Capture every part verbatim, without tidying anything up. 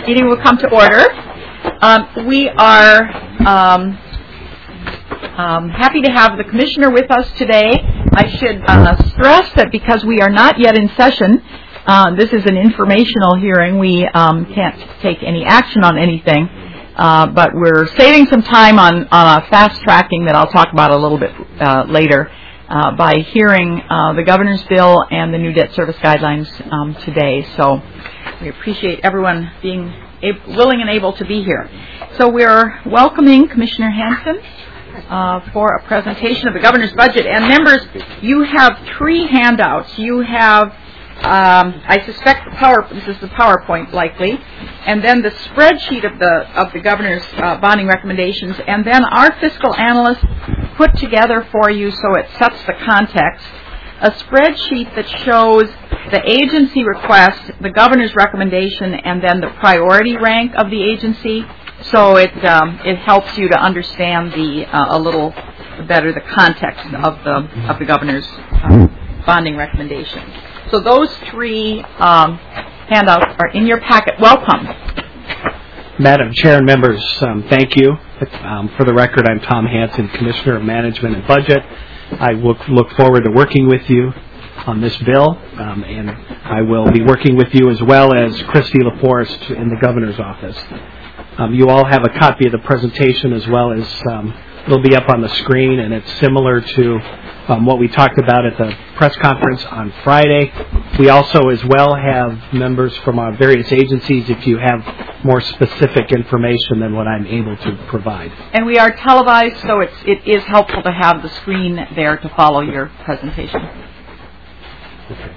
Meeting will come to order. Um, we are um, um, happy to have the Commissioner with us today. I should uh, stress that because we are not yet in session, uh, this is an informational hearing. We um, can't take any action on anything, uh, but we're saving some time on, on a fast tracking that I'll talk about a little bit uh, later uh, by hearing uh, the Governor's bill and the new debt service guidelines um, today. So we appreciate everyone being able, willing and able to be here. So we're welcoming Commissioner Hanson uh, for a presentation of the Governor's budget. And members, you have three handouts. You have, um, I suspect, the power. This is the PowerPoint likely, and then the spreadsheet of the of the Governor's uh, bonding recommendations, and then our fiscal analyst put together for you so it sets the context a spreadsheet that shows the agency request, the Governor's recommendation, and then the priority rank of the agency. So it um, it helps you to understand the uh, a little better the context of the of the Governor's uh, bonding recommendation. So those three um, handouts are in your packet. Welcome. Madam Chair and members, um, thank you. Um, for the record, I'm Tom Hanson, Commissioner of Management and Budget. I look, look forward to working with you on this bill, um, and I will be working with you as well as Christy LaForest in the Governor's office. Um, you all have a copy of the presentation as well as um, it'll be up on the screen, and it's similar to um, what we talked about at the press conference on Friday. We also as well have members from our various agencies if you have more specific information than what I'm able to provide. And we are televised, so it's, it is helpful to have the screen there to follow your presentation. Okay.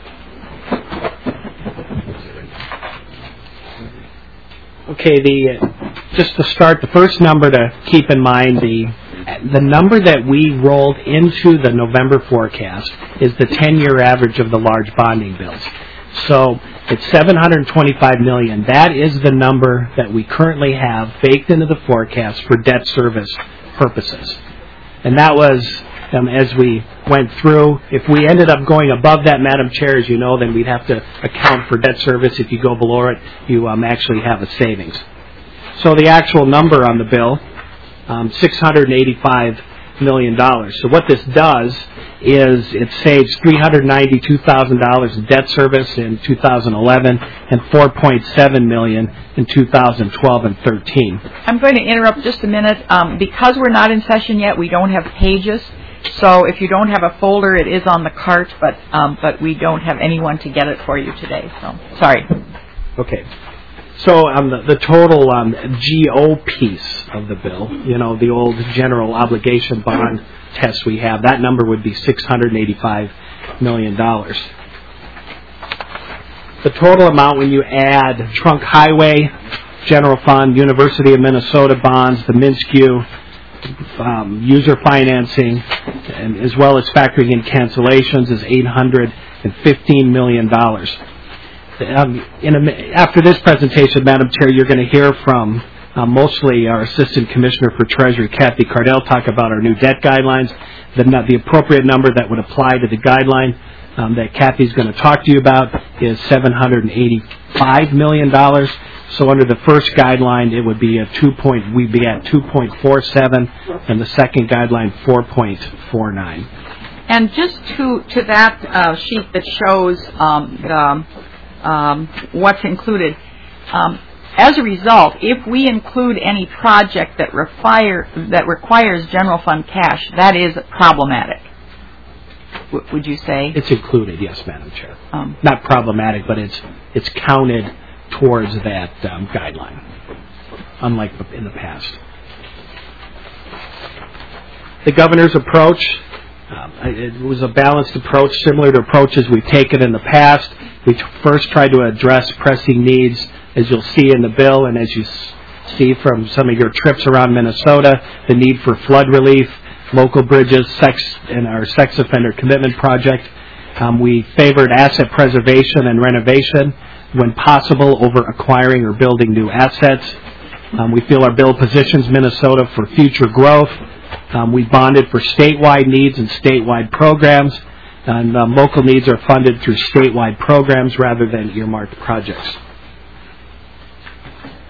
Okay, the uh, just to start, the first number to keep in mind, the the number that we rolled into the November forecast is the ten-year average of the large bonding bills. So it's seven hundred twenty-five million dollars. That is the number that we currently have baked into the forecast for debt service purposes. And that was, um, as we went through, if we ended up going above that, Madam Chair, as you know, then we'd have to account for debt service. If you go below it, you um, actually have a savings. So the actual number on the bill, um, six hundred eighty-five million dollars. So what this does is it saves three hundred ninety-two thousand dollars in debt service in two thousand eleven and four point seven million dollars in two thousand twelve and thirteen. I'm going to interrupt just a minute. Um, because we're not in session yet, we don't have pages. So if you don't have a folder, it is on the cart, but um, but we don't have anyone to get it for you today. So sorry. Okay. So um, the, the total um, G O piece of the bill, you know, the old general obligation bond test we have, that number would be six hundred eighty-five million dollars. The total amount when you add trunk highway, general fund, University of Minnesota bonds, the MnSCU, um, user financing, and as well as factoring in cancellations is eight hundred fifteen million dollars. Um, in a, after this presentation, Madam Chair, you're going to hear from uh, mostly our Assistant Commissioner for Treasury, Kathy Cardell, talk about our new debt guidelines. The, the appropriate number that would apply to the guideline um, that Kathy's going to talk to you about is seven hundred eighty-five million dollars. So under the first guideline, it would be a two point. We'd be at two point four seven, and the second guideline four point four nine. And just to to that uh, sheet that shows um, the Um, what's included. Um, as a result, if we include any project that require that requires general fund cash, that is problematic. W- would you say? It's included, yes, Madam Chair. Um, Not problematic, but it's it's counted towards that um, guideline, unlike in the past. The Governor's approach, um, it was a balanced approach, similar to approaches we've taken in the past. We t- first tried to address pressing needs, as you'll see in the bill, and as you s- see from some of your trips around Minnesota, the need for flood relief, local bridges, sex, and our sex offender commitment project. Um, we favored asset preservation and renovation when possible over acquiring or building new assets. Um, we feel our bill positions Minnesota for future growth. Um, we bonded for statewide needs and statewide programs. And um, local needs are funded through statewide programs rather than earmarked projects.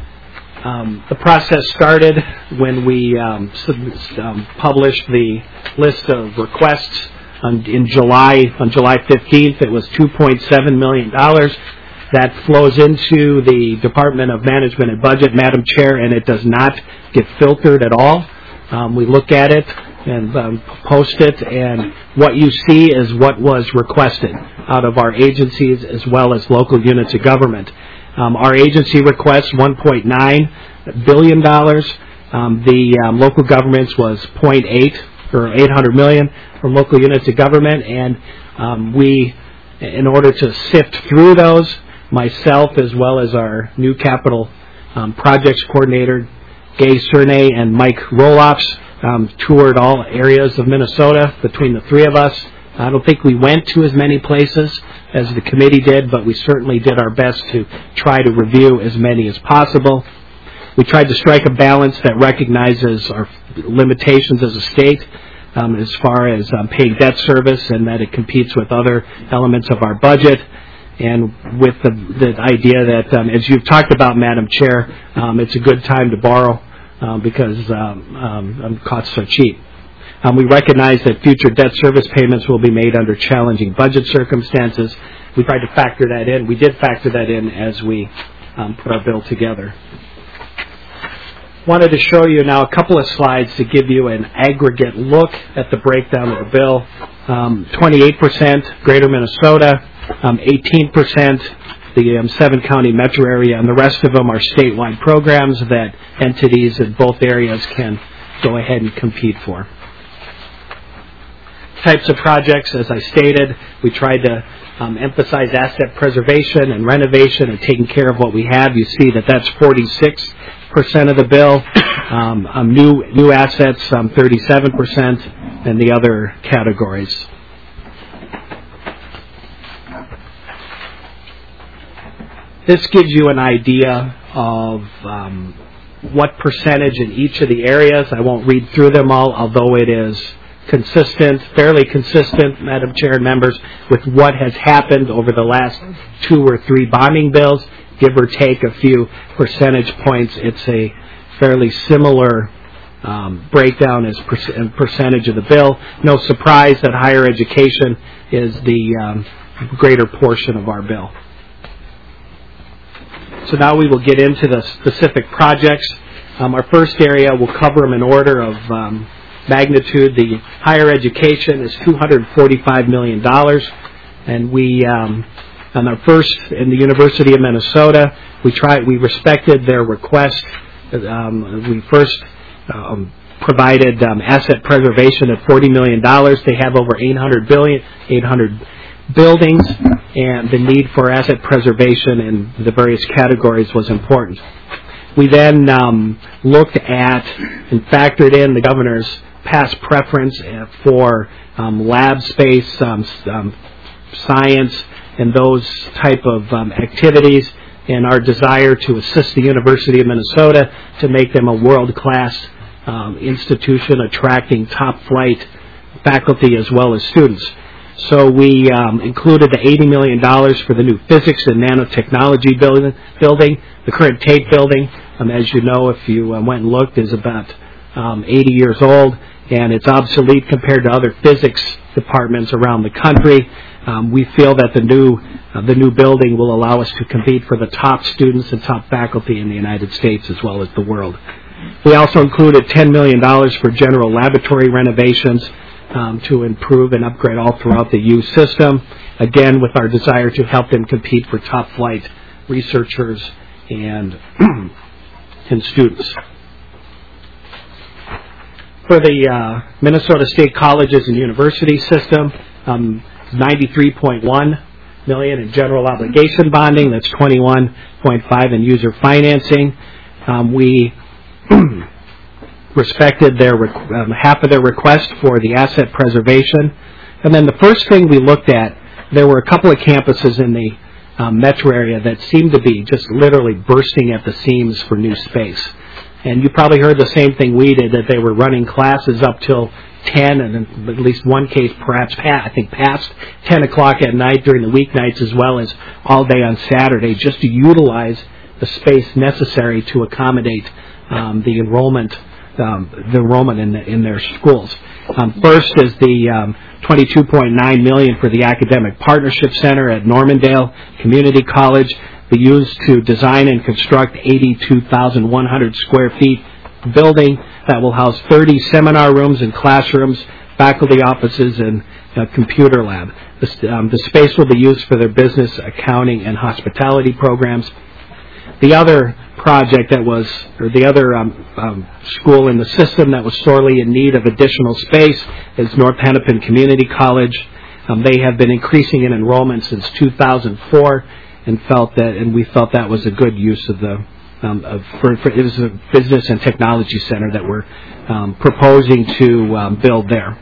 Um, the process started when we um, sub- um, published the list of requests on, in July. On July fifteenth, it was two point seven million dollars. That flows into the Department of Management and Budget, Madam Chair, and it does not get filtered at all. Um, we look at it and um, post it, and what you see is what was requested out of our agencies as well as local units of government. Um, our agency requests one point nine billion dollars. Um, the um, local governments was zero point eight or eight hundred million dollars from local units of government, and um, we, in order to sift through those, myself as well as our new capital um, projects coordinator, Gay Cernay and Mike Roloffs, um, toured all areas of Minnesota between the three of us. I don't think we went to as many places as the committee did, but we certainly did our best to try to review as many as possible. We tried to strike a balance that recognizes our limitations as a state um, as far as um, paying debt service, and that it competes with other elements of our budget. And with the, the idea that, um, as you've talked about, Madam Chair, um, it's a good time to borrow um, because um, um, costs are cheap. Um, we recognize that future debt service payments will be made under challenging budget circumstances. We tried to factor that in. We did factor that in as we um, put our bill together. Wanted to show you now a couple of slides to give you an aggregate look at the breakdown of the bill. Um, twenty-eight percent Greater Minnesota, um, eighteen percent the um, seven-county metro area, and the rest of them are statewide programs that entities in both areas can go ahead and compete for. Types of projects, as I stated, we tried to um, emphasize asset preservation and renovation and taking care of what we have. You see that that's forty-six percent of the bill. Um, um, new new assets, um, thirty-seven percent, and the other categories. This gives you an idea of um, what percentage in each of the areas. I won't read through them all, although it is consistent, fairly consistent, Madam Chair and members, with what has happened over the last two or three bonding bills, give or take a few percentage points. It's a fairly similar um, breakdown as per- percentage of the bill. No surprise that higher education is the um, greater portion of our bill. So now we will get into the specific projects. Um, our first area, we'll cover them in order of um, magnitude. The higher education is two hundred forty-five million dollars, and we, um, on our first in the University of Minnesota, we tried, we respected their request. Um, we first um, provided um, asset preservation at forty million dollars. They have over eight hundred billion, eight hundred buildings, and the need for asset preservation in the various categories was important. We then um, looked at and factored in the governor's past preference for um, lab space, um, um, science, and those type of um, activities, and our desire to assist the University of Minnesota to make them a world-class um, institution attracting top-flight faculty as well as students. So we um, included the eighty million dollars for the new physics and nanotechnology building. building. The current Tate building, um, as you know, if you uh, went and looked, is about um, eighty years old, and it's obsolete compared to other physics departments around the country. Um, we feel that the new uh, the new building will allow us to compete for the top students and top faculty in the United States as well as the world. We also included ten million dollars for general laboratory renovations um, to improve and upgrade all throughout the U system, again with our desire to help them compete for top flight researchers and, and students. For the uh, Minnesota State Colleges and University system, um, ninety-three point one million dollars in general obligation bonding. That's twenty-one point five in user financing. Um, we respected their um, half of their request for the asset preservation. And then the first thing we looked at, there were a couple of campuses in the um, metro area that seemed to be just literally bursting at the seams for new space. And you probably heard the same thing we did, that they were running classes up till ten, and in at least one case perhaps, I think, past ten o'clock at night during the weeknights, as well as all day on Saturday, just to utilize the space necessary to accommodate um, the enrollment um, the enrollment in, the, in their schools. Um, first is the um, twenty-two point nine million dollars for the Academic Partnership Center at Normandale Community College, be used to design and construct eighty-two thousand one hundred square feet building that will house thirty seminar rooms and classrooms, faculty offices, and a computer lab. The, um, the space will be used for their business, accounting, and hospitality programs. The other project that was, or the other um, um, school in the system that was sorely in need of additional space is North Hennepin Community College. Um, they have been increasing in enrollment since two thousand four, and felt that, and we felt that was a good use of the, um, of, for, for it was a business and technology center that we're um, proposing to um, build there.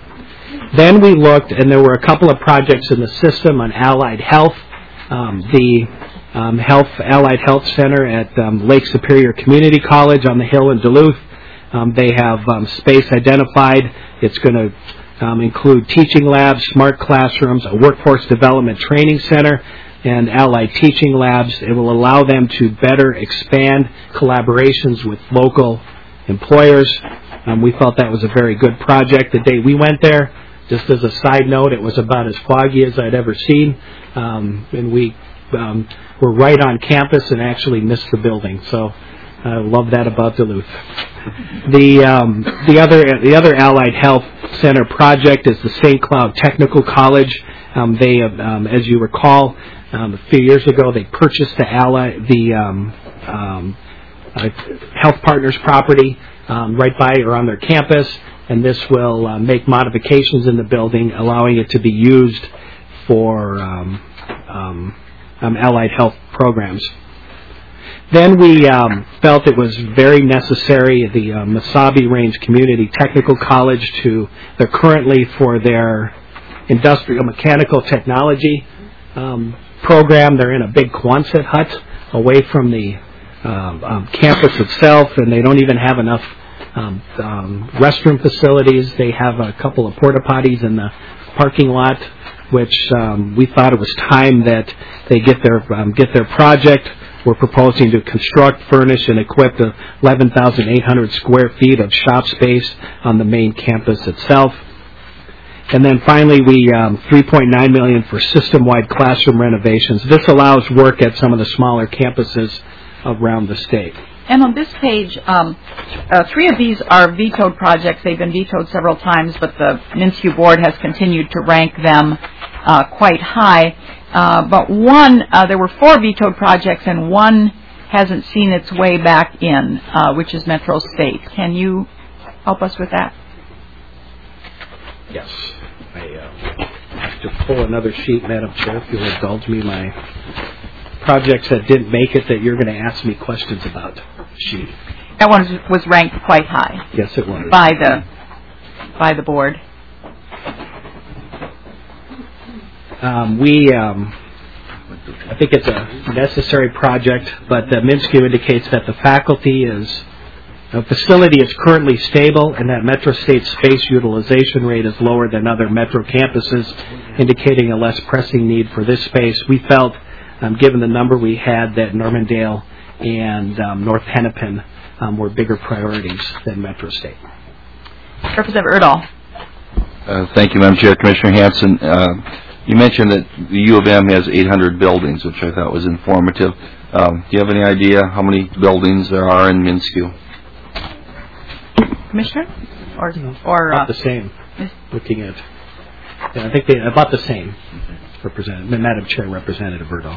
Then we looked, and there were a couple of projects in the system on allied health. Um, the um, health Allied Health Center at um, Lake Superior Community College on the Hill in Duluth. Um, they have um, space identified. It's going to um, include teaching labs, smart classrooms, a workforce development training center, and allied teaching labs. It will allow them to better expand collaborations with local employers. Um, we felt that was a very good project. The day we went there, just as a side note, it was about as foggy as I'd ever seen, um, and we um, were right on campus and actually missed the building. So I love that about Duluth. The um, the other the other Allied Health Center project is the Saint Cloud Technical College. Um, they, have, um, as you recall, um, a few years ago they purchased the Allied the um, um, uh, Health Partners property um, right by or on their campus. And this will uh, make modifications in the building, allowing it to be used for um, um, um, allied health programs. Then we um, felt it was very necessary, the uh, Mesabi Range Community Technical College, to, they're currently for their industrial mechanical technology um, program. They're in a big Quonset hut away from the um, um, campus itself, and they don't even have enough Um, um, restroom facilities. They have a couple of porta potties in the parking lot, which um, we thought it was time that they get their um, get their project. We're proposing to construct, furnish, and equip the eleven thousand eight hundred square feet of shop space on the main campus itself. And then finally, we um, three point nine million dollars for system-wide classroom renovations. This allows work at some of the smaller campuses around the state. And on this page, um, uh, three of these are vetoed projects. They've been vetoed several times, but the MnSCU board has continued to rank them uh, quite high. Uh, but one, uh, there were four vetoed projects, and one hasn't seen its way back in, uh, which is Metro State. Can you help us with that? Yes. I uh, have to pull another sheet, Madam Chair, if you'll indulge me. My projects that didn't make it that you're going to ask me questions about sheet. That one was ranked quite high. Yes, it was. By the by the board. Um, we, um, I think it's a necessary project, but the MnSCU indicates that the faculty is, the facility is currently stable, and that Metro State's space utilization rate is lower than other Metro campuses, indicating a less pressing need for this space. We felt, Um, given the number we had, that Normandale and um, North Hennepin um, were bigger priorities than Metro State. Representative Erdahl. Uh, thank you, Madam Chair. Commissioner Hanson, uh, you mentioned that the U of M has eight hundred buildings, which I thought was informative. Um, do you have any idea how many buildings there are in MnSCU? Commissioner? Or, or about uh, the same. Looking at, yeah, I think they about the same. Representative, Madam Chair, Representative Erdahl.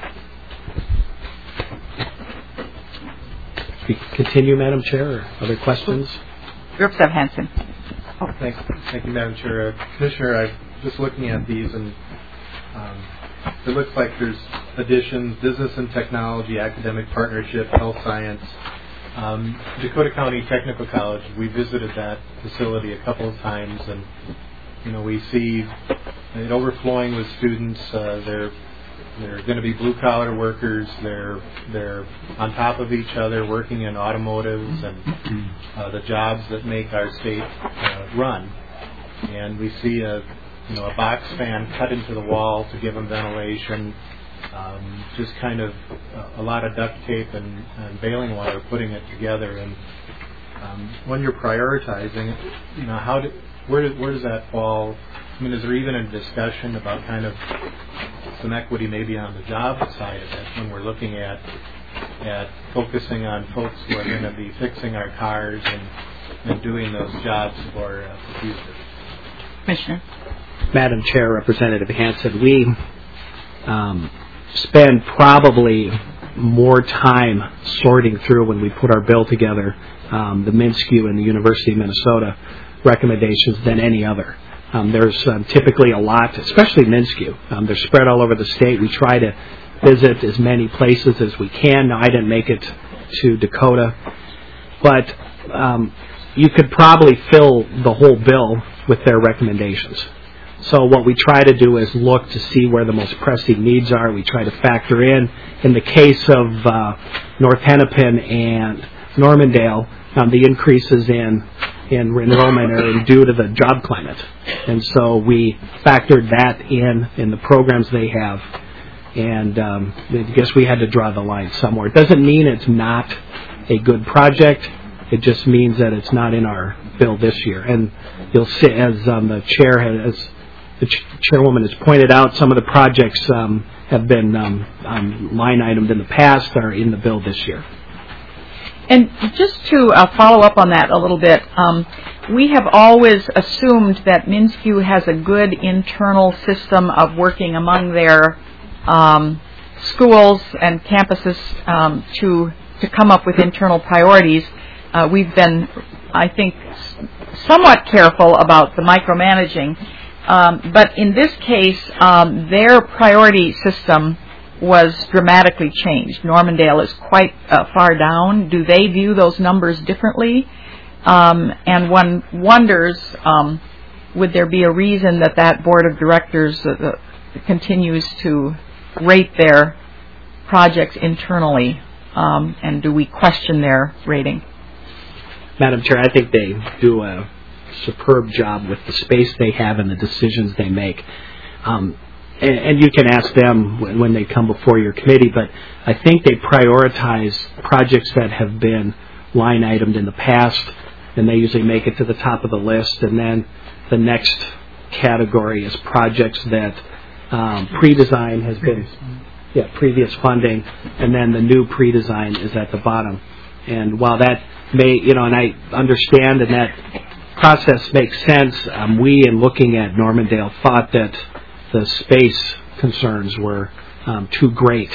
We continue, Madam Chair, or other questions? Representative Hanson. Oh. Thank, thank you, Madam Chair. Uh, Commissioner, I'm just looking at these, and um, it looks like there's additions: business and technology, academic partnership, health science. Um, Dakota County Technical College, we visited that facility a couple of times, and you know we see it overflowing with students. Uh, they're they're going to be blue collar workers. They're they're on top of each other, working in automotives and uh, the jobs that make our state uh, run. And we see a you know a box fan cut into the wall to give them ventilation. um, just kind of a, a lot of duct tape and, and baling wire putting it together. And um, when you're prioritizing, you know, how do, where does where does that fall? I mean, is there even a discussion about kind of some equity maybe on the job side of it when we're looking at at focusing on folks who are going to be fixing our cars and, and doing those jobs for uh, the future? Commissioner. Madam Chair, Representative Hanson, we um, spend probably more time sorting through when we put our bill together um, the MnSCU and the University of Minnesota recommendations than any other. Um, there's um, typically a lot, especially MnSCU. Um, they're spread all over the state. We try to visit as many places as we can. Now, I didn't make it to Dakota, but um, you could probably fill the whole bill with their recommendations. So what we try to do is look to see where the most pressing needs are. We try to factor in, in the case of uh, North Hennepin and Normandale, um, the increases in in enrollment are due to the job climate. And so we factored that in in the programs they have. And um, I guess we had to draw the line somewhere. It doesn't mean it's not a good project. It just means that it's not in our bill this year. And you'll see, as um, the chair has, as the ch- chairwoman has pointed out, some of the projects um, have been um, um, line itemed in the past are in the bill this year. And just to uh, follow up on that a little bit, um, we have always assumed that MnSCU has a good internal system of working among their um, schools and campuses um, to to come up with internal priorities. Uh, we've been, I think, somewhat careful about the micromanaging, um, but in this case, um, their priority system was dramatically changed. Normandale is quite uh, far down. Do they view those numbers differently? Um, and one wonders, um, would there be a reason that that board of directors uh, uh, continues to rate their projects internally, um, and do we question their rating? Madam Chair, I think they do a superb job with the space they have and the decisions they make. Um, and, and you can ask them when, when they come before your committee, but I think they prioritize projects that have been line itemed in the past, and they usually make it to the top of the list. And then the next category is projects that um, pre-design has been, yeah, previous funding, and then the new pre-design is at the bottom. And while that may, you know, and I understand and that process makes sense, um, we, in looking at Normandale, thought that the space concerns were um, too great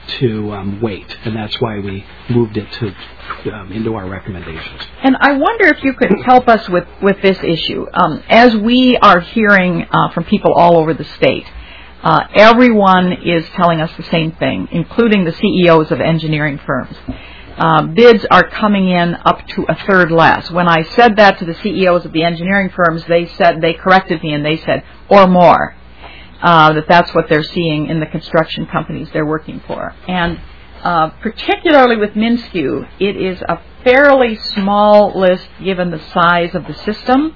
to um, wait, and that's why we moved it to um, into our recommendations. And I wonder if you could help us with, with this issue. Um, as we are hearing uh, from people all over the state, uh, everyone is telling us the same thing, including the C E Os of engineering firms. Uh, bids are coming in up to a third less. When I said that to the C E Os of the engineering firms, they said, they corrected me and they said, or more, uh, that that's what they're seeing in the construction companies they're working for. And uh, particularly with MnSCU, it is a fairly small list given the size of the system,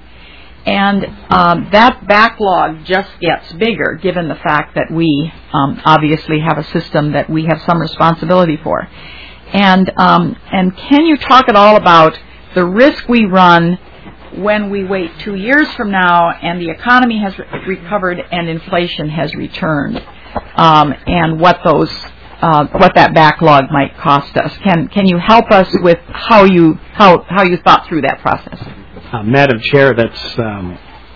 and um, that backlog just gets bigger given the fact that we um, obviously have a system that we have some responsibility for. And um, and can you talk at all about the risk we run when we wait two years from now and the economy has re- recovered and inflation has returned, um, and what those uh, what that backlog might cost us? Can can you help us with how you how how you thought through that process? Uh, Madam Chair, that's um,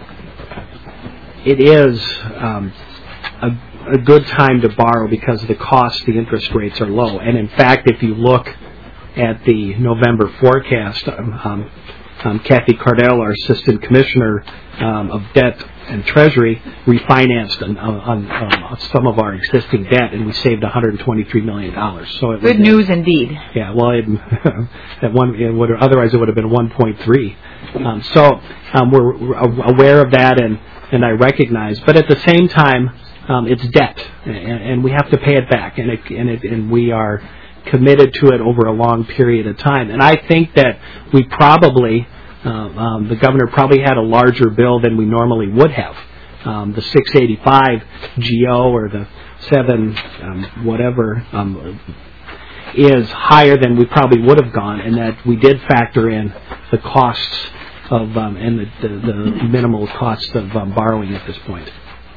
it is um, a. a good time to borrow because the cost, the interest rates are low. And in fact, if you look at the November forecast, um, um, Kathy Cardell, our Assistant Commissioner um, of Debt and Treasury, refinanced on, on, on some of our existing debt, and we saved one hundred twenty-three million dollars. So it Good was, news indeed. Yeah, well, it, at one, it would, otherwise it would have been one point three. Um, so um, we're aware of that, and, and I recognize. But at the same time, Um, it's debt, and, and we have to pay it back, and, it, and, it, and we are committed to it over a long period of time. And I think that we probably, uh, um, the governor probably had a larger bill than we normally would have. Um, the six eighty-five G O or the seven, um, whatever, um, is higher than we probably would have gone, and that we did factor in the costs of um, and the, the, the minimal costs of um, borrowing at this point.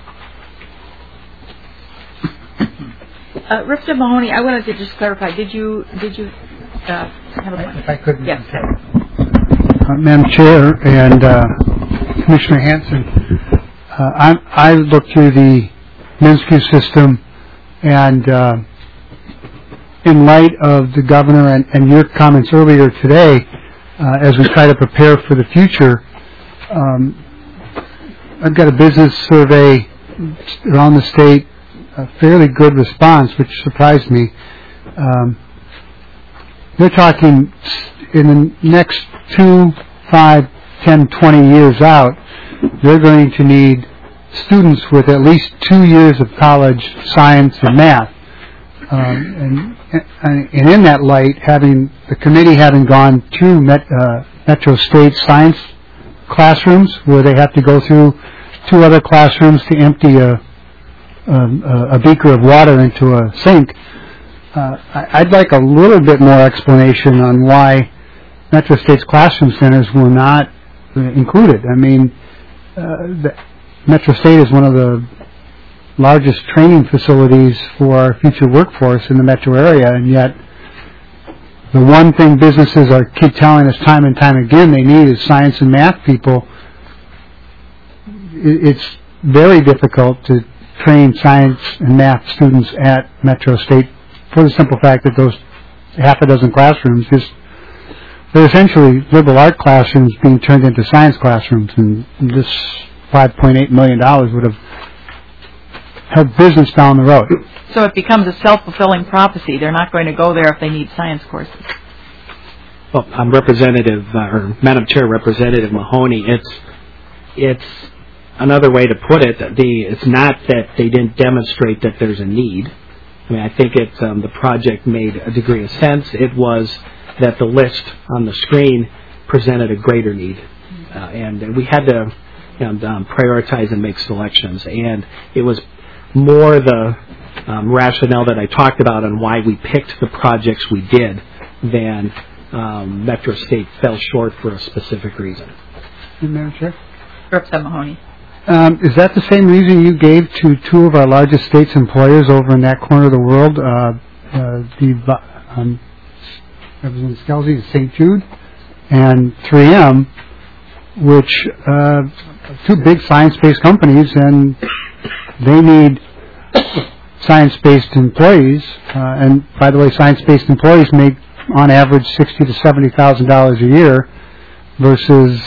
Uh, Representative Mahoney, I wanted to just clarify. Did you did you uh, have a point? If I could, yes. uh, Madam Chair and uh, Commissioner Hanson, uh, I, I looked through the Minsky system, and uh, in light of the governor and, and your comments earlier today, uh, as we try to prepare for the future, um, I've got a business survey around the state, a fairly good response, which surprised me. Um, they're talking in the next two, five, ten, twenty years out, they're going to need students with at least two years of college science and math. Um, and, and in that light, having the committee having gone through Met, uh, Metro State science classrooms where they have to go through two other classrooms to empty a, um, a, a beaker of water into a sink, uh, I'd like a little bit more explanation on why Metro State's classroom centers were not uh, included. I mean, uh, the Metro State is one of the largest training facilities for our future workforce in the metro area, and yet the one thing businesses are keep telling us time and time again they need is science and math people. It's very difficult to train science and math students at Metro State for the simple fact that those half a dozen classrooms just they're essentially liberal art classrooms being turned into science classrooms, and this five point eight million dollars would have helped business down the road. So it becomes a self-fulfilling prophecy. They're not going to go there if they need science courses. Well, I'm Representative, uh, or Madam Chair, Representative Mahoney. It's it's another way to put it. The it's not that they didn't demonstrate that there's a need. I mean, I think it's um, the project made a degree of sense. It was that the list on the screen presented a greater need, uh, and, and we had to you know, um, prioritize and make selections. And it was more the um, rationale that I talked about on why we picked the projects we did than um, Metro State fell short for a specific reason. Madam Chair? Representative Mahoney. Um, is that the same reason you gave to two of our largest state's employers over in that corner of the world, uh, uh, the um, Representative Scalzi, Saint Jude, and three M, which uh, two big science-based companies, and they need science-based employees. Uh, and by the way, science-based employees make on average sixty to seventy thousand dollars a year, versus,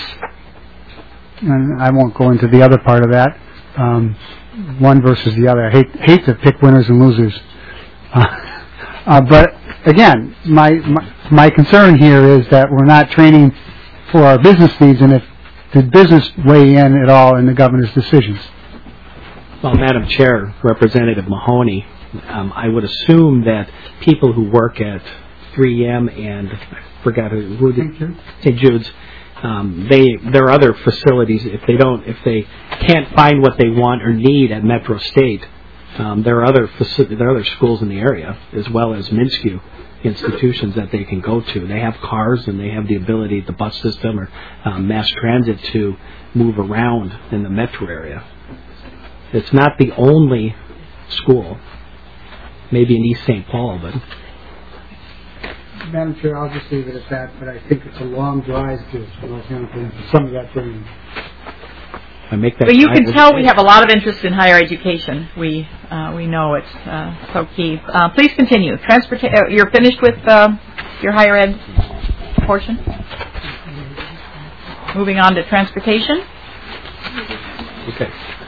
and I won't go into the other part of that, um, one versus the other. I hate hate to pick winners and losers, uh, uh, but again, my, my my concern here is that we're not training for our business needs, and if did business weigh in at all in the governor's decisions? Well, Madam Chair, Representative Mahoney, um, I would assume that people who work at three M and I forgot who, who did, Saint Jude's, um, they there are other facilities. If they don't, if they can't find what they want or need at Metro State, um, there are other faci- there are other schools in the area as well as Minsky institutions that they can go to. They have cars and they have the ability, the bus system or um, mass transit, to move around in the metro area. It's not the only school, maybe in East Saint Paul, but... Madam Chair, I'll just leave it at that, but I think it's a long drive to Northampton, some of that training. I make that But you can tell we have a lot of interest in higher education. We uh, we know it's uh, so key. Uh, please continue. Transporta- uh, you're finished with uh, your higher ed portion? Moving on to transportation. Okay.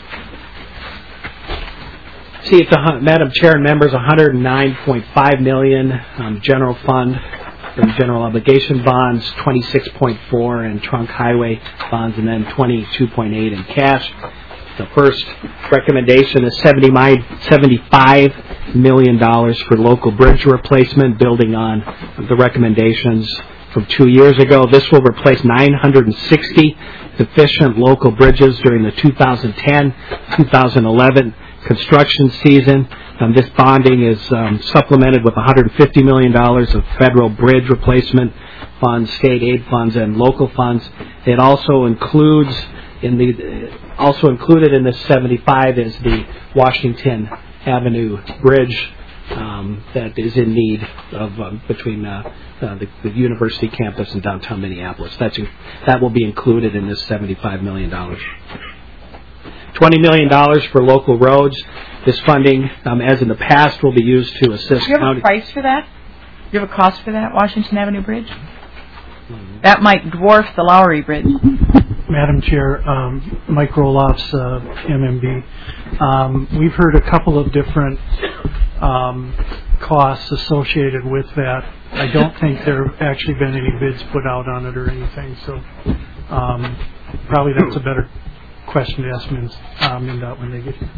See, it's a, Madam Chair and members, one hundred nine point five million dollars um, general fund for general obligation bonds, twenty-six point four in trunk highway bonds, and then twenty-two point eight in cash. The first recommendation is seventy-five million dollars for local bridge replacement, building on the recommendations from two years ago. This will replace nine hundred sixty deficient local bridges during the two thousand ten two thousand eleven construction season. Um, this bonding is um, supplemented with one hundred fifty million dollars of federal bridge replacement funds, state aid funds, and local funds. It also includes in the uh, also included in this seventy-five is the Washington Avenue Bridge um, that is in need of um, between uh, uh, the, the university campus and downtown Minneapolis. That's in, that will be included in this seventy-five million dollars. twenty million dollars for local roads. This funding, um, as in the past, will be used to assist. Do you have county- a price for that? Do you have a cost for that, Washington Avenue Bridge? That might dwarf the Lowry Bridge. Madam Chair, um, Mike Roloffs, uh, M M B. Um, we've heard a couple of different um, costs associated with that. I don't think there have actually been any bids put out on it or anything, so um, probably that's a better question to ask um, MnDOT when they get here.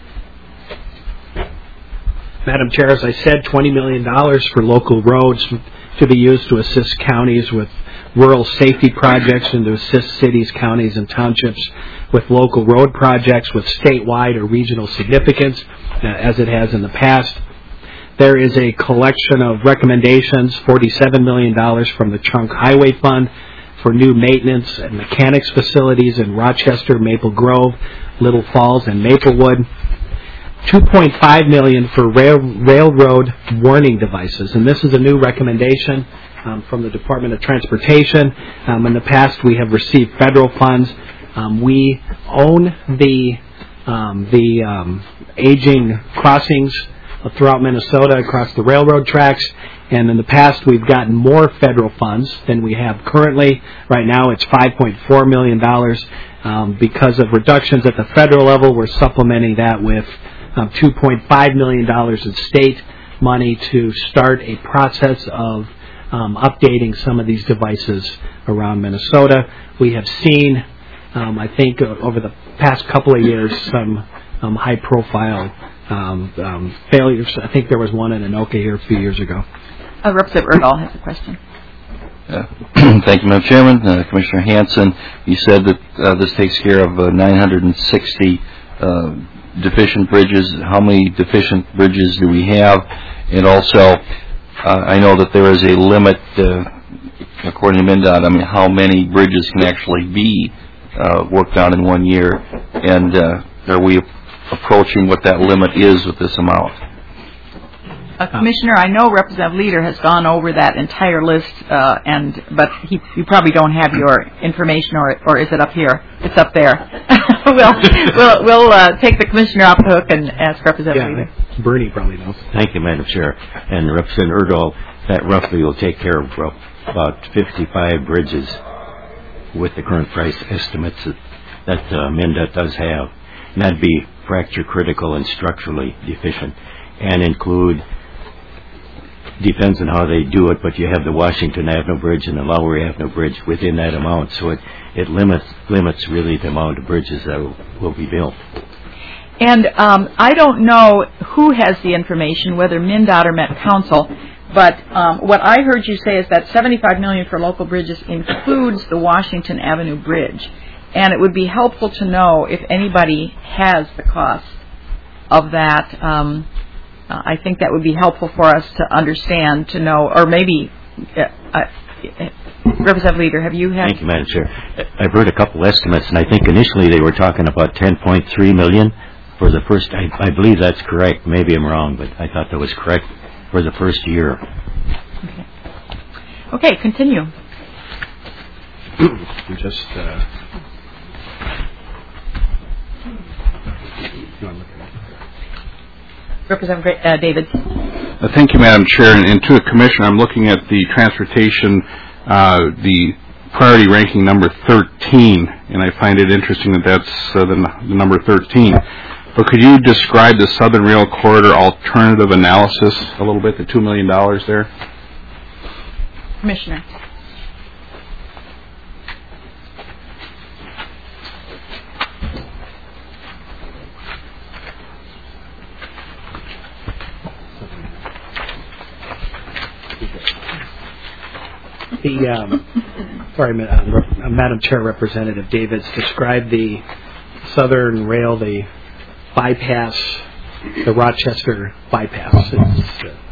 Madam Chair, as I said, twenty million dollars for local roads to be used to assist counties with rural safety projects and to assist cities, counties, and townships with local road projects with statewide or regional significance, uh, as it has in the past. There is a collection of recommendations, forty-seven million dollars from the Chunk Highway Fund for new maintenance and mechanics facilities in Rochester, Maple Grove, Little Falls, and Maplewood. two point five million dollars for rail, railroad warning devices, and this is a new recommendation um, from the Department of Transportation. Um, in the past, we have received federal funds. Um, we own the um, the um, aging crossings throughout Minnesota across the railroad tracks, and in the past, we've gotten more federal funds than we have currently. Right now, it's five point four million dollars. Um, because of reductions at the federal level, we're supplementing that with Um, two point five million dollars in state money to start a process of um, updating some of these devices around Minnesota. We have seen, um, I think, uh, over the past couple of years, some um, high-profile um, um, failures. I think there was one in Anoka here a few years ago. Uh, Representative Erdahl has a question. Uh, thank you, Madam Chairman. Uh, Commissioner Hanson, you said that uh, this takes care of uh, nine hundred sixty uh, deficient bridges. How many deficient bridges do we have? And also, uh, I know that there is a limit, uh, according to MnDOT, I mean, how many bridges can actually be uh, worked on in one year, and uh, are we approaching what that limit is with this amount? Uh, Commissioner, I know Representative Leader has gone over that entire list, uh, and but he, you probably don't have your information, or or is it up here? It's up there. we'll we'll, we'll uh, take the Commissioner off the hook and ask Representative Yeah, Leader. Bernie probably knows. Thank you, Madam Chair. And Representative Erdahl, that roughly will take care of about fifty-five bridges with the current price estimates that, that uh, MnDOT does have. And that'd be fracture critical and structurally deficient, and include, depends on how they do it, but you have the Washington Avenue Bridge and the Lowry Avenue Bridge within that amount, so it, it limits limits really the amount of bridges that will, will be built. And um, I don't know who has the information, whether MnDOT or Met Council, but um, what I heard you say is that seventy-five million dollars for local bridges includes the Washington Avenue Bridge, and it would be helpful to know if anybody has the cost of that. Um, Uh, I think that would be helpful for us to understand, to know, or maybe, uh, uh, Representative Leader, have you had? Thank you, Madam Chair. I've heard a couple estimates, and I think initially they were talking about ten point three million dollars for the first. I, I believe that's correct. Maybe I'm wrong, but I thought that was correct for the first year. Okay. Okay, continue. Just. Uh, Representative uh, David. Uh, thank you, Madam Chair. And, and to the Commissioner, I'm looking at the transportation, uh, the priority ranking number thirteen, and I find it interesting that that's uh, the, the number thirteen. But could you describe the Southern Rail Corridor alternative analysis a little bit, the two million dollars there? Commissioner. The, um, sorry, uh, Madam Chair, Representative Davids described the Southern Rail, the bypass, the Rochester bypass. It's, uh,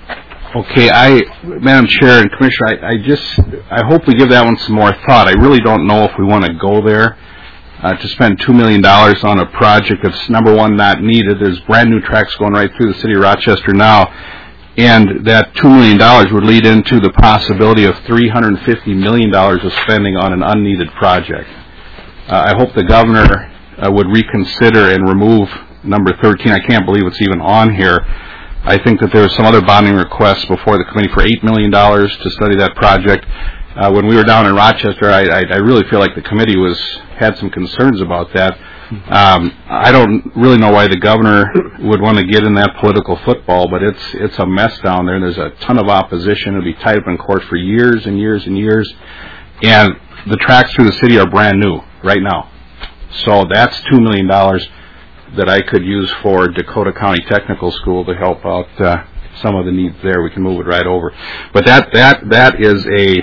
Okay, I, Madam Chair and Commissioner, I, I just, I hope we give that one some more thought. I really don't know if we want to go there uh, to spend two million dollars on a project that's, number one, not needed. There's brand new tracks going right through the city of Rochester now, and that two million dollars would lead into the possibility of three hundred fifty million dollars of spending on an unneeded project. Uh, I hope the governor uh, would reconsider and remove number thirteen. I can't believe it's even on here. I think that there was some other bonding requests before the committee for eight million dollars to study that project. Uh, when we were down in Rochester, I, I, I really feel like the committee was had some concerns about that. Um, I don't really know why the governor would want to get in that political football, but it's it's a mess down there. There's a ton of opposition. It'll be tied up in court for years and years and years. And the tracks through the city are brand new right now. So that's two million dollars that I could use for Dakota County Technical School to help out uh, some of the needs there. We can move it right over. But that that that is a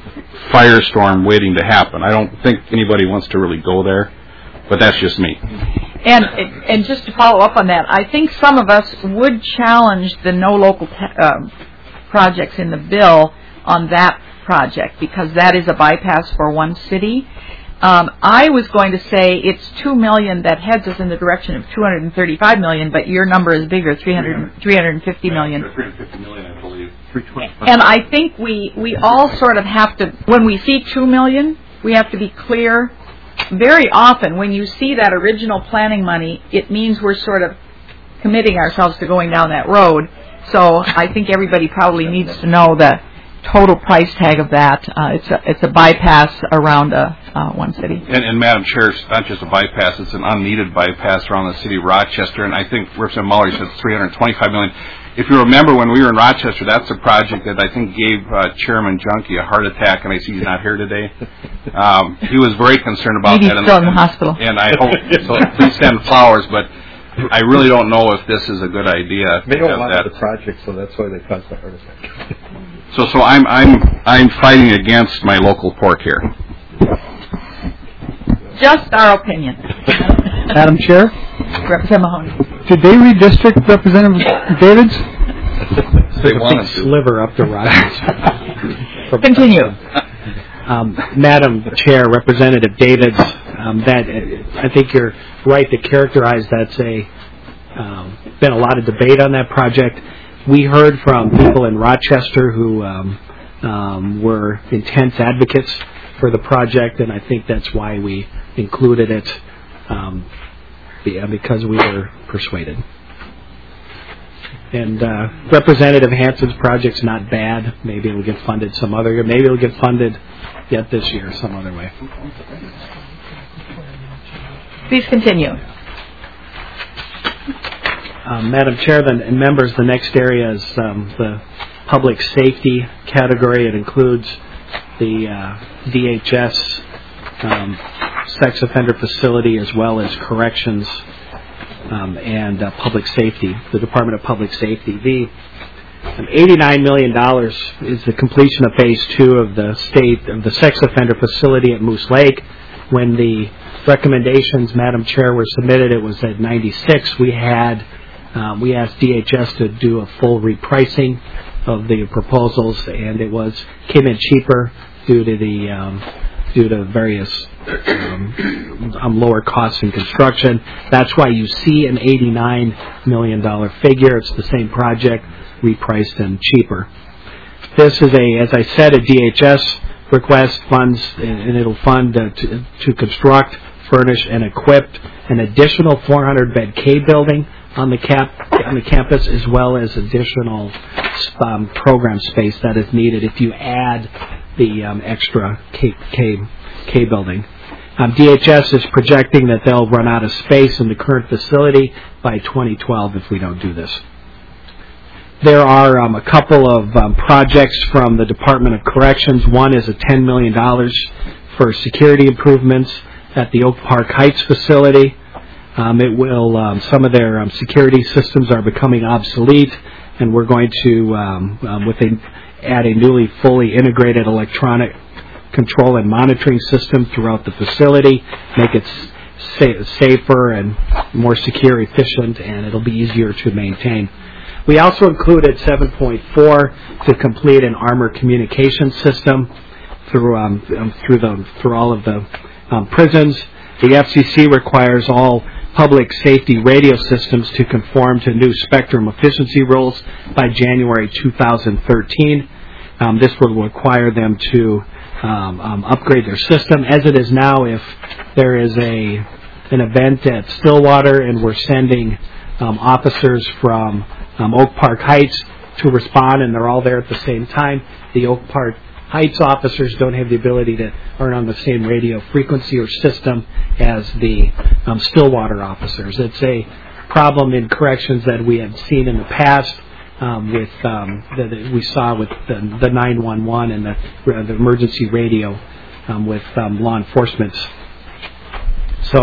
firestorm waiting to happen. I don't think anybody wants to really go there, but that's just me. And and just to follow up on that, I think some of us would challenge the no local te- uh, projects in the bill on that project because that is a bypass for one city. Um, I was going to say it's two million that heads us in the direction of two hundred thirty-five million, but your number is bigger, three hundred, three hundred fifty million. three hundred fifty million, I believe. And I think we, we all sort of have to, when we see two million, we have to be clear. Very often, when you see that original planning money, it means we're sort of committing ourselves to going down that road. So I think everybody probably needs to know the total price tag of that. Uh, it's a it's a bypass around a, uh, one city. And, and Madam Chair, it's not just a bypass; it's an unneeded bypass around the city of Rochester. And I think Representative Muller said three hundred twenty-five million dollars. If you remember, when we were in Rochester, that's a project that I think gave uh, Chairman Junkie a heart attack, and I see he's not here today. Um, he was very concerned about Maybe that. He's still and, in the hospital. And I hope so. Please send flowers, but I really don't know if this is a good idea. They don't want that. the project, so that's why they caused the heart attack. So, so I'm I'm I'm fighting against my local pork here. Just our opinion. Madam Chair, Representative Mahoney. did they redistrict Representative Davids? They a wanted big to. sliver up the Rochester. Continue. Um, Madam Chair, Representative Davids, um, that uh, I think you're right to characterize that's a um, been a lot of debate on that project. We heard from people in Rochester who um, um, were intense advocates for the project, and I think that's why we included it um, because we were persuaded. And uh, Representative Hansen's project's not bad. Maybe it'll get funded some other year. Maybe it'll get funded yet this year some other way. Please continue. Um, Madam Chair and members, the next area is um, the public safety category. It includes the uh, D H S um, sex offender facility as well as corrections um, and uh, public safety, the Department of Public Safety. The um, eighty-nine million dollars is the completion of phase two of the state of the sex offender facility at Moose Lake. When the recommendations, Madam Chair, were submitted, it was at ninety-six. We had um, we asked D H S to do a full repricing of the proposals, and it was came in cheaper due to the um, due to various um, um, lower costs in construction. That's why you see an eighty-nine million dollars figure. It's the same project, repriced and cheaper. This is a, as I said, a D H S request funds, and it'll fund uh, to, to construct, furnish, and equip an additional four hundred bed K building on the cap on the campus, as well as additional um, program space that is needed if you add the um, extra K, K, K building. Um, D H S is projecting that they'll run out of space in the current facility by twenty twelve if we don't do this. There are um, a couple of um, projects from the Department of Corrections. One is a ten million dollars for security improvements at the Oak Park Heights facility. Um, it will um, some of their um, security systems are becoming obsolete, and we're going to um, um, with a, add a newly fully integrated electronic control and monitoring system throughout the facility, make it sa- safer and more secure, efficient, and it'll be easier to maintain. We also included seven point four to complete an armor communication system through um, through the through all of the um, prisons. The F C C requires all public safety radio systems to conform to new spectrum efficiency rules by January two thousand thirteen. Um, this will require them to um, um, upgrade their system. As it is now, if there is a an event at Stillwater and we're sending um, officers from um, Oak Park Heights to respond and they're all there at the same time, the Oak Park Heights officers don't have the ability to earn on the same radio frequency or system as the um, Stillwater officers. It's a problem in corrections that we have seen in the past um, with um, that we saw with the, the nine one one and the, uh, the emergency radio um, with um, law enforcement. So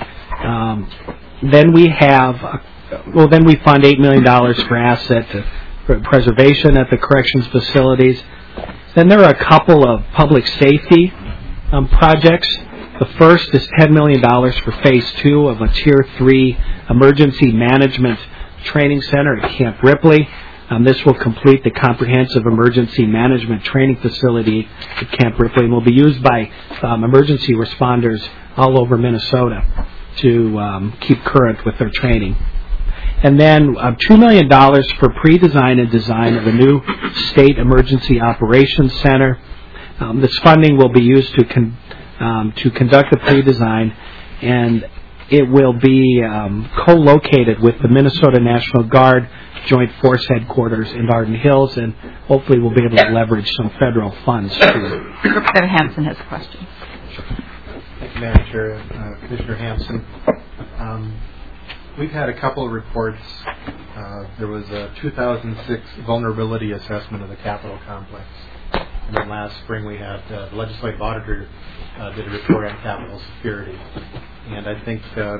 um, then we have, uh, well, then we fund eight million dollars for asset for preservation at the corrections facilities. Then there are a couple of public safety um, projects. The first is ten million dollars for Phase two of a Tier three Emergency Management Training Center at Camp Ripley. Um, this will complete the comprehensive emergency management training facility at Camp Ripley and will be used by um, emergency responders all over Minnesota to um, keep current with their training. And then uh, two million dollars for pre-design and design of a new State Emergency Operations Center. Um, this funding will be used to con- um, to conduct the pre-design, and it will be um, co-located with the Minnesota National Guard Joint Force Headquarters in Arden Hills, and hopefully we'll be able to leverage some federal funds. Representative Hansen has a question. Thank you, Madam Chair. Uh, Commissioner Hansen. Um, We've had a couple of reports. Uh, there was a two thousand six vulnerability assessment of the Capitol complex. And then last spring we had uh, the legislative auditor uh, did a report on Capitol security. And I think uh,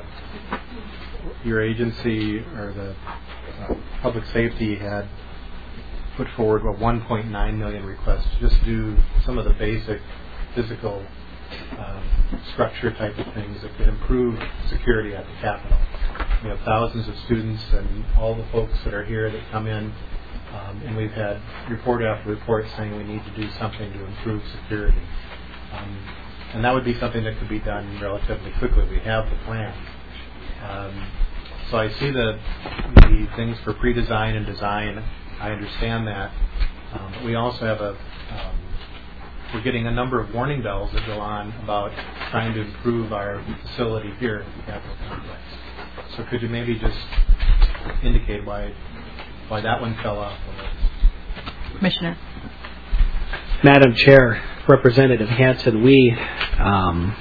your agency or the uh, public safety had put forward a one point nine million dollars request to just do some of the basic physical um, structure type of things that could improve security at the Capitol. We have thousands of students and all the folks that are here that come in, um, and we've had report after report saying we need to do something to improve security. Um, and that would be something that could be done relatively quickly. We have the plan. Um, so I see the, the things for pre-design and design. I understand that. Um, but we also have a, um, we're getting a number of warning bells that go on about trying to improve our facility here at the Capitol complex. So could you maybe just indicate why why that one fell off the list? Commissioner. Madam Chair, Representative Hansen, we, um,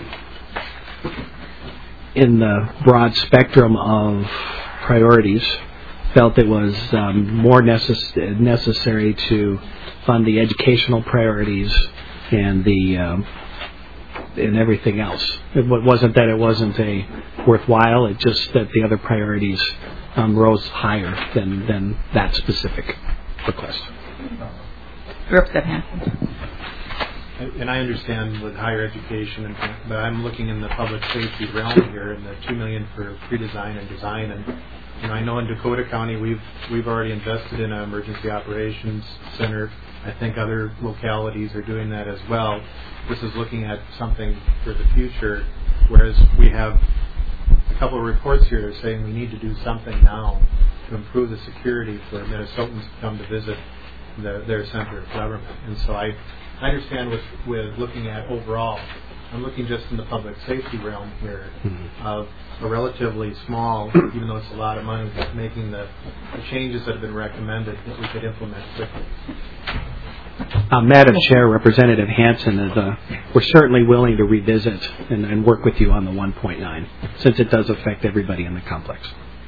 in the broad spectrum of priorities, felt it was um, more necess- necessary to fund the educational priorities and the um, and everything else. It wasn't that it wasn't a worthwhile. It just that the other priorities um, rose higher than than that specific request. Representative Hansen. And I understand with higher education, and, but I'm looking in the public safety realm here, and the two million dollars for pre-design and design. And you know, I know in Dakota County we've we've already invested in an emergency operations center. I think other localities are doing that as well. This is looking at something for the future, whereas we have a couple of reports here saying we need to do something now to improve the security for Minnesotans to come to visit the, their center of government. And so I, I understand with, with looking at overall, I'm looking just in the public safety realm here mm-hmm. of a relatively small, even though it's a lot of money, but making the, the changes that have been recommended that we could implement quickly. Uh, Madam Chair, Representative Hansen, is, uh, we're certainly willing to revisit and, and work with you on the one point nine, since it does affect everybody in the complex.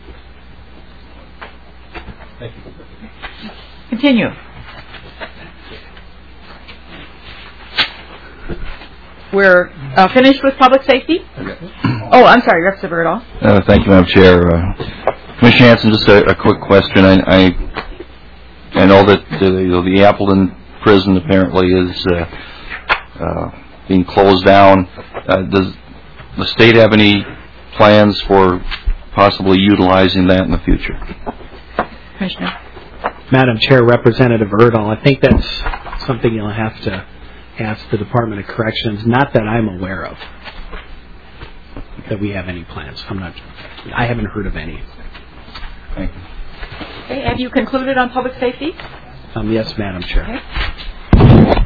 Thank you. Continue. We're uh, finished with public safety? Okay. Oh, I'm sorry, Representative Erdahl. Uh, thank you, Madam Chair. Uh, Commissioner Hansen, just a, a quick question. I, I I know that the, you know, the Appleton prison apparently is uh, uh, being closed down. Uh, does the state have any plans for possibly utilizing that in the future? Commissioner. Madam Chair, Representative Erdahl, I think that's something you'll have to ask the Department of Corrections. Not that I'm aware of that we have any plans. I'm not. I haven't heard of any. Thank you. Okay, have you concluded on public safety? Um, yes, Madam Chair. Okay.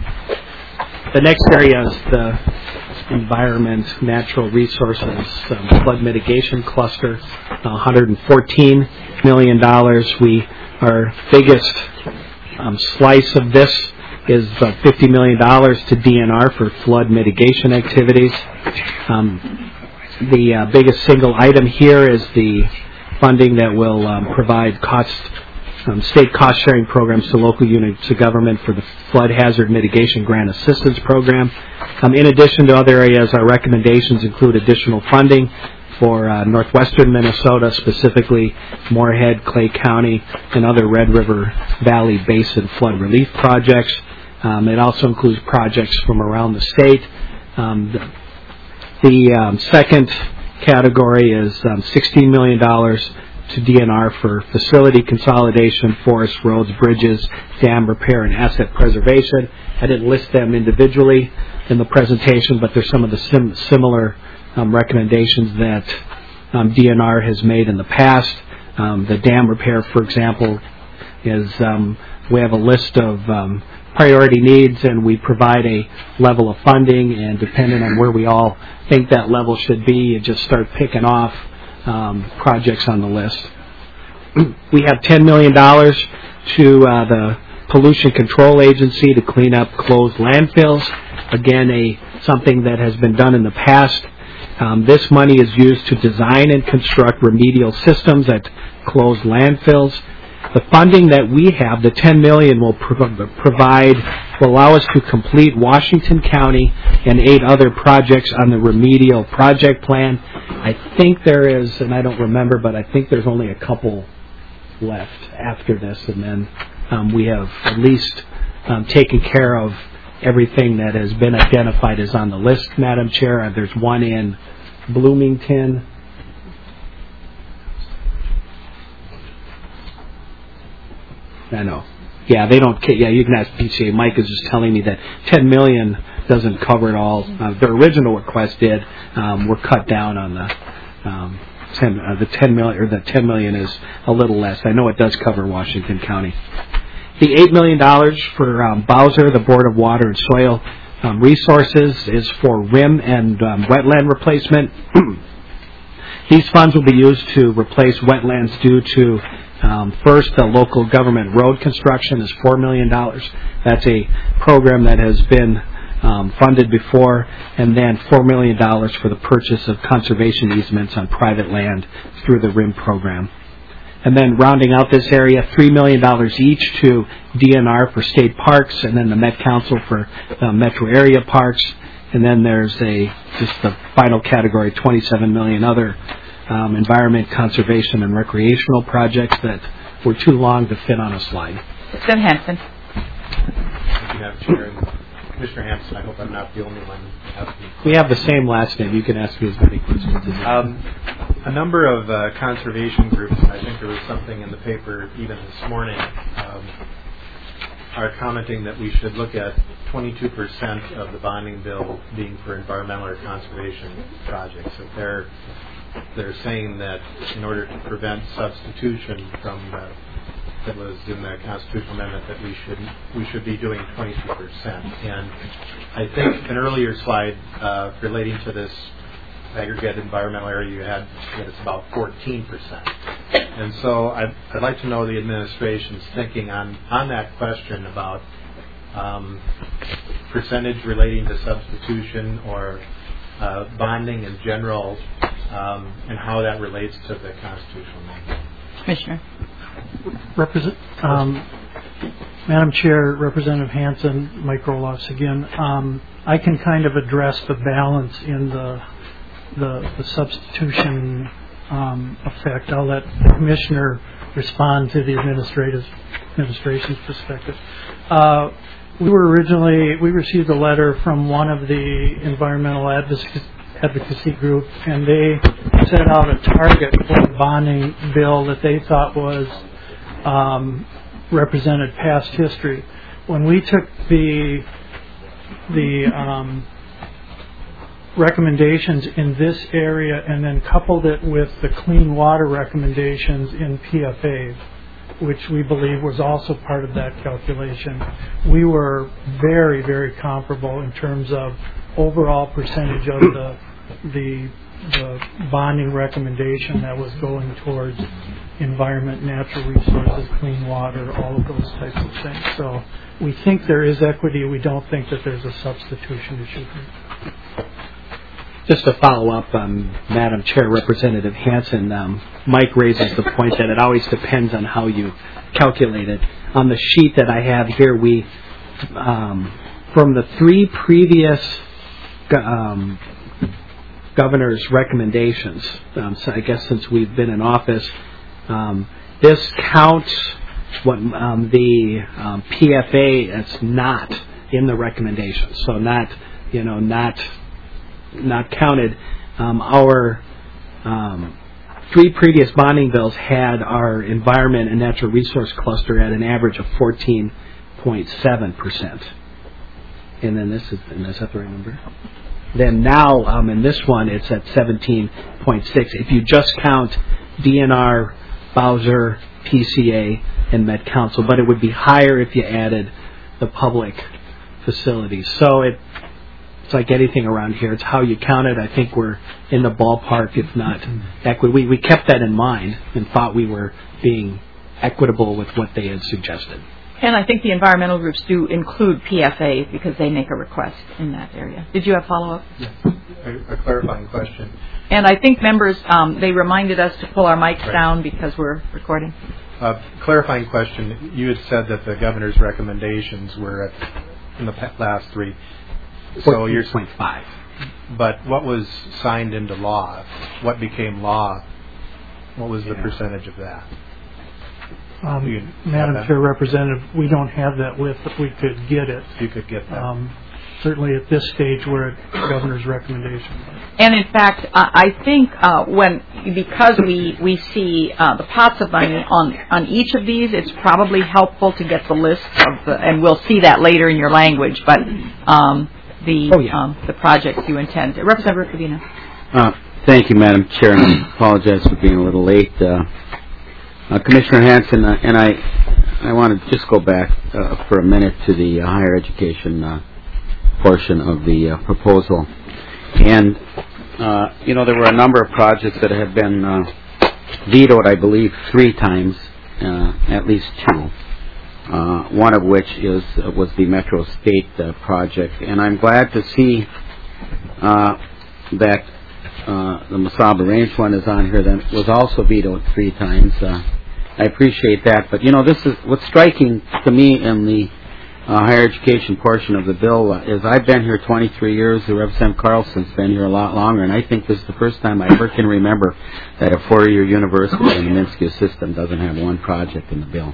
The next area is the environment, natural resources, um, flood mitigation cluster, one hundred fourteen million dollars. We, our biggest um, slice of this is uh, fifty million dollars to D N R for flood mitigation activities. Um, the uh, biggest single item here is the funding that will um, provide cost Um, state cost-sharing programs to local units of government for the Flood Hazard Mitigation Grant Assistance Program. Um, in addition to other areas, our recommendations include additional funding for uh, northwestern Minnesota, specifically Moorhead, Clay County, and other Red River Valley Basin flood relief projects. Um, it also includes projects from around the state. Um, the the um, second category is um, sixteen million dollars to D N R for facility consolidation, forest, roads, bridges, dam repair, and asset preservation. I didn't list them individually in the presentation, but there's some of the sim- similar um, recommendations that um, D N R has made in the past. Um, the dam repair, for example, is um, we have a list of um, priority needs, and we provide a level of funding, and depending on where we all think that level should be, you just start picking off Um, projects on the list. We have ten million dollars to uh, the Pollution Control Agency to clean up closed landfills. Again, a something that has been done in the past. Um, this money is used to design and construct remedial systems at closed landfills. The funding that we have, the ten million dollars, will pro- provide, will allow us to complete Washington County and eight other projects on the remedial project plan. I think there is, and I don't remember, but I think there's only a couple left after this, and then um, we have at least um, taken care of everything that has been identified as on the list, Madam Chair. There's one in Bloomington. I know. Yeah, they don't. Yeah, you can ask P C A. Mike is just telling me that ten million doesn't cover it all. Uh, the original request did. Um, we're cut down on the um, ten. Uh, the ten million, or the ten million is a little less. I know it does cover Washington County. The eight million dollars for um, Bowser, the Board of Water and Soil um, Resources, is for rim and um, wetland replacement. These funds will be used to replace wetlands due to Um, first, the local government road construction is four million dollars. That's a program that has been um, funded before, and then four million dollars for the purchase of conservation easements on private land through the R I M program. And then rounding out this area, three million dollars each to D N R for state parks, and then the Met Council for uh, metro area parks. And then there's a just the final category, twenty-seven million dollars other Um, environment, conservation, and recreational projects that were too long to fit on a slide. Jim Hanson. Thank you, Madam Chair. And Commissioner Hanson, I hope I'm not the only one asking. We have the same last name. You can ask me as many questions as you want. Um, a number of uh, conservation groups, and I think there was something in the paper even this morning, um, are commenting that we should look at twenty-two percent of the bonding bill being for environmental or conservation projects. If they're They're saying that in order to prevent substitution from uh, that was in the constitutional amendment, that we should we should be doing twenty-two percent. And I think an earlier slide uh, relating to this aggregate environmental area you had, that it's about fourteen percent. And so I'd, I'd like to know the administration's thinking on on that question about um, percentage relating to substitution or uh, bonding in general. Um, and how that relates to the constitutional amendment. Commissioner. Represent, um, Madam Chair, Representative Hanson, Mike Roloffs again. Um, I can kind of address the balance in the the, the substitution um, effect. I'll let the Commissioner respond to the administrative administration's perspective. Uh, we were originally we received a letter from one of the environmental advocacy advocacy group, and they set out a target for the bonding bill that they thought was um, represented past history. When we took the the um, recommendations in this area and then coupled it with the clean water recommendations in P F A, which we believe was also part of that calculation, we were very, very comparable in terms of overall percentage of the the, the bonding recommendation that was going towards environment, natural resources, clean water, all of those types of things. So we think there is equity. We don't think that there's a substitution issue here. Just to follow up, um, Madam Chair, Representative Hansen, um, Mike raises the point that it always depends on how you calculate it. On the sheet that I have here, we, um, from the three previous um, governor's recommendations, um, so I guess since we've been in office, um, this counts what um, the um, P F A that's not in the recommendations, so not, you know, not. not counted. Um, our um, three previous bonding bills had our environment and natural resource cluster at an average of fourteen point seven percent. And then this is, and is that the right number? Then now, um, in this one, it's at seventeen point six. If you just count D N R, Bowser, P C A, and Met Council, but it would be higher if you added the public facilities. So it It's like anything around here. It's how you count it. I think we're in the ballpark, if not equity. We, we kept that in mind and thought we were being equitable with what they had suggested. And I think the environmental groups do include P F A because they make a request in that area. Did you have follow-up? Yes. A, a clarifying question. And I think members, um, they reminded us to pull our mics right. down because we're recording. Uh, clarifying question. You had said that the governor's recommendations were at, in the last three. So you're fourteen point five. But what was signed into law? What became law? What was the yeah. percentage of that? Um, Madam Chair, Representative, we don't have that list, but we could get it. You could get that. Um, certainly at this stage, we're at governor's recommendation. And in fact, uh, I think uh, when because we we see uh, the pots of money on on each of these, it's probably helpful to get the list of the, and we'll see that later in your language. But um, the oh, yeah. um, the projects you intend, Representative Ricavina. Uh, thank you, Madam Chair, and I apologize for being a little late. Uh, uh, Commissioner Hansen, uh, and I, I want to just go back uh, for a minute to the uh, higher education uh, portion of the uh, proposal. And, uh, you know, there were a number of projects that have been uh, vetoed, I believe, three times, uh, at least two. Uh, one of which is uh, was the Metro State uh, project. And I'm glad to see uh, that uh, the Mesaba Range one is on here that was also vetoed three times. Uh, I appreciate that. But, you know, this is what's striking to me in the uh, higher education portion of the bill uh, is I've been here twenty-three years. Representative Carlson's been here a lot longer, and I think this is the first time I ever can remember that a four-year university in the Minsky system doesn't have one project in the bill.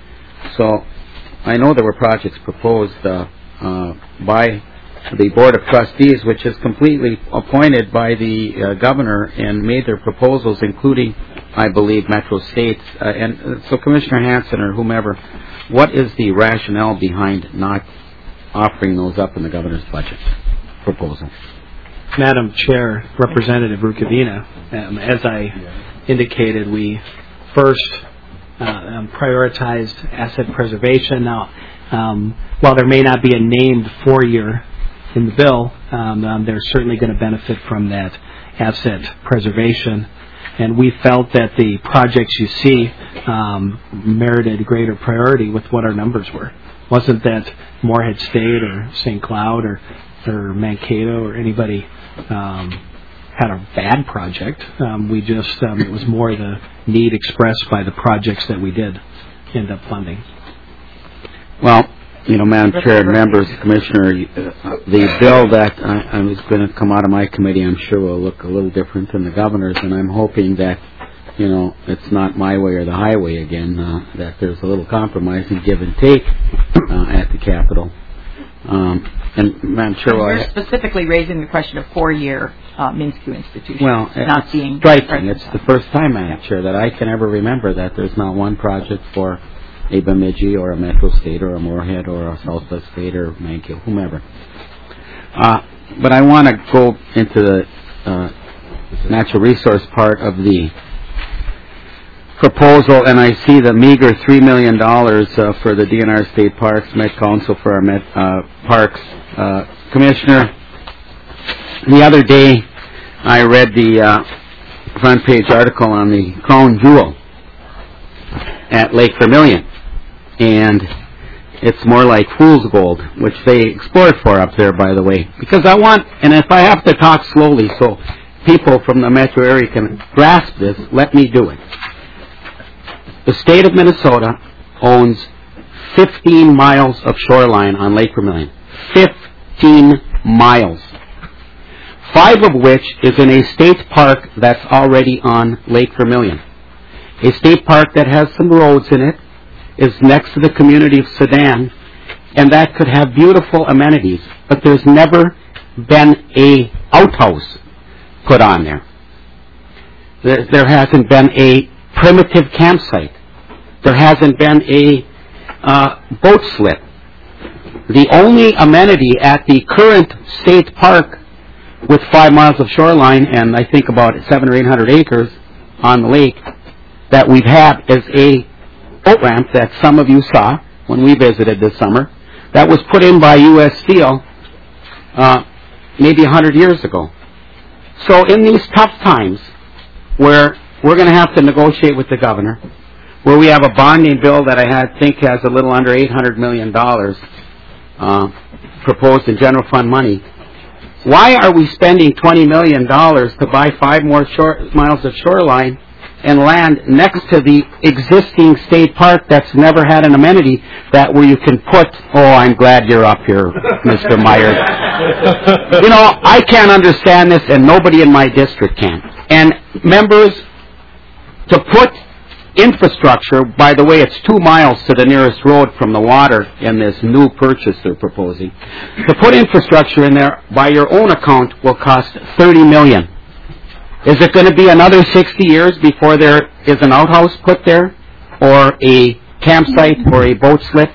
So I know there were projects proposed uh, uh, by the Board of Trustees, which is completely appointed by the uh, governor and made their proposals, including, I believe, Metro States. Uh, and so, Commissioner Hansen or whomever, what is the rationale behind not offering those up in the governor's budget proposal? Madam Chair, Representative Rukavina, um, as I indicated, we first uh, um, prioritized asset preservation. Now, um, while there may not be a named four-year in the bill, um, um, they're certainly going to benefit from that asset preservation. And we felt that the projects you see um, merited greater priority with what our numbers were. Wasn't that Moorhead State or Saint Cloud or, or Mankato or anybody um, had a bad project. Um, we just, um, it was more the need expressed by the projects that we did end up funding. Well, you know, Madam Chair and members, Commissioner, uh, the bill that I, I was going to come out of my committee, I'm sure will look a little different than the governor's, and I'm hoping that, you know, it's not my way or the highway again, uh, that there's a little compromise and give and take uh, at the Capitol. Um, and Madam Chair, And well, you're I- specifically raising the question of four-year uh, Minsky institutions well, not it's being striking. It's the first time, Madam Chair, that I can ever remember that there's not one project for a Bemidji or a Metro State or a Moorhead or a Southwest State or Mankato, whomever. Uh, but I want to go into the uh, natural resource part of the proposal, and I see the meager three million dollars uh, for the D N R State Parks, Met Council for our Met uh, Parks. Uh, Commissioner, the other day I read the uh, front page article on the Crown Jewel at Lake Vermilion, and it's more like fool's gold, which they explored for up there, by the way. Because I want, and if I have to talk slowly so people from the metro area can grasp this, let me do it. The state of Minnesota owns fifteen miles of shoreline on Lake Vermilion. fifteen miles. Five of which is in a state park that's already on Lake Vermilion. A state park that has some roads in it, is next to the community of Sedan, and that could have beautiful amenities, but there's never been a outhouse put on there. There, there hasn't been a primitive campsite. There hasn't been a uh, boat slip. The only amenity at the current state park with five miles of shoreline and I think about seven or eight hundred acres on the lake that we've had is a boat ramp that some of you saw when we visited this summer that was put in by U S Steel uh, maybe a hundred years ago. So in these tough times where we're going to have to negotiate with the governor, where we have a bonding bill that I had, think has a little under eight hundred million dollars uh, proposed in general fund money, why are we spending twenty million dollars to buy five more short miles of shoreline and land next to the existing state park that's never had an amenity that where you can put, oh, I'm glad you're up here, Mister Myers. You know, I can't understand this, and nobody in my district can. And members, to put infrastructure, by the way, it's two miles to the nearest road from the water in this new purchase they're proposing. To put infrastructure in there, by your own account, will cost thirty million dollars. Is it going to be another sixty years before there is an outhouse put there, or a campsite, or a boat slip?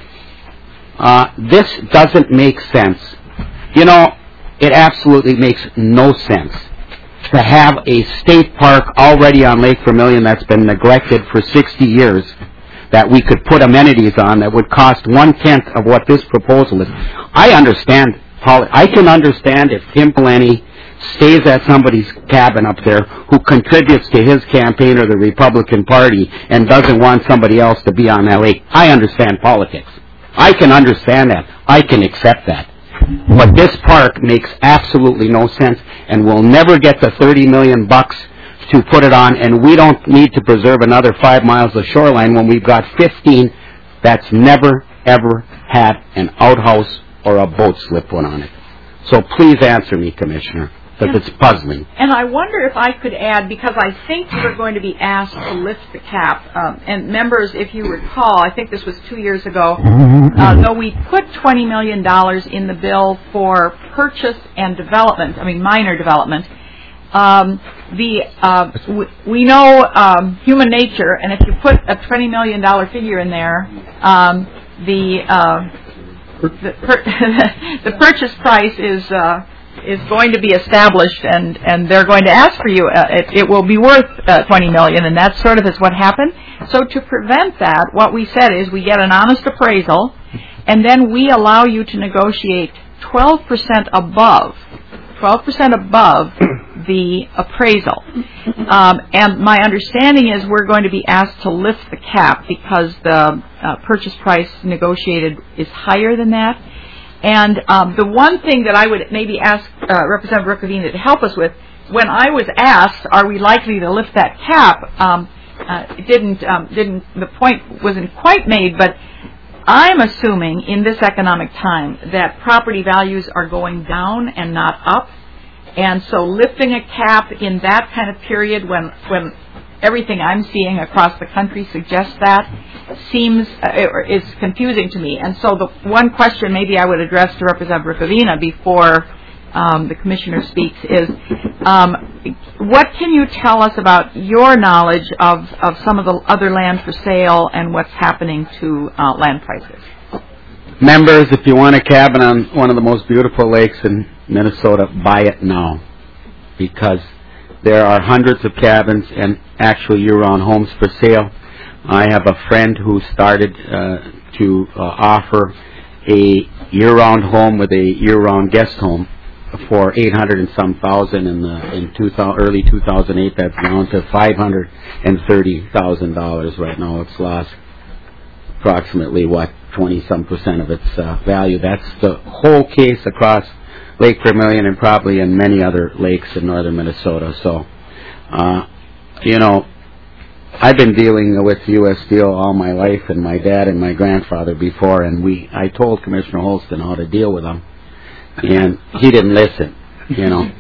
Uh, this doesn't make sense. You know, it absolutely makes no sense to have a state park already on Lake Vermilion that's been neglected for sixty years that we could put amenities on that would cost one-tenth of what this proposal is. I understand, Paul, I can understand if Tim Pawlenty stays at somebody's cabin up there who contributes to his campaign or the Republican Party and doesn't want somebody else to be on that lake. I understand politics. I can understand that. I can accept that. But this park makes absolutely no sense, and we'll never get the thirty million bucks to put it on, and we don't need to preserve another five miles of shoreline when we've got fifteen that's never, ever had an outhouse or a boat slip put on it. So please answer me, Commissioner, because it's puzzling. And I wonder if I could add, because I think we're going to be asked to lift the cap. Um, and members, if you recall, I think this was two years ago, uh, though we put twenty million dollars in the bill for purchase and development, I mean minor development, um, the uh, w- we know um, human nature, and if you put a twenty million dollars figure in there, um, the, uh, the, per- the purchase price is... Uh, is going to be established, and, and they're going to ask for you. Uh, it, it will be worth uh, twenty million dollars, and that sort of is what happened. So to prevent that, what we said is we get an honest appraisal, and then we allow you to negotiate twelve percent above, twelve percent above the appraisal. Um, and my understanding is we're going to be asked to lift the cap because the uh, purchase price negotiated is higher than that. And um, the one thing that I would maybe ask uh, Representative Rukavina to help us with, when I was asked, are we likely to lift that cap, um, uh, it didn't, um, didn't, the point wasn't quite made, but I'm assuming in this economic time that property values are going down and not up. And so lifting a cap in that kind of period when when everything I'm seeing across the country suggests that seems uh, is confusing to me. And so the one question maybe I would address to Representative Rukavina before um, the Commissioner speaks is, um, what can you tell us about your knowledge of, of some of the other land for sale and what's happening to uh, land prices? Members, if you want a cabin on one of the most beautiful lakes in Minnesota, buy it now, because there are hundreds of cabins and actual year-round homes for sale. I have a friend who started uh, to uh, offer a year-round home with a year-round guest home for eight hundred and some thousand in the in two thousand, early two thousand eight. That's down to five hundred and thirty thousand dollars right now. It's lost approximately what twenty some percent of its uh, value. That's the whole case across Lake Vermilion and probably in many other lakes in northern Minnesota. So, uh, you know, I've been dealing with U S Steel all my life, and my dad and my grandfather before, and we I told Commissioner Holston how to deal with them, and he didn't listen, you know.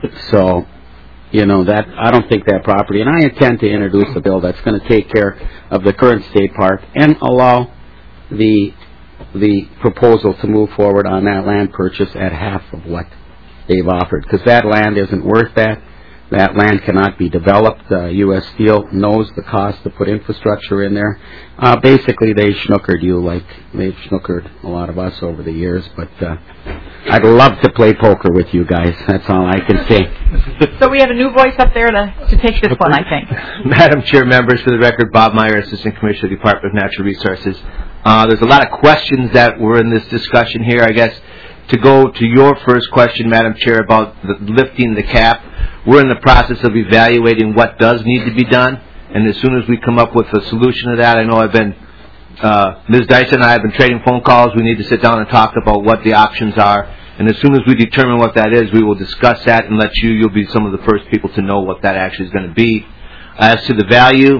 So, you know, that I don't think that property, and I intend to introduce a bill that's going to take care of the current state park and allow the the proposal to move forward on that land purchase at half of what they've offered, because that land isn't worth that. That land cannot be developed. Uh, U S Steel knows the cost to put infrastructure in there. Uh, basically, they schnookered you like they've schnookered a lot of us over the years. But uh, I'd love to play poker with you guys. That's all I can say. So we have a new voice up there to, to take this one, I think. Madam Chair, members, for the record, Bob Meyer, Assistant Commissioner, Department of Natural Resources. Uh, there's a lot of questions that were in this discussion here. I guess to go to your first question, Madam Chair, about the, lifting the cap, we're in the process of evaluating what does need to be done, and as soon as we come up with a solution to that, I know I've been, uh, Miz Dyson and I have been trading phone calls. We need to sit down and talk about what the options are, and as soon as we determine what that is, we will discuss that and let you, you'll be some of the first people to know what that actually is going to be. As to the value,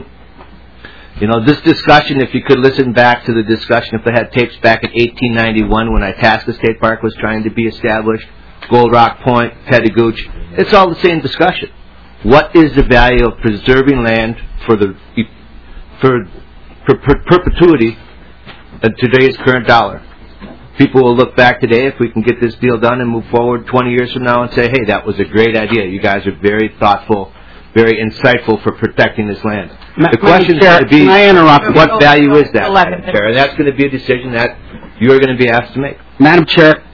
you know, this discussion, if you could listen back to the discussion, if they had tapes back in eighteen ninety-one when Itasca State Park was trying to be established, Gold Rock Point, Petigooch, it's all the same discussion. What is the value of preserving land for the for, for, for perpetuity at today's current dollar? People will look back today, if we can get this deal done and move forward twenty years from now, and say, hey, that was a great idea. You guys are very thoughtful, very insightful for protecting this land. Ma- the question is going to be, can I interrupt? what value is that, Madam Chair? And that's going to be a decision that you're going to be asked to make. Madam Chair,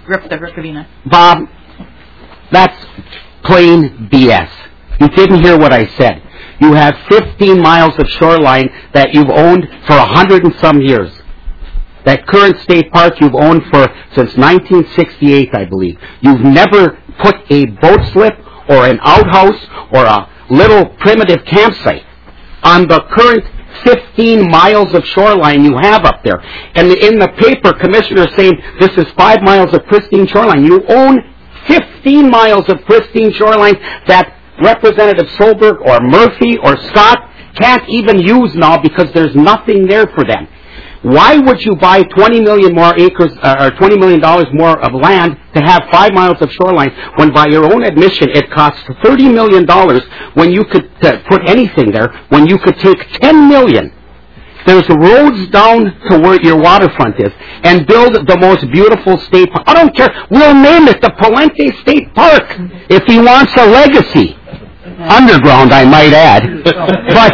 Bob, that's plain B S. You didn't hear what I said. You have fifteen miles of shoreline that you've owned for a hundred and some years. That current state park you've owned for since nineteen sixty-eight, I believe. You've never put a boat slip or an outhouse or a little primitive campsite on the current fifteen miles of shoreline you have up there. And in the paper, Commissioner is saying this is five miles of pristine shoreline. You own fifteen miles of pristine shoreline that Representative Solberg or Murphy or Scott can't even use now because there's nothing there for them. Why would you buy twenty million more acres uh, or twenty million dollars more of land to have five miles of shoreline when, by your own admission, it costs thirty million dollars when you could uh, put anything there, when you could take ten million dollars? There's roads down to where your waterfront is and build the most beautiful state park. I don't care. We'll name it the Palente State Park if he wants a legacy. Underground, I might add. But,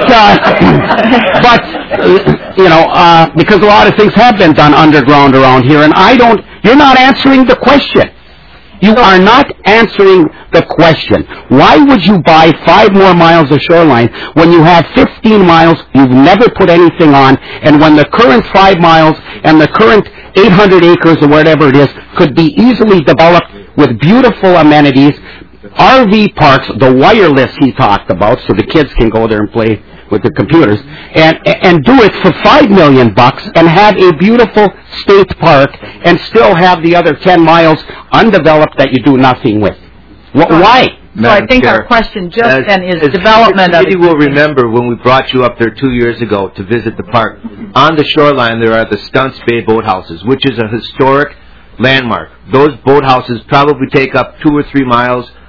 uh, but you know, uh, because a lot of things have been done underground around here, and I don't, you're not answering the question. You are not answering the question. Why would you buy five more miles of shoreline when you have fifteen miles you've never put anything on, and when the current five miles and the current eight hundred acres or whatever it is could be easily developed with beautiful amenities, R V parks, the wireless he talked about, so the kids can go there and play with the computers, and and do it for five million bucks and have a beautiful state park and still have the other ten miles undeveloped that you do nothing with. Why? So I think Chair, our question just as, then is as development the of... committee will remember when we brought you up there two years ago to visit the park. On the shoreline there are the Stunts Bay boathouses, which is a historic landmark. Those boathouses probably take up two or three miles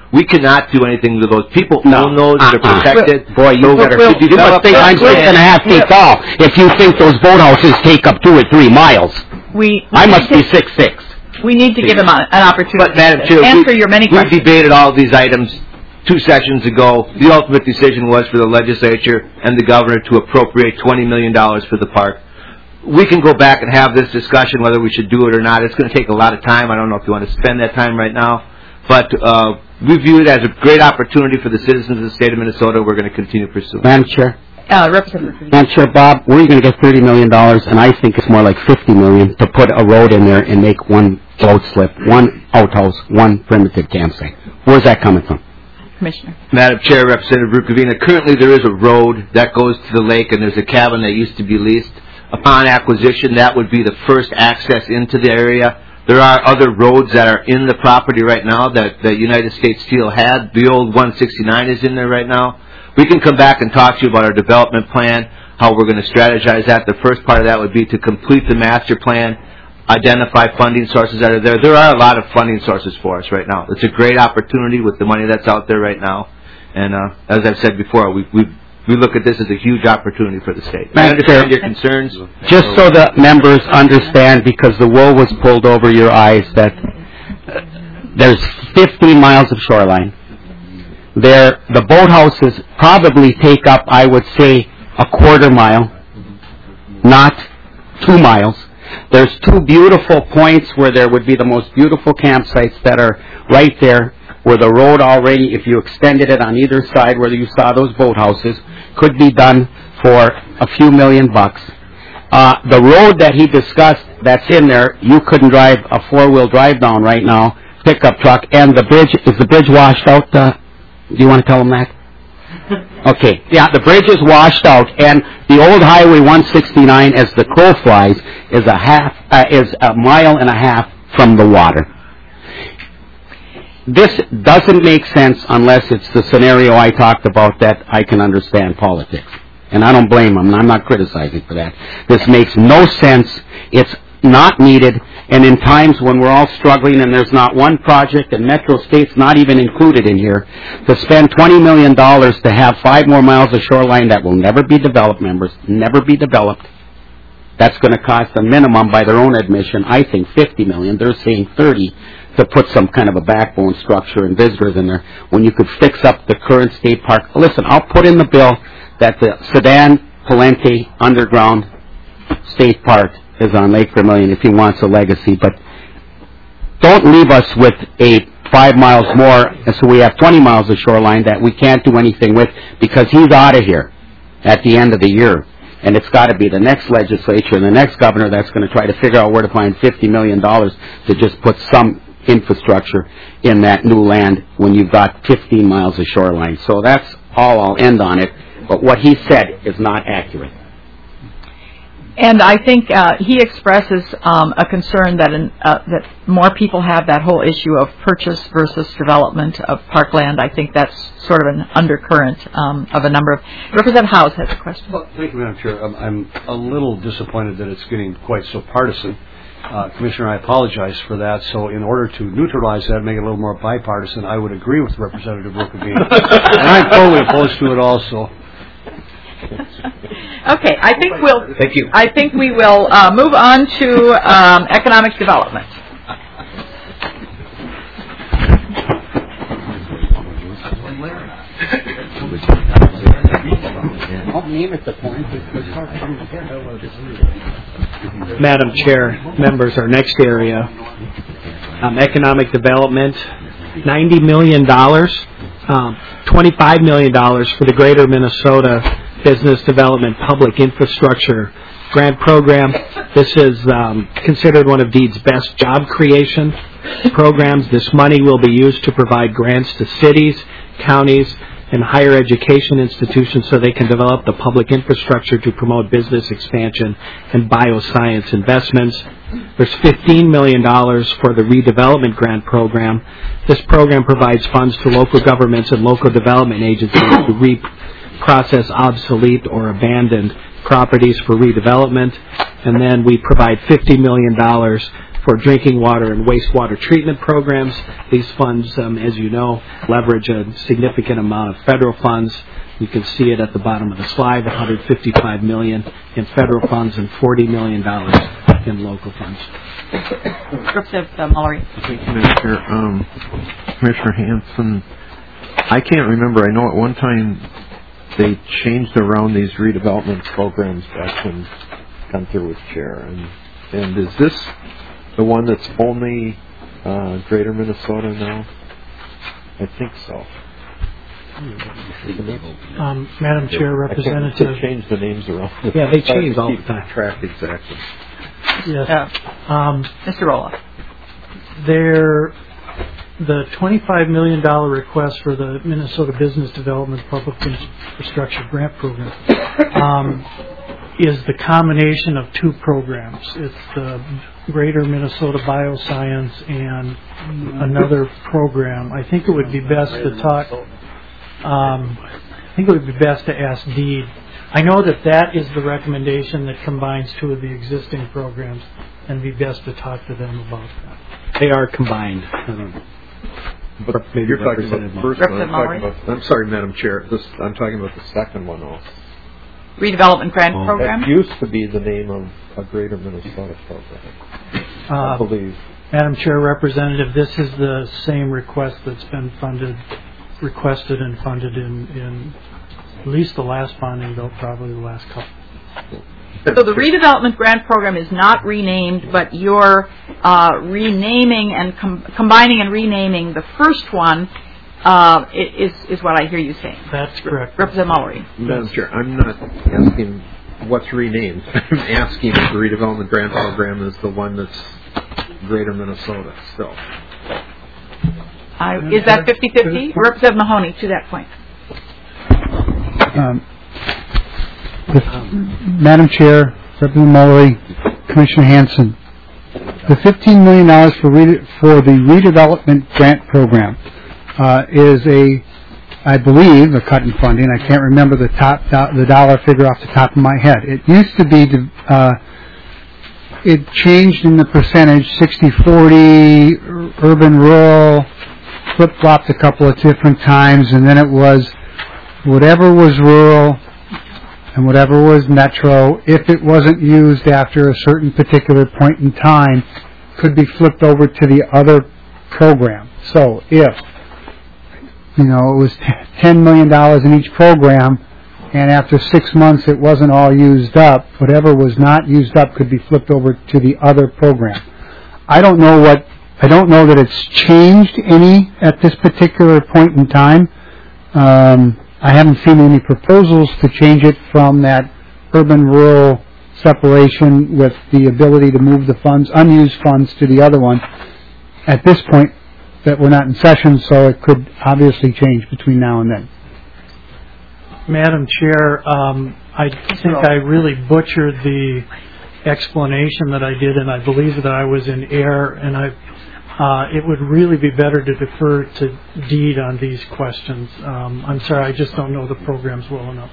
We cannot do anything to those. People No. own those. They're Uh-uh. protected. Boy, you So better, we'll you develop must think I'm that six plan. and a half feet tall if you think those boathouses take up two or three miles. We, I we must need be to- six foot six. We need to give him a- an opportunity But, Madam to Chair, answer we, your many we questions. debated all of these items two sessions ago. The ultimate decision was for the legislature and the governor to appropriate twenty million dollars for the park. We can go back and have this discussion whether we should do it or not. It's going to take a lot of time. I don't know if you want to spend that time right now. But uh, we view it as a great opportunity for the citizens of the state of Minnesota. We're going to continue pursuing. Madam Chair. Uh, Representative. Madam Chair, Bob, where are you going to get thirty million dollars? And I think it's more like fifty million dollars to put a road in there and make one boat slip, one outhouse, one primitive campsite. Where's that coming from? Commissioner. Madam Chair, Representative Rukavina, currently there is a road that goes to the lake, and there's a cabin that used to be leased. Upon acquisition, that would be the first access into the area. There are other roads that are in the property right now that the United States Steel had. The old one sixty-nine is in there right now. We can come back and talk to you about our development plan, how we're going to strategize that. The first part of that would be to complete the master plan, identify funding sources that are there. There are a lot of funding sources for us right now. It's a great opportunity with the money that's out there right now. And uh, as I've said before, we, we we look at this as a huge opportunity for the state. I understand your concerns. Just so the members understand, because the wool was pulled over your eyes, that uh, there's fifteen miles of shoreline. There, the boathouses probably take up, I would say, a quarter mile, not two miles. There's two beautiful points where there would be the most beautiful campsites that are right there, where the road already, if you extended it on either side where you saw those boathouses, could be done for a few million bucks. Uh, the road that he discussed that's in there, you couldn't drive a four-wheel drive down right now, pickup truck, and the bridge, is the bridge washed out? Uh, do you want to tell him that? Okay, yeah, the bridge is washed out, and the old Highway one sixty-nine, as the crow flies, is a half, uh, is a mile and a half from the water. This doesn't make sense unless it's the scenario I talked about that I can understand politics. And I don't blame them. I'm not criticizing for that. This makes no sense. It's not needed. And in times when we're all struggling and there's not one project, and Metro State's not even included in here, to spend twenty million dollars to have five more miles of shoreline that will never be developed, members, never be developed, that's going to cost a minimum, by their own admission, I think fifty million dollars. They're saying thirty to put some kind of a backbone structure and visitors in there, when you could fix up the current state park. Listen, I'll put in the bill that the Sedan Palenque Underground State Park is on Lake Vermilion if he wants a legacy, but don't leave us with a five miles more, and so we have twenty miles of shoreline that we can't do anything with, because he's out of here at the end of the year. And it's got to be the next legislature and the next governor that's going to try to figure out where to find fifty million dollars to just put some infrastructure in that new land when you've got fifteen miles of shoreline. So that's all. I'll end on it. But what he said is not accurate. And I think uh, he expresses um, a concern that in, uh, that more people have that whole issue of purchase versus development of parkland. I think that's sort of an undercurrent um, of a number of... Representative Howes has a question. Well, thank you, Madam Chair. Um, I'm a little disappointed that it's getting quite so partisan. Uh, Commissioner, I apologize for that. So in order to neutralize that, make it a little more bipartisan, I would agree with Representative Rukavina. And I'm totally opposed to it also. Okay, I think we'll. Thank you. I think we will uh, move on to um, economic development. Madam Chair, members, our next area, um, economic development, ninety million dollars, um, twenty-five million dollars for the Greater Minnesota Business Development Public Infrastructure Grant Program. This is um, considered one of DEED's best job creation programs. This money will be used to provide grants to cities, counties, and higher education institutions so they can develop the public infrastructure to promote business expansion and bioscience investments. There's fifteen million dollars for the redevelopment grant program. This program provides funds to local governments and local development agencies to reprocess obsolete or abandoned properties for redevelopment. And then we provide fifty million dollars for drinking water and wastewater treatment programs. These funds, um, as you know, leverage a significant amount of federal funds. You can see it at the bottom of the slide, one hundred fifty-five million dollars in federal funds and forty million dollars in local funds. Representative uh, Mullery. Thank you, Madam Chair. Um, Commissioner Hanson, I can't remember. I know at one time they changed around these redevelopment programs back when Gunther was chair. And, and is this the one that's only uh, Greater Minnesota now? I think so. Um, Madam Chair, Representative. They change the names around. Yeah, they change all the time. Track exactly. Yes. Uh, um, Mister Roloff. There, the twenty-five million dollars request for the Minnesota Business Development Public Infrastructure Grant Program um, is the combination of two programs. It's the Greater Minnesota Bioscience and another program. I think it would be best to talk. Um, I think it would be best to ask Deed. I know that that is the recommendation that combines two of the existing programs, and it'd be best to talk to them about that. They are combined. But Maybe you're talking about the first one. I'm, talking about, I'm sorry, Madam Chair. This, I'm talking about the second one also. Redevelopment Grant Oh. Program? That used to be the name of a Greater Minnesota program. Uh, I believe. Madam Chair, Representative, this is the same request that's been funded, requested and funded in, in at least the last funding, though probably the last couple. So the redevelopment grant program is not renamed, but you're uh, renaming and com- combining and renaming the first one uh, is is what I hear you saying. That's correct. Representative Mullery. Madam Chair, I'm not asking what's renamed. I'm asking if the redevelopment grant program is the one that's Greater Minnesota still. Uh, is that fifty-fifty? Representative Mahoney, to that point. Um, the, Madam Chair, Representative Mullery, Commissioner Hanson, the fifteen million dollars for, re- for the redevelopment grant program uh, is a, I believe, a cut in funding. I can't remember the top do- the dollar figure off the top of my head. It used to be, uh, it changed in the percentage, sixty forty, urban, rural, flip-flopped a couple of different times, and then it was whatever was rural and whatever was metro, if it wasn't used after a certain particular point in time, could be flipped over to the other program. So if, you know, it was ten million dollars in each program, and after six months it wasn't all used up, whatever was not used up could be flipped over to the other program. I don't know what, I don't know that it's changed any at this particular point in time. Um, I haven't seen any proposals to change it from that urban-rural separation with the ability to move the funds, unused funds, to the other one. At this point, that we're not in session, so it could obviously change between now and then. Madam Chair, um, I think I really butchered the explanation that I did, and I believe that I was in error, and I Uh, it would really be better to defer to Deed on these questions. Um, I'm sorry, I just don't know the programs well enough.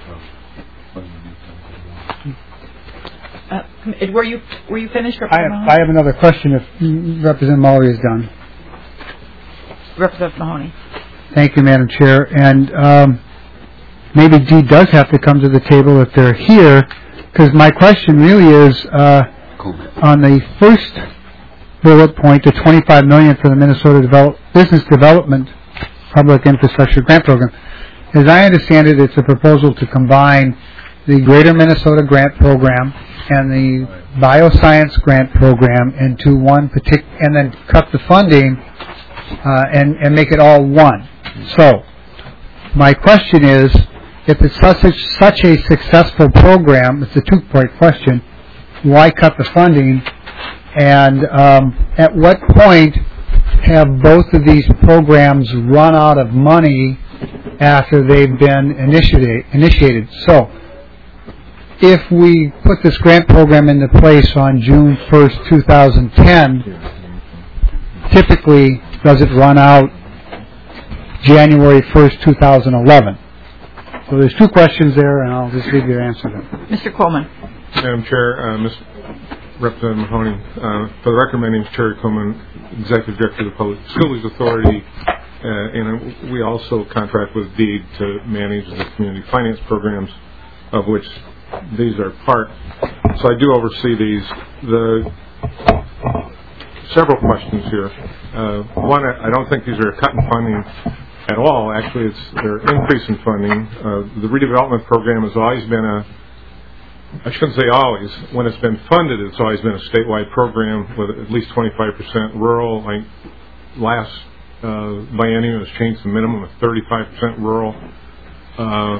Uh, were you were you finished, I Representative have, Mahoney? I have another question if Representative Mullery is done. Representative Mahoney. Thank you, Madam Chair. And um, maybe Deed does have to come to the table if they're here, because my question really is uh, on the first bullet point, the twenty-five million dollars for the Minnesota Develop, Business Development Public Infrastructure Grant Program. As I understand it, it's a proposal to combine the Greater Minnesota Grant Program and the Bioscience Grant Program into one particular, and then cut the funding uh, and, and make it all one. So, my question is, if it's such a, such a successful program, it's a two-part question, why cut the funding? And um, at what point have both of these programs run out of money after they've been initiate, initiated? So, if we put this grant program into place on June first, two thousand ten, typically does it run out January first, two thousand eleven? So there's two questions there, and I'll just leave your answer them. Mister Coleman. Madam Chair, uh, Miz Representative Mahoney. Uh, for the record, my name is Terry Coleman, Executive Director of the Public Facilities Authority, uh, and we also contract with DEED to manage the community finance programs, of which these are part. So I do oversee these. The several questions here. Uh, one, I don't think these are a cut in funding at all. Actually, it's they're increase in funding. Uh, the redevelopment program has always been a I shouldn't say always. When it's been funded, it's always been a statewide program with at least twenty-five percent rural. Like last uh, biennium, it was changed to a minimum of thirty-five percent rural. Uh,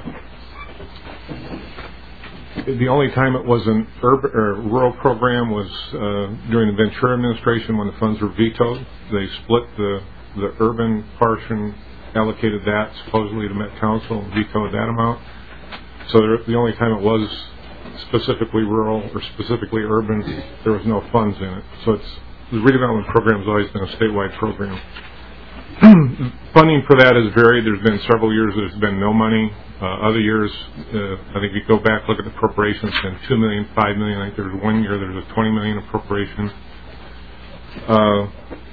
the only time it was an urban or rural program was uh, during the Ventura administration when the funds were vetoed. They split the the urban portion, allocated that supposedly to Met Council, and vetoed that amount. So there, the only time it was specifically rural or specifically urban, there was no funds in it. So it's the redevelopment program has always been a statewide program. Funding for that has varied. There's been several years there's been no money. Uh, other years, uh, I think if you go back, look at the appropriations, it's been two million, five million. I think there was one year there was a twenty million appropriation. Uh,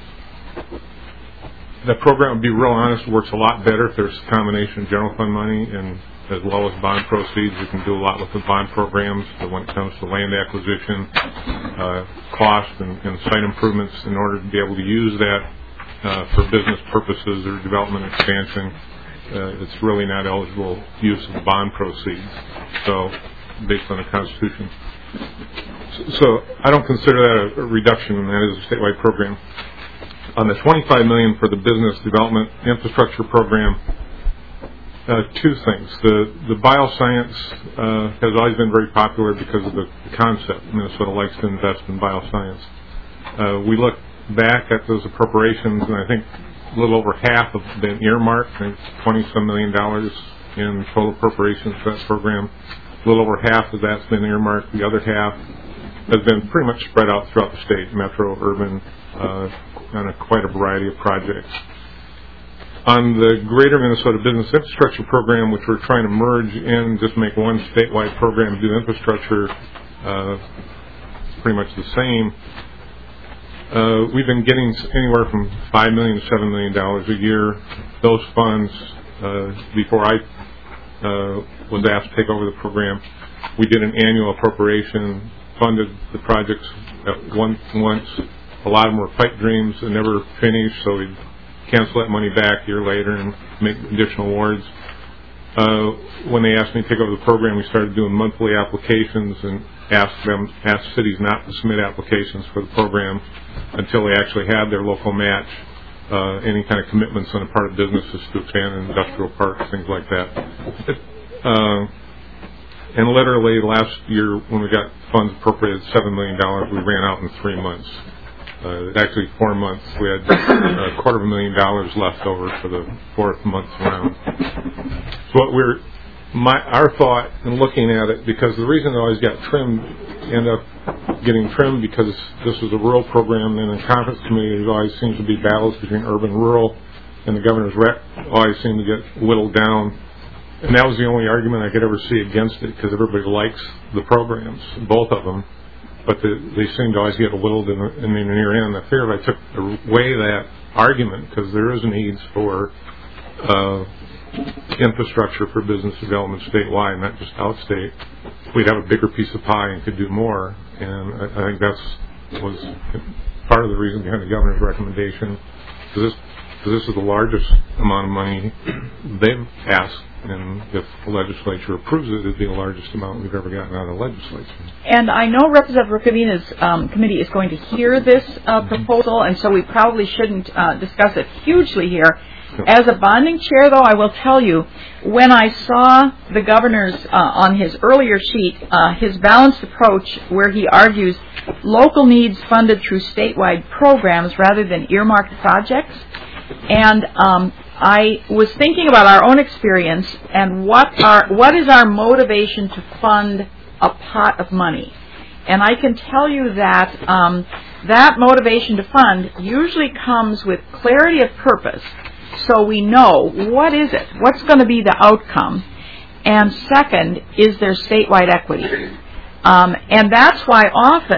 the program, to be real honest, works a lot better if there's a combination of general fund money and as well as bond proceeds. We can do a lot with the bond programs when it comes to land acquisition, uh, cost, and, and site improvements in order to be able to use that uh, for business purposes or development expansion. Uh, it's really not eligible use of bond proceeds, so based on the Constitution. So, so I don't consider that a, a reduction, and that is a statewide program. On the twenty-five million dollars for the business development infrastructure program, Uh, two things. The the bioscience uh, has always been very popular because of the concept. Minnesota likes to invest in bioscience. Uh, we look back at those appropriations, and I think a little over half have been earmarked. I think twenty-some million dollars in total appropriations for that program. A little over half of that's been earmarked. The other half has been pretty much spread out throughout the state, metro, urban, uh, on a, quite a variety of projects. On the Greater Minnesota Business Infrastructure Program, which we're trying to merge in, just make one statewide program, do infrastructure uh, pretty much the same. Uh, we've been getting anywhere from five million dollars to seven million dollars a year. Those funds, uh, before I uh, was asked to take over the program, we did an annual appropriation, funded the projects at one, once. A lot of them were pipe dreams and never finished, so we cancel that money back a year later and make additional awards. Uh, when they asked me to take over the program, we started doing monthly applications and asked them, asked cities not to submit applications for the program until they actually had their local match, uh, any kind of commitments on the part of businesses to expand in industrial parks, things like that. Uh, and literally last year when we got funds appropriated seven million dollars, we ran out in three months. Uh, actually, four months. We had a quarter of a million dollars left over for the fourth month round. So what we're, my, our thought in looking at it, because the reason it always got trimmed, end up getting trimmed because this was a rural program, and in the conference committee there always seems to be battles between urban and rural, and the governor's rec always seemed to get whittled down. And that was the only argument I could ever see against it, because everybody likes the programs, both of them. But the, they seem to always get whittled in the, in the near end. I figured if I took away that argument, because there is needs for uh, infrastructure for business development statewide, not just outstate, we'd have a bigger piece of pie and could do more. And I, I think that's was part of the reason behind the governor's recommendation. Because this, this is the largest amount of money they've asked. And if the legislature approves it, it'd be the largest amount we've ever gotten out of the legislature. And I know Representative Rukavina's um, committee is going to hear this uh, proposal, and so we probably shouldn't uh, discuss it hugely here. As a bonding chair, though, I will tell you, when I saw the governor's, uh, on his earlier sheet, uh, his balanced approach where he argues local needs funded through statewide programs rather than earmarked projects, and um, I was thinking about our own experience and what our what is our motivation to fund a pot of money. And I can tell you that um, that motivation to fund usually comes with clarity of purpose. So we know what is it, what's going to be the outcome, and second, is there statewide equity? Um, and that's why often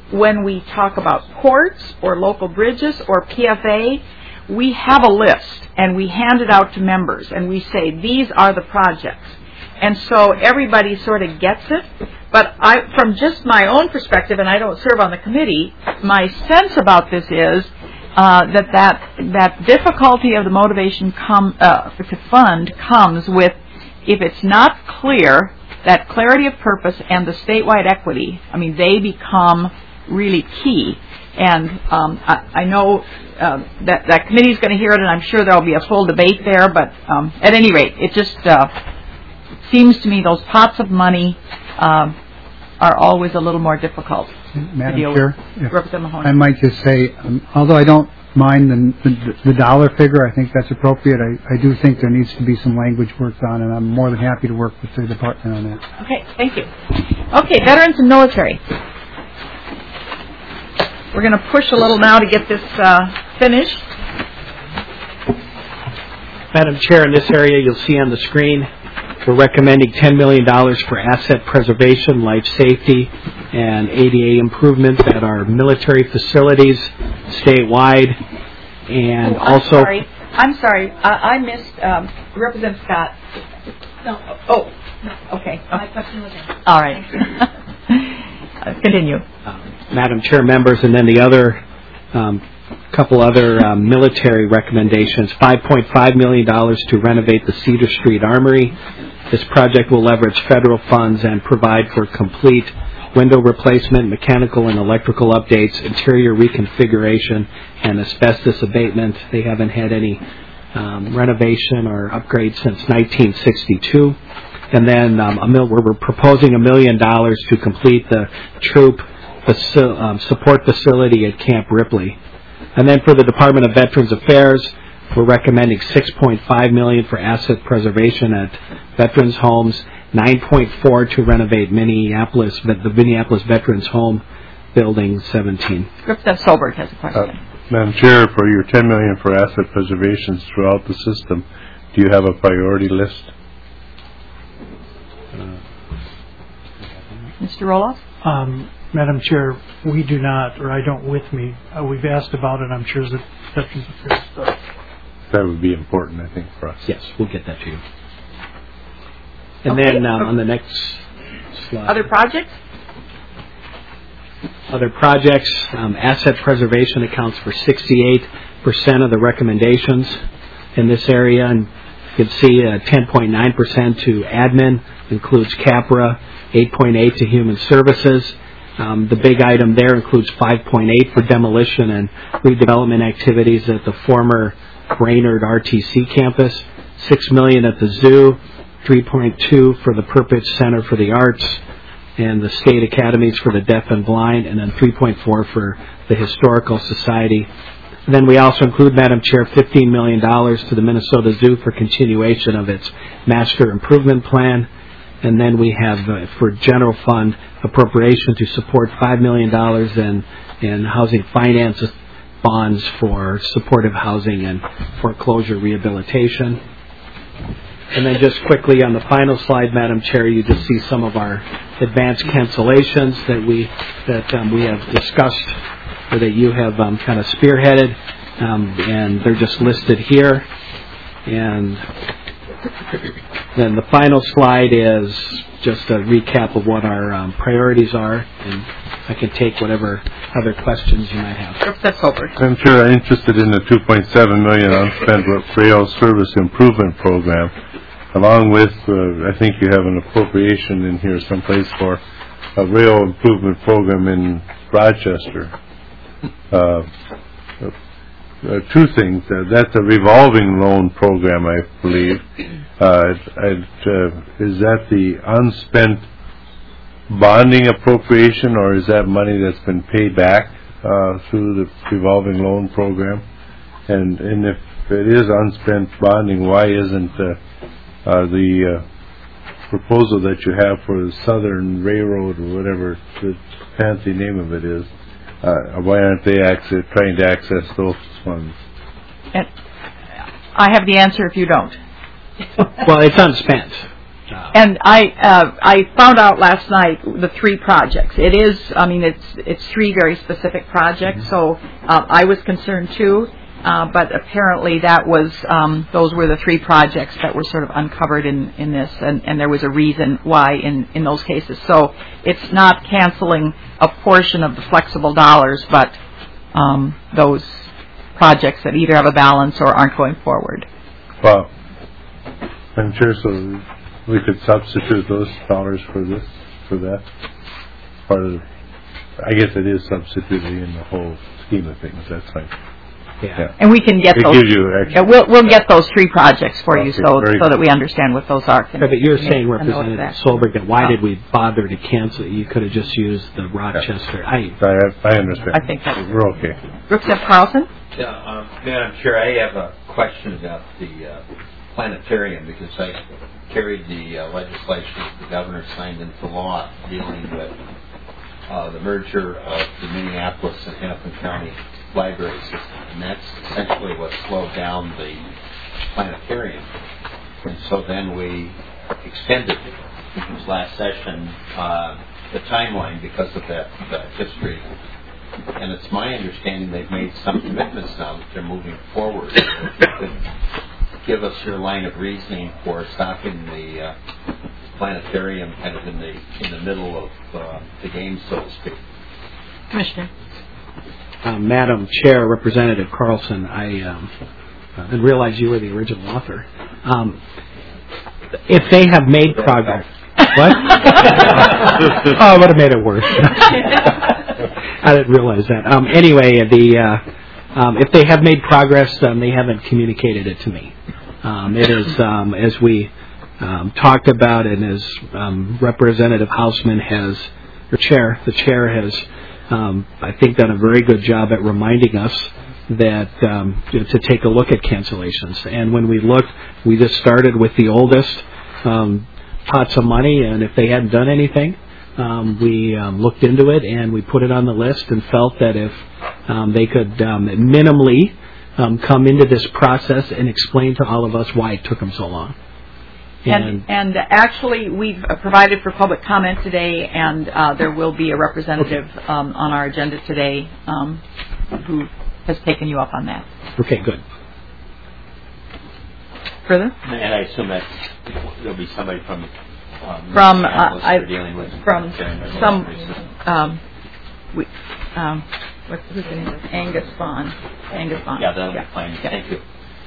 when we talk about courts or local bridges or P F A, we have a list and we hand it out to members and we say these are the projects. And so everybody sort of gets it. But I, from just my own perspective, and I don't serve on the committee, my sense about this is uh, that, that that difficulty of the motivation come, uh, to fund comes with, if it's not clear, that clarity of purpose and the statewide equity, I mean, they become really key. And um, I, I know uh, that that committee is going to hear it, and I'm sure there will be a full debate there. But um, at any rate, it just uh, seems to me those pots of money um, are always a little more difficult Madam to deal Chair, with. Representative Mahoney. I might just say, um, although I don't mind the, the, the dollar figure, I think that's appropriate. I, I do think there needs to be some language worked on, and I'm more than happy to work with the department on that. Okay, thank you. Okay, veterans and military. We're going to push a little now to get this uh, finished. Madam Chair, in this area you'll see on the screen, we're recommending ten million dollars for asset preservation, life safety, and A D A improvements at our military facilities statewide. And oh, I'm also... Sorry. I'm sorry. I, I missed um, Representative Scott. No. Oh, no. Okay. My question was answered. All right. uh, continue. Uh, Madam Chair, members, and then the other um, couple other um, military recommendations. five point five million dollars to renovate the Cedar Street Armory. This project will leverage federal funds and provide for complete window replacement, mechanical and electrical updates, interior reconfiguration, and asbestos abatement. They haven't had any um, renovation or upgrade since nineteen sixty-two. And then um, a mil- we're proposing a million dollars to complete the troop faci- um, support facility at Camp Ripley. And then for the Department of Veterans Affairs, we're recommending six point five million dollars for asset preservation at veterans' homes, nine point four to renovate Minneapolis, the Minneapolis Veterans Home Building seventeen. Representative Solberg has a question. Uh, Madam Chair, for your ten million dollars for asset preservations throughout the system, do you have a priority list? Mister Roloff? Um, Madam Chair, we do not, or I don't with me. Uh, we've asked about it. I'm sure that Veterans Affairs does. That would be important, I think, for us. Yes, we'll get that to you. And Okay. then um, on the next slide. Other projects? Other projects, um, asset preservation accounts for sixty-eight percent of the recommendations in this area. And you can see uh, ten point nine percent to admin, includes CAPRA, eight point eight to human services. Um, the big item there includes five point eight for demolition and redevelopment activities at the former Brainerd R T C campus, six million dollars at the zoo, three point two for the Perpich Center for the Arts and the State Academies for the Deaf and Blind, and then three point four for the Historical Society. And then we also include, Madam Chair, fifteen million dollars to the Minnesota Zoo for continuation of its Master Improvement Plan. And then we have, uh, for general fund appropriation to support five million dollars in, in housing finance bonds for supportive housing and foreclosure rehabilitation. And then just quickly on the final slide, Madam Chair, you just see some of our advanced cancellations that we that um, we have discussed, or that you have um, kind of spearheaded, um, and they're just listed here. And then the final slide is just a recap of what our um, priorities are, and I can take whatever other questions you might have. That's over. I'm sure I'm interested in the two point seven million dollars unspent rail service improvement program, along with, uh, I think you have an appropriation in here someplace for a rail improvement program in Rochester. Uh, uh, two things. Uh, that's a revolving loan program, I believe. Uh, it, uh, is that the unspent bonding appropriation, or is that money that's been paid back uh, through the revolving loan program? And and if it is unspent bonding, why isn't uh, uh, the uh, proposal that you have for the Southern Railroad, or whatever the fancy name of it is, uh, why aren't they access, trying to access those funds? And I have the answer if you don't. Well, it's unspent. And I uh, I found out last night the three projects. It is, I mean, it's it's three very specific projects. Mm-hmm. So uh, I was concerned too, uh, but apparently that was um, those were the three projects that were sort of uncovered in, in this, and, and there was a reason why in, in those cases. So it's not canceling a portion of the flexible dollars, but um, those projects that either have a balance or aren't going forward. Well, I'm sure so. We could substitute those dollars for this, for that part of. The, I guess it is substituted in the whole scheme of things. That's fine. Yeah. yeah. And we can get it those. Gives you extra. Yeah, we'll we'll get those three projects for okay, you, so so that we understand what those are. Yeah, but you're saying, Representative Solberg, that why oh. did we bother to cancel it? You could have just used the Rochester. Yeah. I I, I understand. I think that's we're okay. Brooks F. Carlson. Yeah, um, Madam Chair, I have a question about the uh, planetarium because I carried the uh, legislation that the governor signed into law dealing with uh, the merger of the Minneapolis and Hennepin County library system, and that's essentially what slowed down the planetarium. And so then we extended this last session uh, the timeline because of that, that history. And it's my understanding they've made some commitments now that they're moving forward. If you could give us your line of reasoning for stopping the uh, planetarium kind of in the in the middle of uh, the game, so to speak. Commissioner. Uh, Madam Chair, Representative Carlson, I um, uh, didn't realize you were the original author. Um, if they have made progress, what? Oh, it would have made it worse. I didn't realize that. Um, anyway, the uh, um, if they have made progress, um, they haven't communicated it to me. Um, it is um, as we um, talked about, and as um, Representative Hausman has, or Chair, the Chair has, um, I think, done a very good job at reminding us that um, to, to take a look at cancellations. And when we looked, we just started with the oldest um, pots of money, and if they hadn't done anything, um, we um, looked into it and we put it on the list and felt that if um, they could um, minimally um, come into this process and explain to all of us why it took them so long. And, and, and actually, we've uh, provided for public comment today, and uh, there will be a representative okay. um, on our agenda today um, who has taken you up on that. Okay, good. Further? And I assume that there'll be somebody from um, from uh, I, dealing with from some um, we, um, what's his name? Angus Vaughn. Angus Vaughn. Yeah, that'll yeah. be fine. Yeah. Thank you.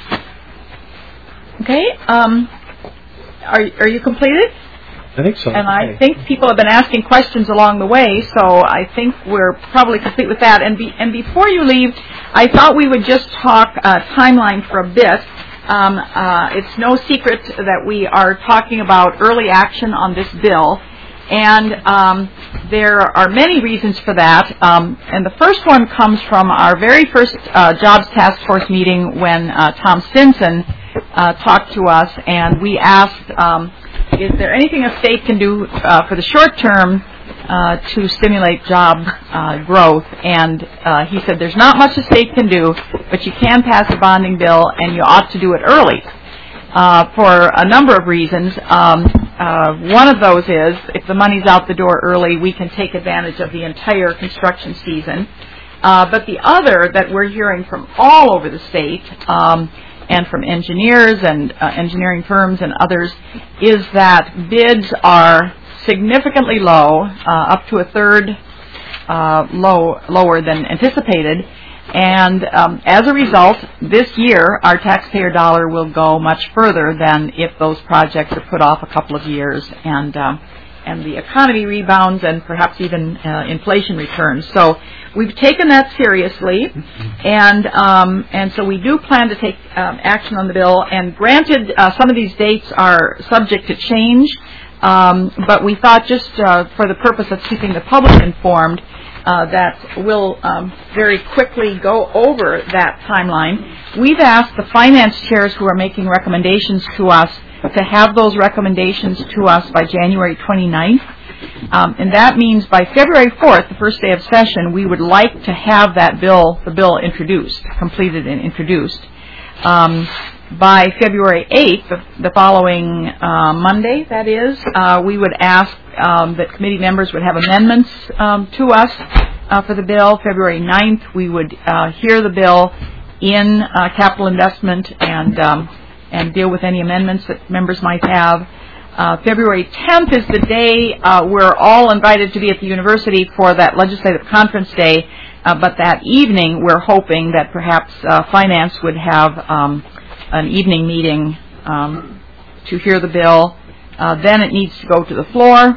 Okay. Um, are are you completed? I think so. And okay. I think people have been asking questions along the way, so I think we're probably complete with that. And be, and before you leave, I thought we would just talk uh, timeline for a bit. Um, uh, it's no secret that we are talking about early action on this bill, and um, there are many reasons for that. Um, and the first one comes from our very first uh, Jobs Task Force meeting when uh, Tom Stinson uh, talked to us, and we asked, um, is there anything a state can do uh, for the short term uh, to stimulate job uh, growth? And uh, he said there's not much the state can do, but you can pass a bonding bill, and you ought to do it early uh, for a number of reasons. Um, uh, one of those is if the money's out the door early, we can take advantage of the entire construction season. Uh, but the other that we're hearing from all over the state, um, and from engineers and uh, engineering firms and others, is that bids are significantly low, uh, up to a third uh, low, lower than anticipated. And um, as a result, this year, our taxpayer dollar will go much further than if those projects are put off a couple of years and uh, and the economy rebounds and perhaps even uh, inflation returns. So we've taken that seriously, and um, and so we do plan to take um, action on the bill. And granted, uh, some of these dates are subject to change, um, but we thought just uh, for the purpose of keeping the public informed, uh, that we'll um, very quickly go over that timeline. We've asked the finance chairs who are making recommendations to us to have those recommendations to us by January twenty-ninth. Um, and that means by February fourth, the first day of session, we would like to have that bill, the bill introduced, completed and introduced. um, by February eighth, the, the following uh, Monday, that is, uh, we would ask um, that committee members would have amendments um, to us uh, for the bill. February ninth, we would uh, hear the bill in uh, capital investment and um, and deal with any amendments that members might have. Uh, February tenth is the day uh, we're all invited to be at the university for that legislative conference day, uh, but that evening we're hoping that perhaps uh, finance would have um, an evening meeting um, to hear the bill. Uh, then it needs to go to the floor,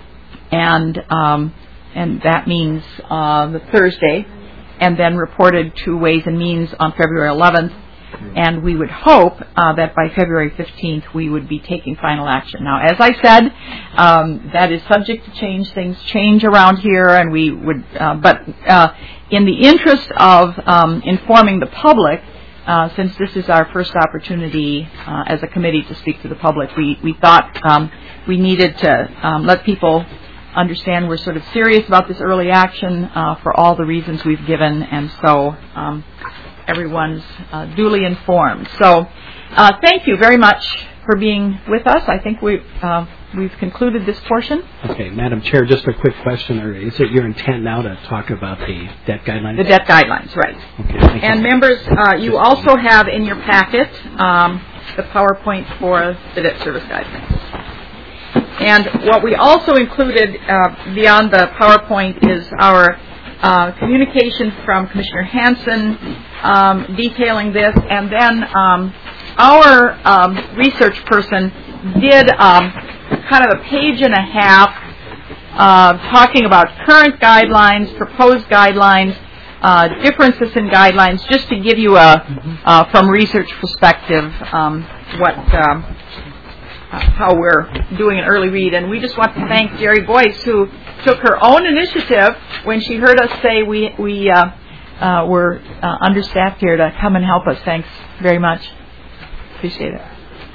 and um, and that means uh, the Thursday, and then reported to Ways and Means on February eleventh. And we would hope uh, that by February fifteenth we would be taking final action. Now, as I said, um, that is subject to change. Things change around here, and we would. Uh, but uh, in the interest of um, informing the public, uh, since this is our first opportunity uh, as a committee to speak to the public, we we thought um, we needed to um, let people understand we're sort of serious about this early action uh, for all the reasons we've given, and so. Um, Everyone's uh, duly informed. So, uh, thank you very much for being with us. I think we've uh, we've concluded this portion. Okay, Madam Chair, just a quick question. Or is it your intent now to talk about the debt guidelines? The debt guidelines, right. Okay, thank and you. members, uh, you also have in your packet um, the PowerPoint for the debt service guidelines. And what we also included uh, beyond the PowerPoint is our Uh, communication from Commissioner Hanson um, detailing this, and then um, our um, research person did um, kind of a page and a half uh, talking about current guidelines, proposed guidelines, uh, differences in guidelines, just to give you a, uh, from research perspective, um, what um, how we're doing an early read. And we just want to thank Jerry Boyce, who took her own initiative when she heard us say we we uh, uh, were uh, understaffed here to come and help us. Thanks very much. Appreciate it.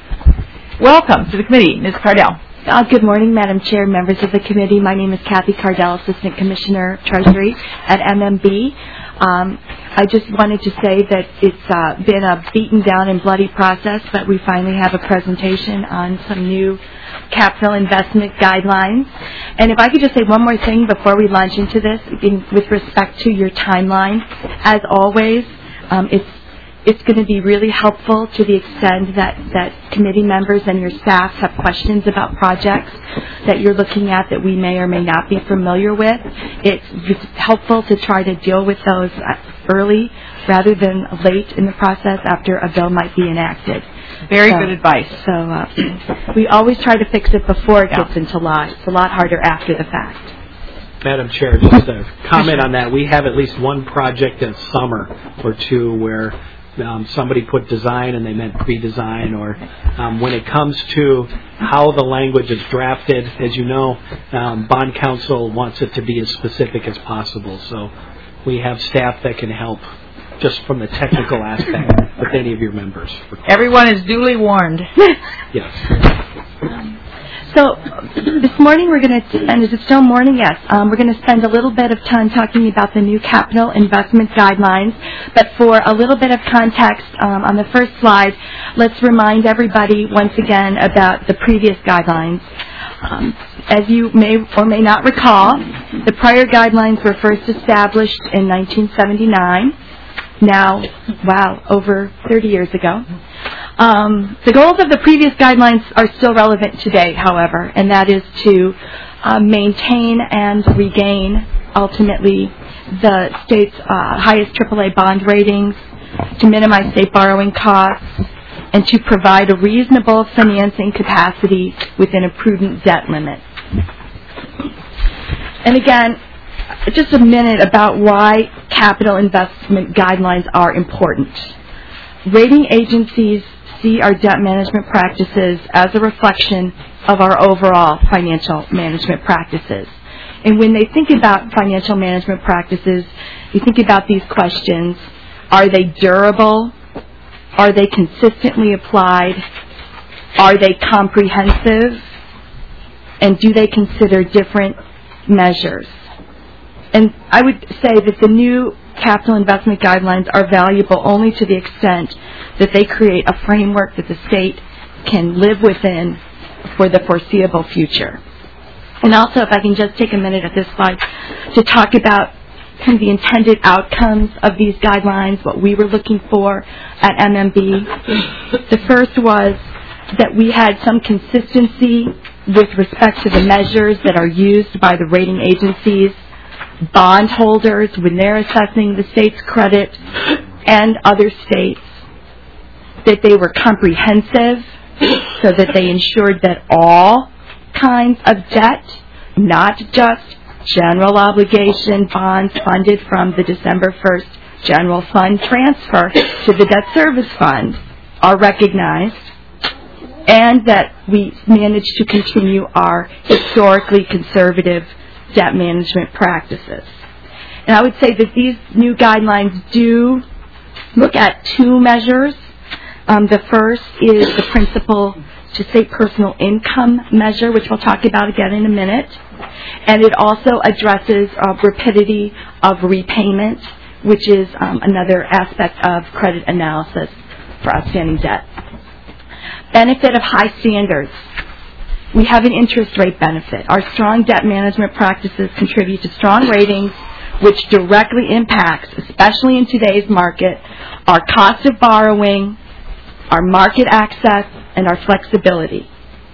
Welcome to the committee, Miz Cardell. Uh, good morning, Madam Chair, members of the committee. My name is Kathy Cardell, Assistant Commissioner, Treasury at M M B. Um, I just wanted to say that it's uh, been a beaten down and bloody process, but we finally have a presentation on some new capital investment guidelines. And if I could just say one more thing before we launch into this, in, with respect to your timeline, as always, um, it's it's going to be really helpful to the extent that, that committee members and your staff have questions about projects that you're looking at that we may or may not be familiar with. It's, it's helpful to try to deal with those early rather than late in the process after a bill might be enacted. Very so, good advice. So uh, we always try to fix it before it yeah. gets into law. It's a lot harder after the fact. Madam Chair, just a comment on that. We have at least one project this summer or two where Um, somebody put design and they meant pre-design, or um, when it comes to how the language is drafted, as you know, um, bond counsel wants it to be as specific as possible. So we have staff that can help just from the technical aspect with any of your members. Everyone is duly warned. Yes. So this morning we're going to, and is it still morning? Yes. Um, we're going to spend a little bit of time talking about the new capital investment guidelines. But for a little bit of context, um, on the first slide, let's remind everybody once again about the previous guidelines. Um, as you may or may not recall, the prior guidelines were first established in nineteen seventy-nine. Now, wow, over thirty years ago. Um, the goals of the previous guidelines are still relevant today, however, and that is to uh, maintain and regain, ultimately, the state's uh, highest triple A bond ratings, to minimize state borrowing costs, and to provide a reasonable financing capacity within a prudent debt limit. And again, just a minute about why capital investment guidelines are important. Rating agencies see our debt management practices as a reflection of our overall financial management practices. And when they think about financial management practices, you think about these questions. Are they durable? Are they consistently applied? Are they comprehensive? And do they consider different measures? And I would say that the new capital investment guidelines are valuable only to the extent that they create a framework that the state can live within for the foreseeable future. And also, if I can just take a minute at this slide to talk about kind of the intended outcomes of these guidelines, what we were looking for at M M B. The first was that we had some consistency with respect to the measures that are used by the rating agencies, bondholders when they're assessing the state's credit, and other states, that they were comprehensive so that they ensured that all kinds of debt, not just general obligation bonds funded from the December first general fund transfer to the debt service fund, are recognized, and that we managed to continue our historically conservative debt management practices. And I would say that these new guidelines do look at two measures. Um, the first is the principal to state personal income measure, which we'll talk about again in a minute. And it also addresses uh, rapidity of repayment, which is um, another aspect of credit analysis for outstanding debt. Benefit of high standards. We have an interest rate benefit. Our strong debt management practices contribute to strong ratings, which directly impacts, especially in today's market, our cost of borrowing, our market access, and our flexibility.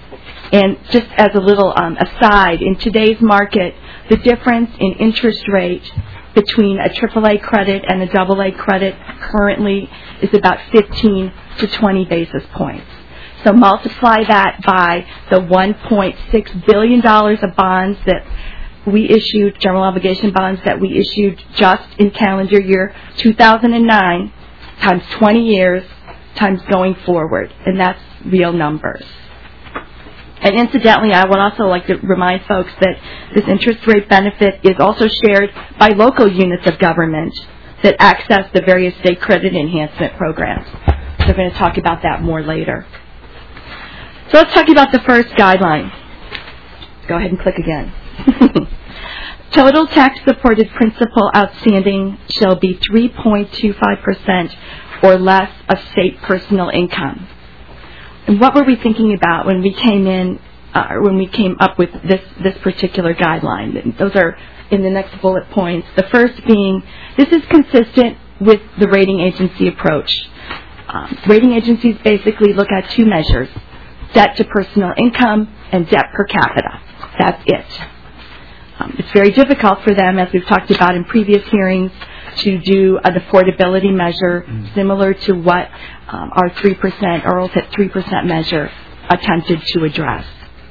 And just as a little um, aside, in today's market, the difference in interest rate between a triple A credit and a double A credit currently is about fifteen to twenty basis points. So multiply that by the one point six billion dollars of bonds that we issued, general obligation bonds that we issued just in calendar year two thousand nine, times twenty years, times going forward. And that's real numbers. And incidentally, I would also like to remind folks that this interest rate benefit is also shared by local units of government that access the various state credit enhancement programs. So we're going to talk about that more later. So let's talk about the first guideline. Go ahead and click again. Total tax-supported principal outstanding shall be three point two five percent or less of state personal income. And what were we thinking about when we came in, uh, when we came up with this, this particular guideline? And those are in the next bullet points. The first being, this is consistent with the rating agency approach. Um, rating agencies basically look at two measures, debt to personal income and debt per capita. That's it. Um, it's very difficult for them, as we've talked about in previous hearings, to do an affordability measure similar to what um, our three percent, or L T I P three percent measure attempted to address.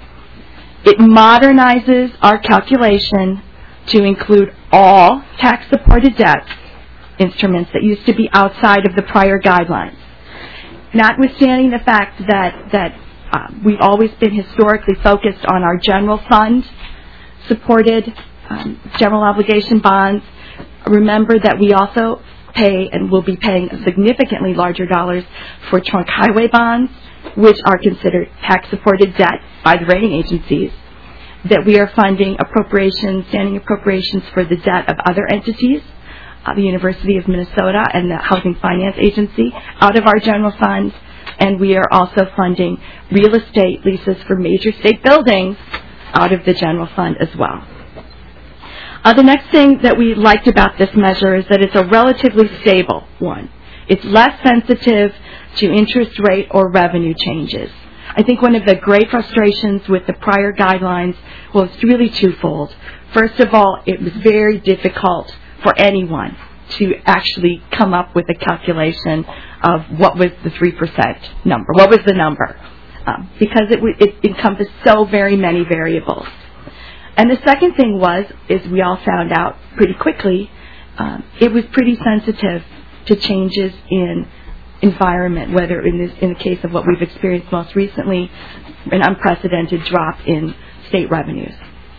It modernizes our calculation to include all tax-supported debt instruments that used to be outside of the prior guidelines. Notwithstanding the fact that, that uh, we've always been historically focused on our general fund supported um, general obligation bonds, remember that we also pay and will be paying significantly larger dollars for trunk highway bonds, which are considered tax-supported debt by the rating agencies, that we are funding appropriations, standing appropriations for the debt of other entities, uh, the University of Minnesota and the Housing Finance Agency, out of our general fund, and we are also funding real estate leases for major state buildings out of the general fund as well. Uh, the next thing that we liked about this measure is that it's a relatively stable one. It's less sensitive to interest rate or revenue changes. I think one of the great frustrations with the prior guidelines was really twofold. First of all, it was very difficult for anyone to actually come up with a calculation of what was the three percent number. What was the number? Um, because it, it encompassed so very many variables. And the second thing was, is we all found out pretty quickly, um, it was pretty sensitive to changes in environment, whether in, this, in the case of what we've experienced most recently, an unprecedented drop in state revenues.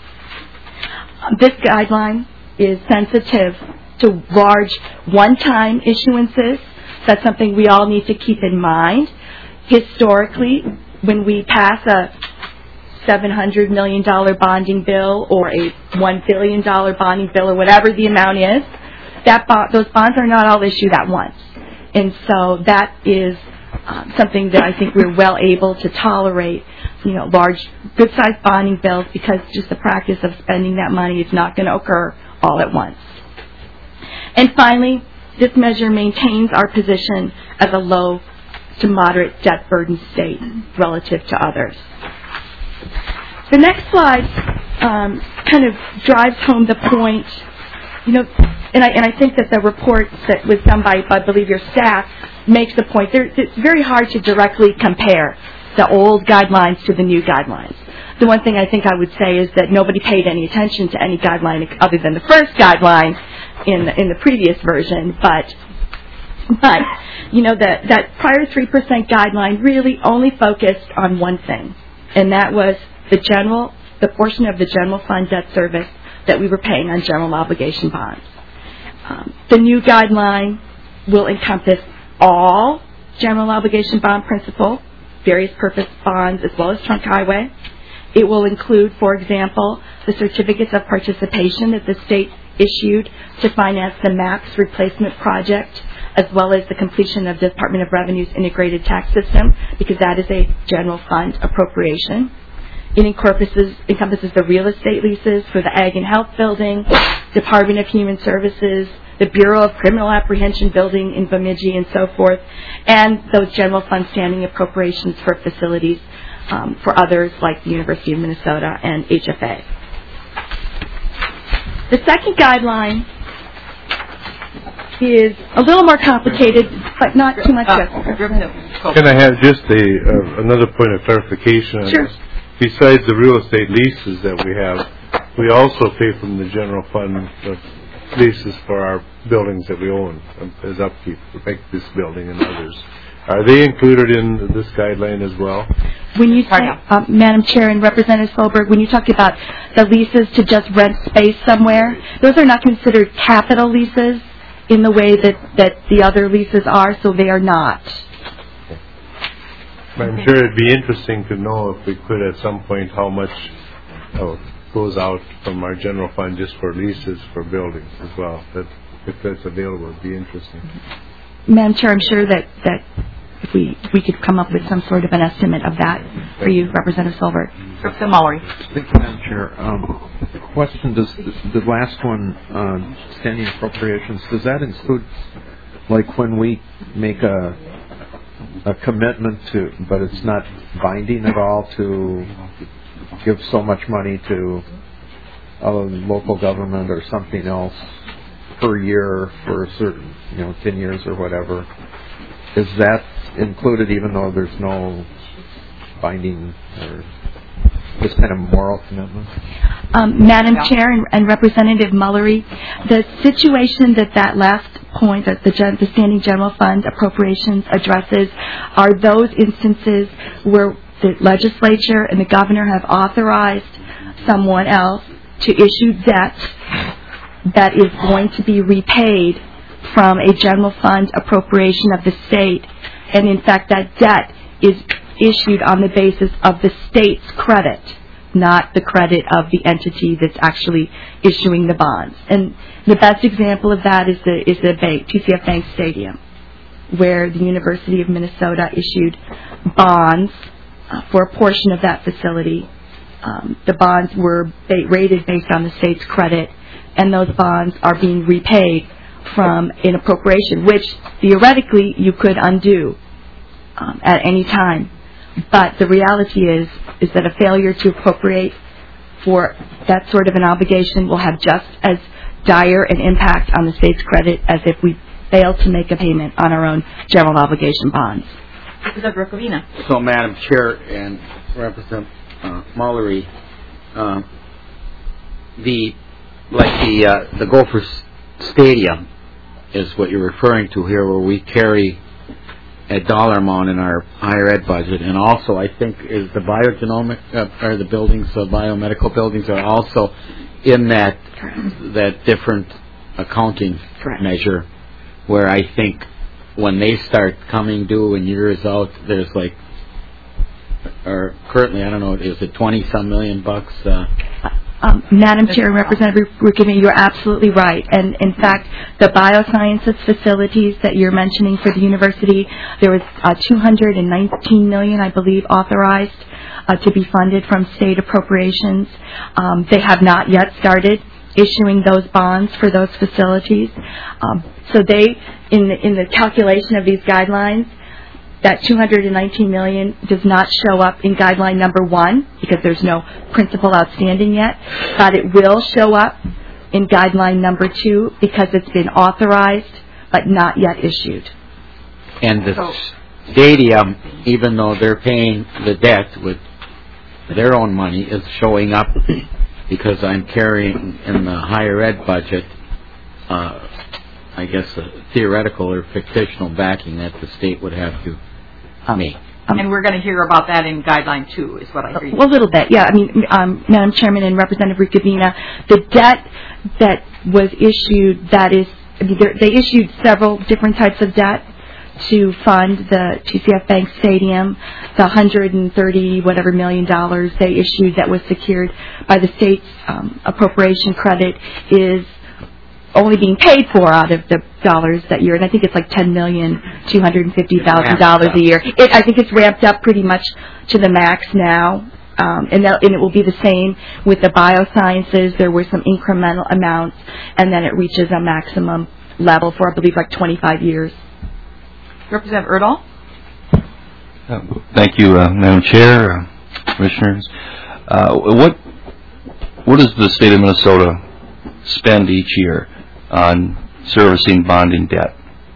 Um, this guideline is sensitive to large one-time issuances. That's something we all need to keep in mind. Historically, when we pass a seven hundred million dollars bonding bill or a one billion dollars bonding bill or whatever the amount is, that bo- those bonds are not all issued at once. And so that is um, something that I think we're well able to tolerate, you know, large, good-sized bonding bills, because just the practice of spending that money is not going to occur all at once. And finally, this measure maintains our position as a low to moderate debt burden state relative to others. The next slide um, kind of drives home the point, you know, and I, and I think that the report that was done by, I believe, your staff makes the point. There, it's very hard to directly compare the old guidelines to the new guidelines. The one thing I think I would say is that nobody paid any attention to any guideline other than the first guideline in the, in the previous version, but but you know the, that prior three percent guideline really only focused on one thing, and that was the general the portion of the general fund debt service that we were paying on general obligation bonds. Um, the new guideline will encompass all general obligation bond principal, various purpose bonds, as well as trunk highway. It will include, for example, the certificates of participation that the state issued to finance the MAPS replacement project, as well as the completion of the Department of Revenue's integrated tax system, because that is a general fund appropriation. It encompasses, encompasses the real estate leases for the Ag and Health Building, Department of Human Services, the Bureau of Criminal Apprehension Building in Bemidji, and so forth, and those general fund standing appropriations for facilities um, for others like the University of Minnesota and H F A. The second guideline is a little more complicated, but not too much different. Can I have just a uh, another point of clarification on Sure. this? Besides the real estate leases that we have, we also pay from the general fund uh, leases for our buildings that we own um, as upkeep, like this building and others. Are they included in this guideline as well? When you say, uh, Madam Chair and Representative Solberg, when you talk about the leases to just rent space somewhere, those are not considered capital leases in the way that, that the other leases are, so they are not. But I'm sure it'd be interesting to know if we could at some point how much uh, goes out from our general fund just for leases for buildings as well. That if that's available, it'd be interesting. Madam Chair, I'm sure that, that if we we could come up with some sort of an estimate of that for you, Representative Solberg. Representative Mullery. Thank you, Madam Chair. Um, question: Does the, the last one, uh, standing appropriations, does that include, like, when we make a a commitment to, but it's not binding at all, to give so much money to a local government or something else per year for a certain, you know, ten years or whatever? Is that included even though there's no binding or this kind of moral commitment? Um, Madam yeah. Chair and, and Representative Mullery, the situation that that last point, that the, gen, the Standing General Fund appropriations addresses, are those instances where the legislature and the governor have authorized someone else to issue debt that is going to be repaid from a general fund appropriation of the state, and in fact that debt is issued on the basis of the state's credit, not the credit of the entity that's actually issuing the bonds. And the best example of that is the is the bank, T C F Bank Stadium, where the University of Minnesota issued bonds uh, for a portion of that facility. Um, the bonds were ba- rated based on the state's credit, and those bonds are being repaid from an appropriation, which theoretically you could undo um, at any time. But the reality is is that a failure to appropriate for that sort of an obligation will have just as dire an impact on the state's credit as if we failed to make a payment on our own general obligation bonds. Representative Rocavina. So, Madam Chair and Representative uh, Mullery, uh, the like the uh, the Gopher Stadium is what you're referring to here, where we carry a dollar amount in our higher ed budget, and also I think is the biogenomic uh, or the buildings, the biomedical buildings are also in that that different accounting Correct. measure, where I think when they start coming due in years out, there's like, or currently I don't know, is it twenty some million bucks? Uh, Um, Madam Chair and Representative Rukavina, you're absolutely right. And in fact, the biosciences facilities that you're mentioning for the university, there was uh, two hundred nineteen million dollars, I believe, authorized uh, to be funded from state appropriations. Um, they have not yet started issuing those bonds for those facilities. Um, so they, in the, in the calculation of these guidelines, that two hundred nineteen million dollars does not show up in guideline number one because there's no principal outstanding yet, but it will show up in guideline number two because it's been authorized but not yet issued. And the stadium, even though they're paying the debt with their own money, is showing up because I'm carrying in the higher ed budget, uh, I guess, a theoretical or fictional backing that the state would have to make. Um, and we're going to hear about that in guideline two, is what I hear you. Well, a little bit, yeah. I mean, um, Madam Chairman and Representative Rukavina, the debt that was issued, that is, I mean, they issued several different types of debt to fund the T C F Bank Stadium. The one hundred thirty whatever million dollars they issued that was secured by the state's um, appropriation credit is only being paid for out of the dollars that year, and I think it's like ten million two hundred fifty thousand dollars a year. It, I think it's ramped up pretty much to the max now, um, and, that, and it will be the same with the biosciences. There were some incremental amounts, and then it reaches a maximum level for, I believe, like twenty-five years. Representative Erdahl? Uh, thank you, uh, Madam Chair, uh, Commissioners. Uh, what what does the state of Minnesota spend each year on servicing bonding debt?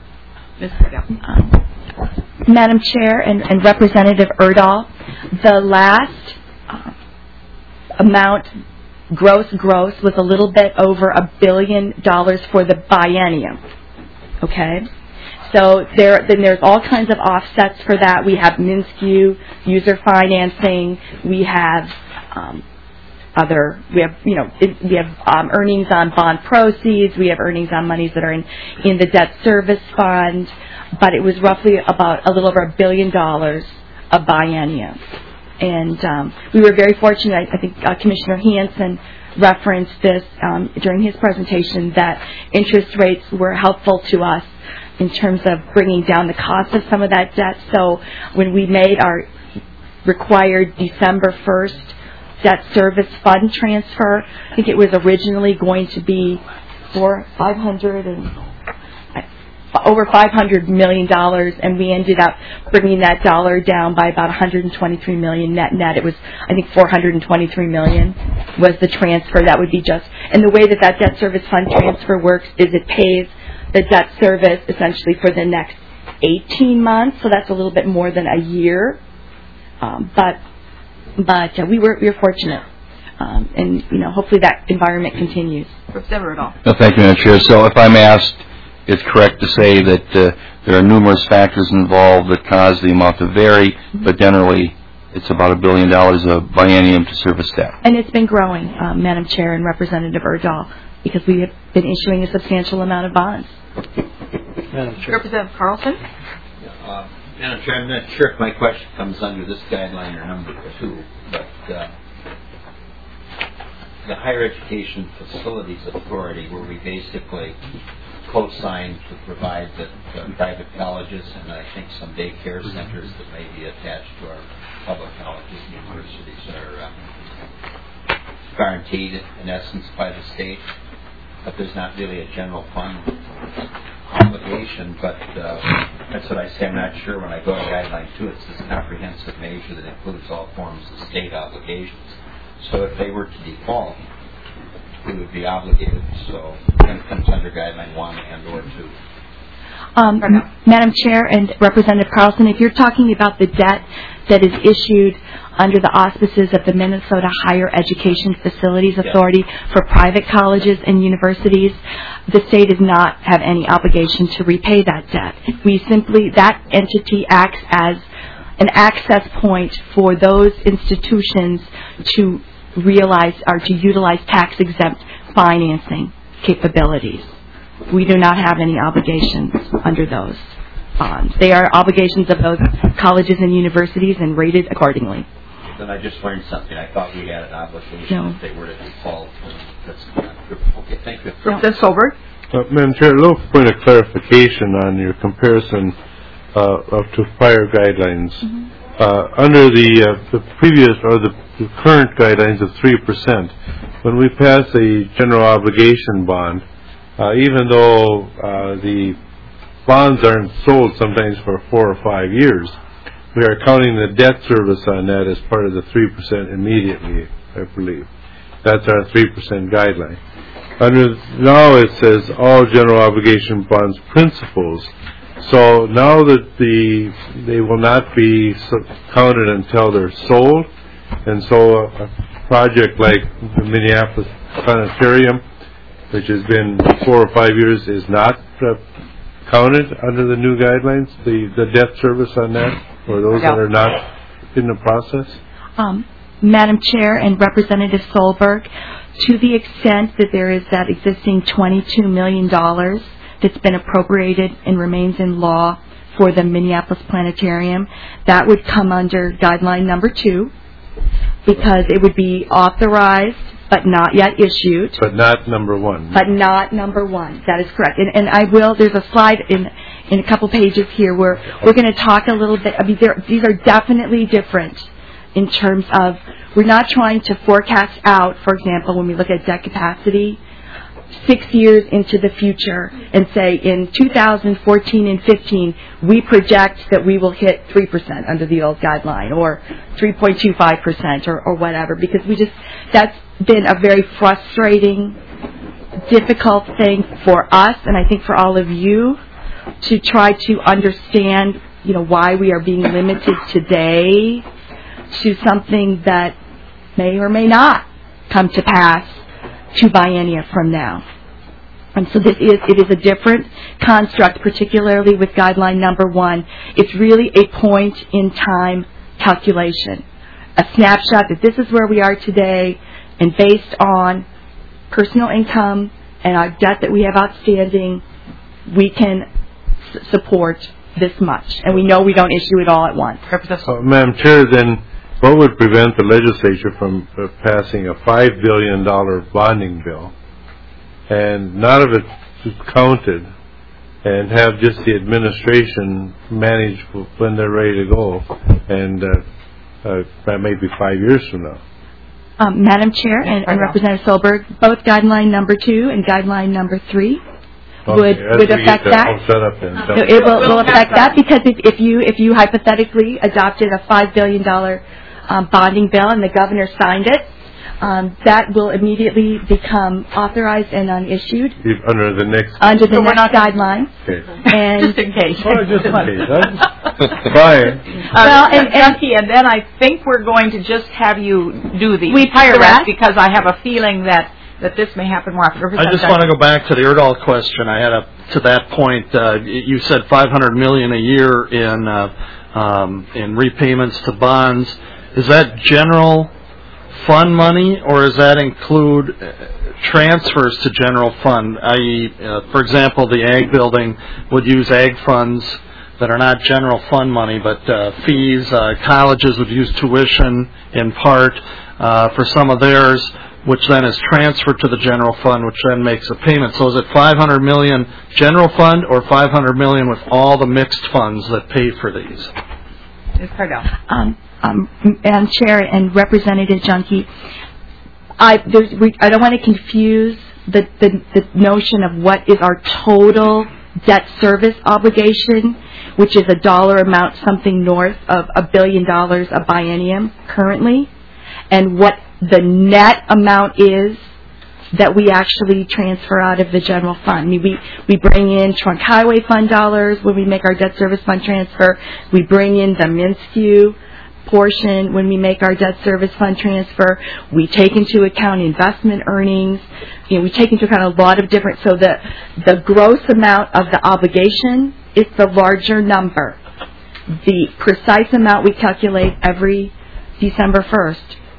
Um, Madam Chair and, and Representative Erdahl, the last uh, amount, gross gross, was a little bit over a billion dollars for the biennium. Okay? So there, then there's all kinds of offsets for that. We have MnSCU, user financing. We have um, other, we have, you know, it, we have um, earnings on bond proceeds. We have earnings on monies that are in, in the debt service fund. But it was roughly about a little over a billion dollars a biennium. And um, we were very fortunate. I, I think uh, Commissioner Hansen referenced this um, during his presentation, that interest rates were helpful to us in terms of bringing down the cost of some of that debt. So when we made our required December first debt service fund transfer, I think it was originally going to be for five hundred and over five hundred million dollars, and we ended up bringing that dollar down by about one hundred twenty-three million dollars net net. It was, I think, four hundred twenty-three million dollars was the transfer. That would be just, and the way that that debt service fund transfer works is it pays the debt service essentially for the next eighteen months, so that's a little bit more than a year. Um, but but uh, we were we were fortunate, um, and you know hopefully that environment continues. Representative Erdahl. No, thank you, Madam Chair. So if I'm asked, it's correct to say that uh, there are numerous factors involved that cause the amount to vary, mm-hmm. but generally it's about a billion dollars a biennium to service debt. And it's been growing, um, Madam Chair and Representative Erdahl, because we have been issuing a substantial amount of bonds. Madam Chair. Representative Carlson. Uh, Madam Chair, I'm not sure if my question comes under this guideline or number two, but uh, the Higher Education Facilities Authority, where we basically co-signed to provide the uh, private colleges and I think some daycare centers that may be attached to our public colleges and universities are uh, guaranteed in essence by the state, but there's not really a general fund obligation. But uh, that's what I say. I'm not sure when I go to guideline two, it's this comprehensive measure that includes all forms of state obligations. So if they were to default, we would be obligated. So it comes under guideline one and or two. Um, Madam Chair and Representative Carlson, if you're talking about the debt that is issued under the auspices of the Minnesota Higher Education Facilities Authority yeah. for private colleges and universities, the state does not have any obligation to repay that debt. We simply, that entity acts as an access point for those institutions to realize or to utilize tax-exempt financing capabilities. We do not have any obligations under those bonds. They are obligations of those colleges and universities and rated accordingly. then I just learned something. I thought we had an obligation No. if they were to default. And that's not true. Okay, thank you. Representative Solberg? Uh, Madam Chair, a little point of clarification on your comparison uh, of to prior guidelines. Mm-hmm. Uh, under the, uh, the previous or the, the current guidelines of three percent, when we pass a general obligation bond, uh, even though uh, the bonds aren't sold sometimes for four or five years, we are counting the debt service on that as part of the three percent immediately, I believe. That's our three percent guideline. Under now it says all general obligation bonds principals. So now that the they will not be counted until they're sold, and so a, a project like the Minneapolis Planetarium, which has been four or five years, is not uh, counted under the new guidelines. The the debt service on that, or those that are not in the process. Um, Madam Chair and Representative Solberg, to the extent that there is that existing twenty-two million dollars that's been appropriated and remains in law for the Minneapolis Planetarium, that would come under guideline number two, because it would be authorized but not yet issued. But not number one. But not number one. That is correct. And, and I will, there's a slide in in a couple pages here where we're going to talk a little bit, I mean, these are definitely different in terms of, we're not trying to forecast out, for example, when we look at debt capacity, six years into the future and say in two thousand fourteen and fifteen, we project that we will hit three percent under the old guideline or three point two five percent or, or whatever, because we just, that's been a very frustrating, difficult thing for us and I think for all of you to try to understand, you know, why we are being limited today to something that may or may not come to pass two biennia from now. And so this is, it is a different construct, particularly with guideline number one. It's really a point in time calculation, a snapshot that this is where we are today, and based on personal income and our debt that we have outstanding, we can s- support this much. And we know we don't issue it all at once. Uh, Madam Chair, then what would prevent the legislature from uh, passing a five billion dollars bonding bill and none of it is counted and have just the administration manage when they're ready to go, and uh, uh, that may be five years from now? Um, Madam Chair and, and Representative Solberg, both guideline number two and guideline number three Okay, would as would we affect get that. all set up then. So it will, will affect that, because if, if you if you hypothetically adopted a five billion dollars um, bonding bill and the governor signed it, um, that will immediately become authorized and unissued If under the next under the So we're next not- guidelines. okay. And Just in case. Oh, just in case. I'm fine. Well, and, and, and then I think we're going to just have you do the We entire rest, correct? because I have a feeling that, that this may happen more often. I just want to go back to the Erdahl question. I had a, to that point, uh, you said five hundred million dollars a year in uh, um, in repayments to bonds. Is that general fund money, or does that include uh, transfers to general fund, that is, uh, for example, the ag building would use ag funds that are not general fund money, but uh, fees. Uh, colleges would use tuition in part uh, for some of theirs, which then is transferred to the general fund, which then makes a payment. So is it five hundred million dollars general fund or five hundred million dollars with all the mixed funds that pay for these? Miz Cardell. Um, um, Madam Chair and Representative Junkie, I, there's, we, I don't want to confuse the, the, the notion of what is our total debt service obligation, which is a dollar amount something north of a billion dollars a biennium currently, and what the net amount is that we actually transfer out of the general fund. I mean, we, we bring in trunk highway fund dollars when we make our debt service fund transfer. We bring in the MnSCU portion when we make our debt service fund transfer. We take into account investment earnings. You know, we take into account a lot of different, so the, the gross amount of the obligation is the larger number. The precise amount we calculate every December first.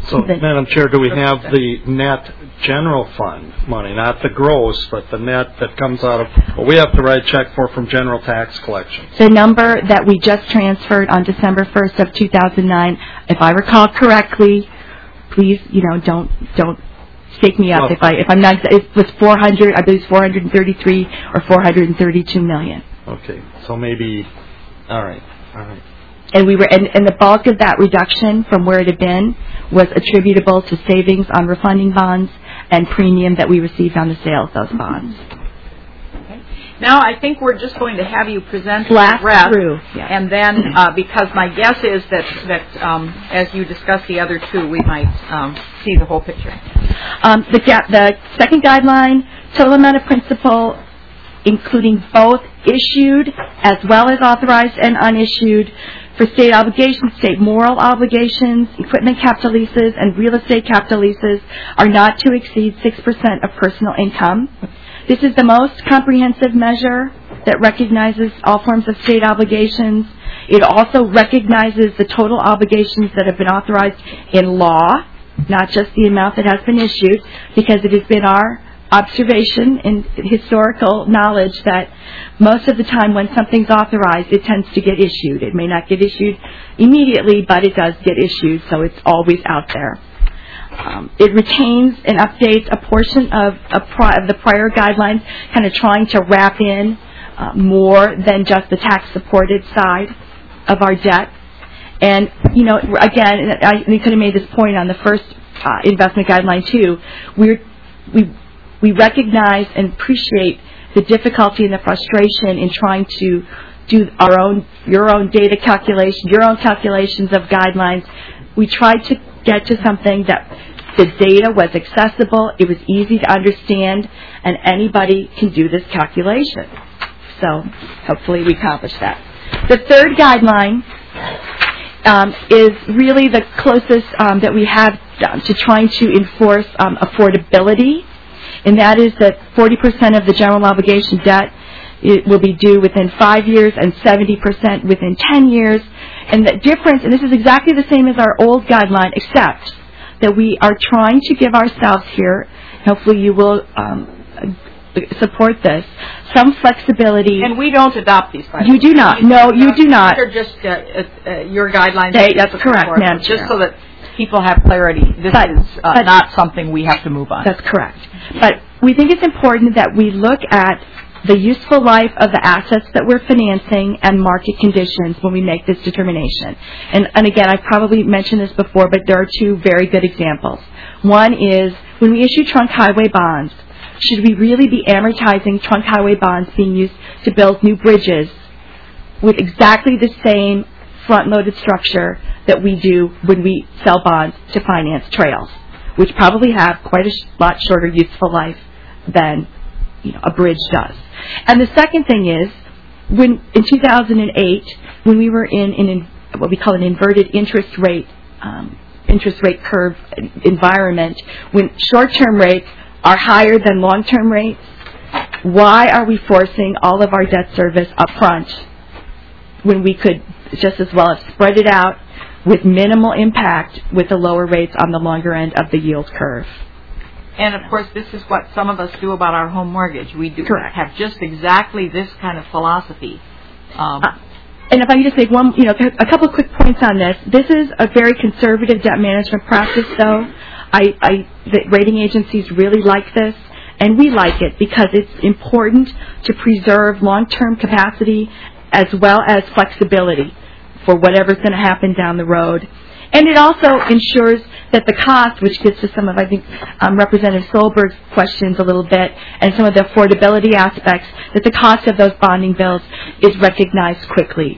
So, Madam Chair, do we have the net general fund money, not the gross, but the net that comes out of what we have to write a check for from general tax collection? The number that we just transferred on December first of two thousand nine, if I recall correctly, please, you know, don't don't stake me up if I if I'm not. It was four hundred. I believe it's four hundred thirty-three or four hundred thirty-two million. Okay, so maybe, all right, all right. And we were, and, and the bulk of that reduction from where it had been was attributable to savings on refunding bonds and premium that we received on the sale of those bonds. Okay. Now I think we're just going to have you present Blast the rest, through, yeah. and then uh, because my guess is that that um, as you discuss the other two, we might um, see the whole picture. Um, the, ga- the second guideline, total amount of principal, including both issued as well as authorized and unissued, for state obligations, state moral obligations, equipment capital leases, and real estate capital leases are not to exceed six percent of personal income. This is the most comprehensive measure that recognizes all forms of state obligations. It also recognizes the total obligations that have been authorized in law, not just the amount that has been issued, because it has been our observation and historical knowledge that most of the time when something's authorized, it tends to get issued. It may not get issued immediately, but it does get issued, so it's always out there. Um, it retains and updates a portion of, a pri- of the prior guidelines, kind of trying to wrap in uh, more than just the tax-supported side of our debt. And, you know, again, I, we could have made this point on the first uh, investment guideline, too. We're, we We recognize and appreciate the difficulty and the frustration in trying to do our own, your own data calculation, your own calculations of guidelines. We tried to get to something that the data was accessible, it was easy to understand, and anybody can do this calculation. So hopefully we accomplished that. The third guideline um, is really the closest um, that we have um, to trying to enforce um, affordability. And that is that forty percent of the general obligation debt it will be due within five years and seventy percent within ten years. And the difference, and this is exactly the same as our old guideline, except that we are trying to give ourselves here, hopefully you will um, support this, some flexibility. And we don't adopt these guidelines. You do not. No, you do not. These are just uh, uh, your guidelines. They, that's correct, ma'am. Just so that people have clarity. This but, is uh, but, not something we have to move on. That's correct. But we think it's important that we look at the useful life of the assets that we're financing and market conditions when we make this determination. And, and again, I've probably mentioned this before, but there are two very good examples. One is when we issue trunk highway bonds, should we really be amortizing trunk highway bonds being used to build new bridges with exactly the same front-loaded structure that we do when we sell bonds to finance trails, which probably have quite a sh- lot shorter useful life than you know, a bridge does. And the second thing is, when in two thousand eight, when we were in, in, in what we call an inverted interest rate um, interest rate curve environment, when short-term rates are higher than long-term rates, why are we forcing all of our debt service up front when we could just as well have spread it out with minimal impact with the lower rates on the longer end of the yield curve? And, of course, this is what some of us do about our home mortgage. We do Correct. have just exactly this kind of philosophy. Um, uh, and if I could just make one, you know, a couple quick points on this. This is a very conservative debt management practice, though. I, I, the rating agencies really like this, and we like it because it's important to preserve long-term capacity as well as flexibility for whatever's going to happen down the road. And it also ensures that the cost, which gets to some of, I think, um, Representative Solberg's questions a little bit, and some of the affordability aspects, that the cost of those bonding bills is recognized quickly.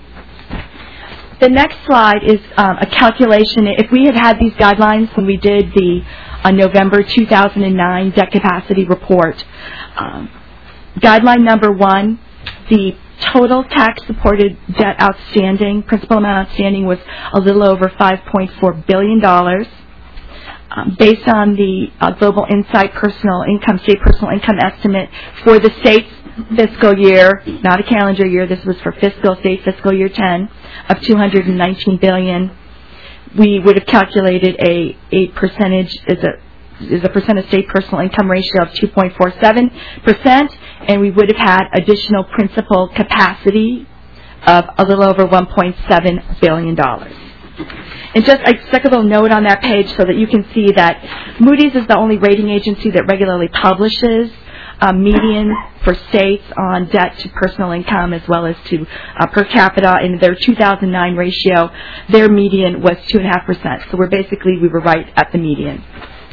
The next slide is um, a calculation. If we had had these guidelines when we did the uh, November two thousand nine debt capacity report, um, guideline number one, the total tax-supported debt outstanding, principal amount outstanding, was a little over five point four billion dollars. Um, based on the uh, Global Insight personal income, state personal income estimate for the state's fiscal year, not a calendar year, this was for fiscal state fiscal year ten, of two hundred nineteen billion dollars. we would have calculated a, a percentage as a is a percent of state personal income ratio of two point four seven percent, and we would have had additional principal capacity of a little over one point seven billion dollars. And just I stuck a little note on that page so that you can see that Moody's is the only rating agency that regularly publishes a median for states on debt to personal income as well as to uh, per capita. In their two thousand nine ratio, their median was two point five percent. So we're basically, we were right at the median.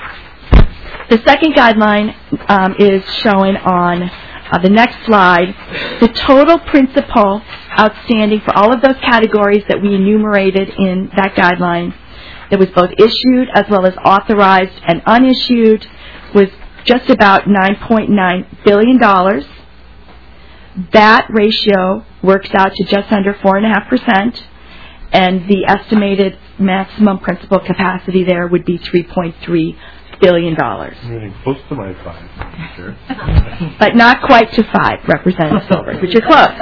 The second guideline um, is showing on uh, the next slide. The total principal outstanding for all of those categories that we enumerated in that guideline that was both issued as well as authorized and unissued was just about nine point nine billion dollars. That ratio works out to just under four point five percent, and the estimated maximum principal capacity there would be three point three billion dollars. Getting close to my five, sure. But not quite to five, Representative Silver, but you're close.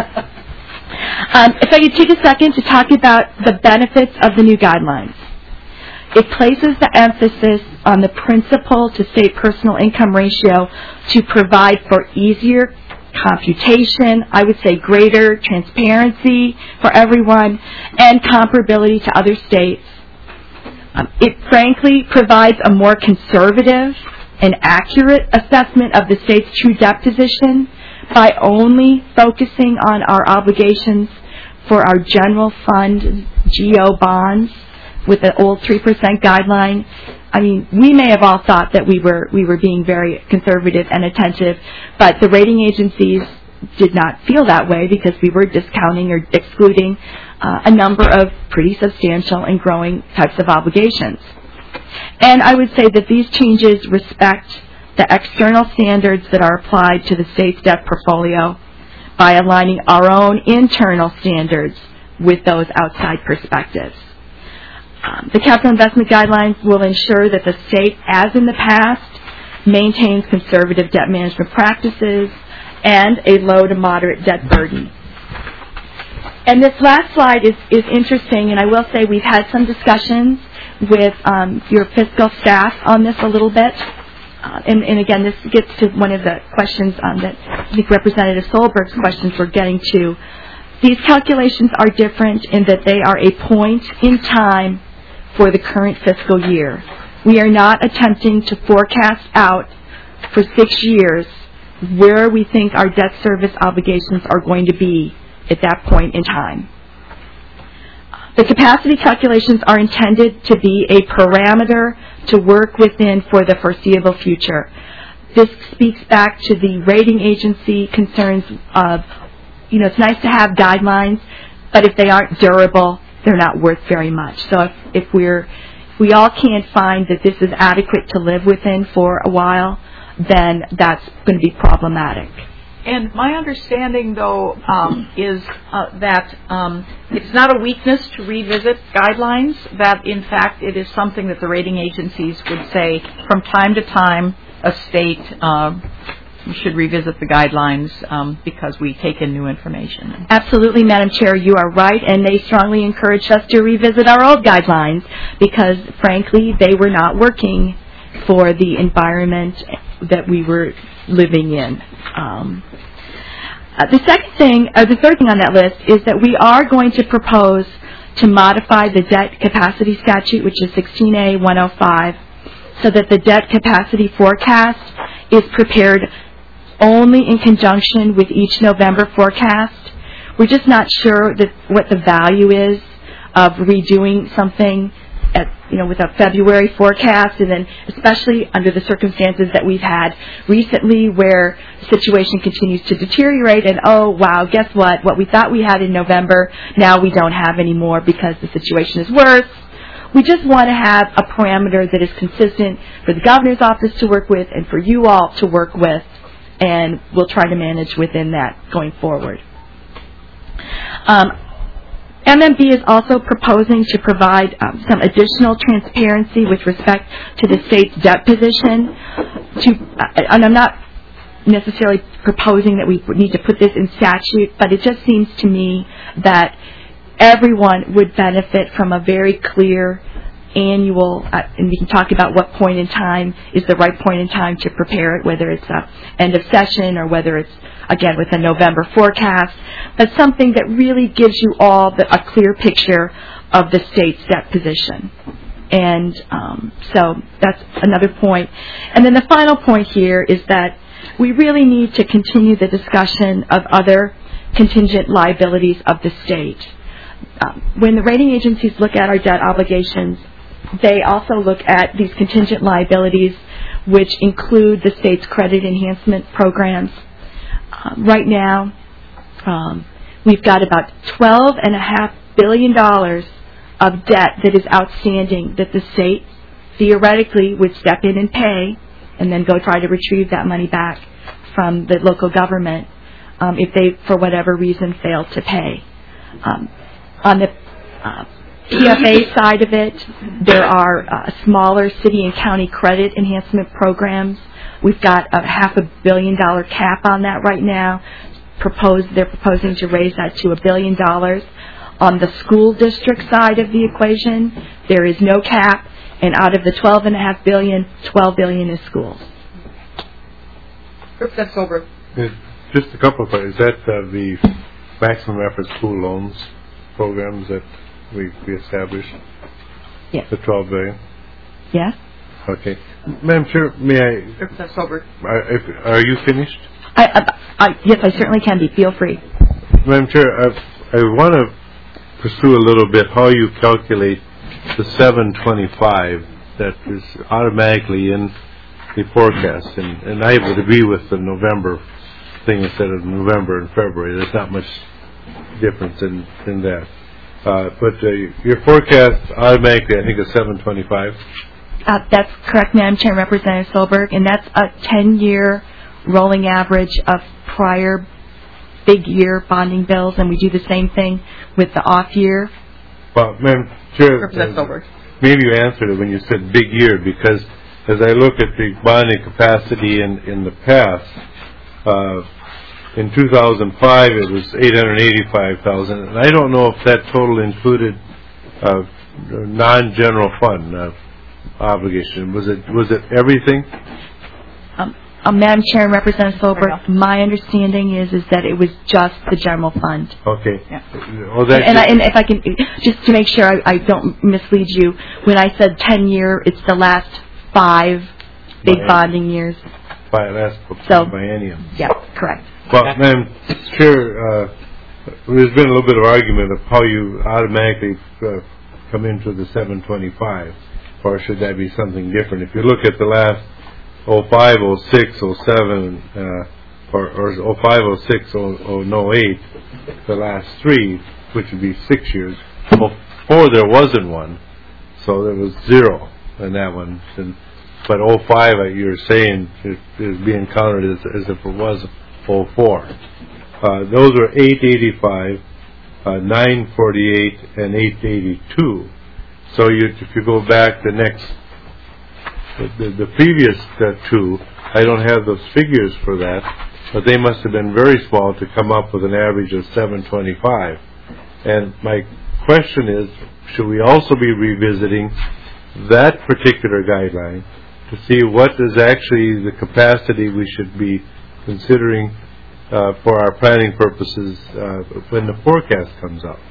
Um, if I could take a second to talk about the benefits of the new guidelines. It places the emphasis on the principal to state personal income ratio to provide for easier computation, I would say greater transparency for everyone, and comparability to other states. Um, it frankly provides a more conservative and accurate assessment of the state's true debt position by only focusing on our obligations for our general fund G O bonds with the old three percent guideline. I mean, we may have all thought that we were we were being very conservative and attentive, but the rating agencies did not feel that way because we were discounting or excluding uh, a number of pretty substantial and growing types of obligations. And I would say that these changes respect the external standards that are applied to the state's debt portfolio by aligning our own internal standards with those outside perspectives. Um, the capital investment guidelines will ensure that the state, as in the past, maintains conservative debt management practices and a low to moderate debt burden. And this last slide is, is interesting, and I will say we've had some discussions with um, your fiscal staff on this a little bit. Uh, and, and again, this gets to one of the questions um, that I think Representative Solberg's questions were getting to. These calculations are different in that they are a point in time for the current fiscal year. We are not attempting to forecast out for six years where we think our debt service obligations are going to be at that point in time. The capacity calculations are intended to be a parameter to work within for the foreseeable future. This speaks back to the rating agency concerns of, you know, it's nice to have guidelines, but if they aren't durable, they're not worth very much. So if, if we're, if we all can't find that this is adequate to live within for a while, then that's going to be problematic. And my understanding, though, um, is uh, that um, it's not a weakness to revisit guidelines, that, in fact, it is something that the rating agencies would say from time to time a state uh, should revisit the guidelines um, because we take in new information. Absolutely, Madam Chair, you are right, and they strongly encouraged us to revisit our old guidelines because, frankly, they were not working for the environment that we were living in. Um, uh, the second thing, or the third thing on that list is that we are going to propose to modify the debt capacity statute, which is sixteen A one oh five, so that the debt capacity forecast is prepared only in conjunction with each November forecast. We're just not sure that what the value is of redoing something at, you know, with a February forecast, and then especially under the circumstances that we've had recently where the situation continues to deteriorate and, oh, wow, guess what? What we thought we had in November, now we don't have anymore because the situation is worse. We just want to have a parameter that is consistent for the governor's office to work with and for you all to work with, and we'll try to manage within that going forward. Um, M M B is also proposing to provide um, some additional transparency with respect to the state's debt position. To, uh, and I'm not necessarily proposing that we need to put this in statute, but it just seems to me that everyone would benefit from a very clear annual, uh, and we can talk about what point in time is the right point in time to prepare it, whether it's a end of session or whether it's, again, with a November forecast, but something that really gives you all the, a clear picture of the state's debt position. And um, so that's another point. And then the final point here is that we really need to continue the discussion of other contingent liabilities of the state. Um, when the rating agencies look at our debt obligations, they also look at these contingent liabilities, which include the state's credit enhancement programs. Um, right now, um, we've got about twelve point five billion dollars of debt that is outstanding that the state theoretically would step in and pay and then go try to retrieve that money back from the local government um, if they, for whatever reason, fail to pay. Um, on the uh, P F A side of it, there are uh, smaller city and county credit enhancement programs. We've got a half a billion dollar cap on that right now. Proposed, they're proposing to raise that to a billion dollars. On the school district side of the equation, there is no cap, and out of the twelve and a half billion, twelve billion is schools. That's over. Just a couple of questions. Is that uh, the maximum effort school loans programs that we, we established? Yes. The twelve billion. Yes. Okay, Madam Chair, may I? That's over. Are, if, are you finished? I, I, I, yes, I certainly can be. Feel free. Madam Chair, I, I want to pursue a little bit how you calculate the seven twenty-five that is automatically in the forecast, and, and I would agree with the November thing instead of November and February. There's not much difference in, in that. Uh, but uh, your forecast automatically, I think, is seven twenty-five. Uh, that's correct, Madam Chair, Representative Solberg, and that's a ten-year rolling average of prior big year bonding bills, and we do the same thing with the off year. Well, Madam Chair, uh, maybe you answered it when you said big year, because as I look at the bonding capacity in, in the past, uh, in two thousand five it was eight hundred eighty-five thousand, and I don't know if that total included uh, non-general fund uh, obligation. Was it was it everything? Um, uh, Madam Chair and Representative Solberg, my understanding is is that it was just the general fund. Okay. Yeah. Well, that's and, and, I, and if I can, just to make sure I, I don't mislead you, when I said ten-year, it's the last five big Biennium. bonding years. By last So, biennium. Yeah, correct. Well, Madam Chair, uh, there's been a little bit of argument of how you automatically uh, come into the seven twenty-five, or should that be something different? If you look at the last oh five, oh six, oh seven, uh, or, or oh five, oh six, oh eight, the last three, which would be six years, oh four there wasn't one, so there was zero in that one. And, but oh five, uh, you're saying, is, is being counted as, as if it was oh four. Uh, those were eight eighty-five, uh, nine forty-eight, and eight eighty-two. So you, if you go back the next, the, the, the previous uh, two, I don't have those figures for that, but they must have been very small to come up with an average of seven twenty-five. And my question is, should we also be revisiting that particular guideline to see what is actually the capacity we should be considering uh, for our planning purposes uh, when the forecast comes up?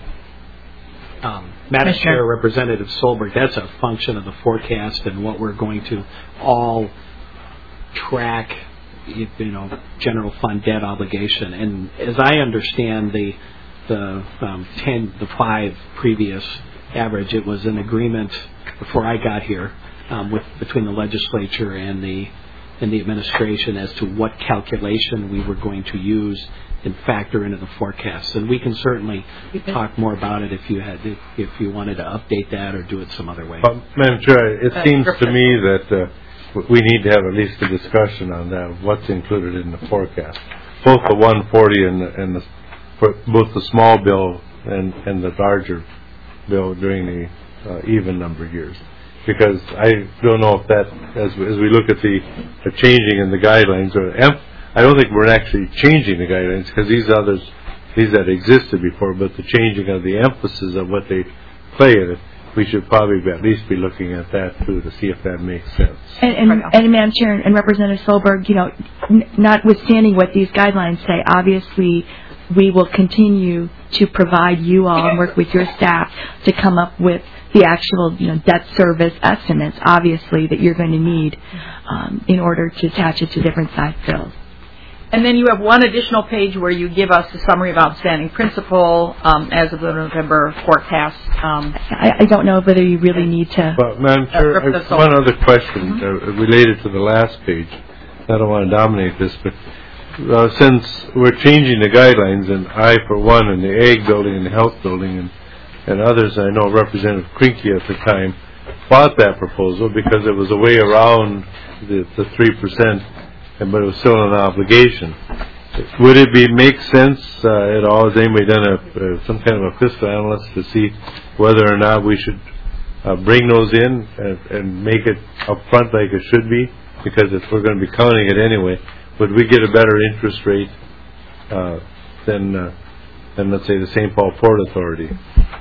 Um, Madam Chair, Representative Solberg, that's a function of the forecast and what we're going to all track, you know, general fund debt obligation. And as I understand the the um, ten, the five previous average, it was an agreement before I got here um, with between the legislature and the and the administration as to what calculation we were going to use and factor into the forecast. And we can certainly talk more about it if you had if, if you wanted to update that or do it some other way. Uh, Madam Chair, it seems to me that uh, we need to have at least a discussion on that, what's included in the forecast. Both the one forty and the, and the for both the small bill and, and the larger bill during the uh, even number years. Because I don't know if that, as, as we look at the, the changing in the guidelines, or em- I don't think we're actually changing the guidelines, because these others, these that existed before, but the changing of the emphasis of what they play in it. we should probably at least be looking at that too to see if that makes sense. And, and, and Madam Chair and Representative Solberg, you know, n- notwithstanding what these guidelines say, obviously we will continue to provide you all and work with your staff to come up with the actual, you know, debt service estimates, obviously, that you're going to need um, in order to attach it to different size bills. And then you have one additional page where you give us a summary of outstanding principal um, as of the November forecast. Um, I, I don't know whether you really need to. Well, Madam Chair, I have one other question mm-hmm. uh, related to the last page. I don't want to dominate this, but uh, since we're changing the guidelines, and I, for one, in the Ag building and the Health building, and, and others, I know Representative Krinke at the time fought that proposal because it was a way around the, the three percent. But it was still an obligation. Would it be make sense uh, at all? Has anybody done a, uh, some kind of a fiscal analyst to see whether or not we should uh, bring those in and, and make it upfront like it should be? Because if we're going to be counting it anyway, would we get a better interest rate uh, than, uh, than let's say the Saint Paul Port Authority?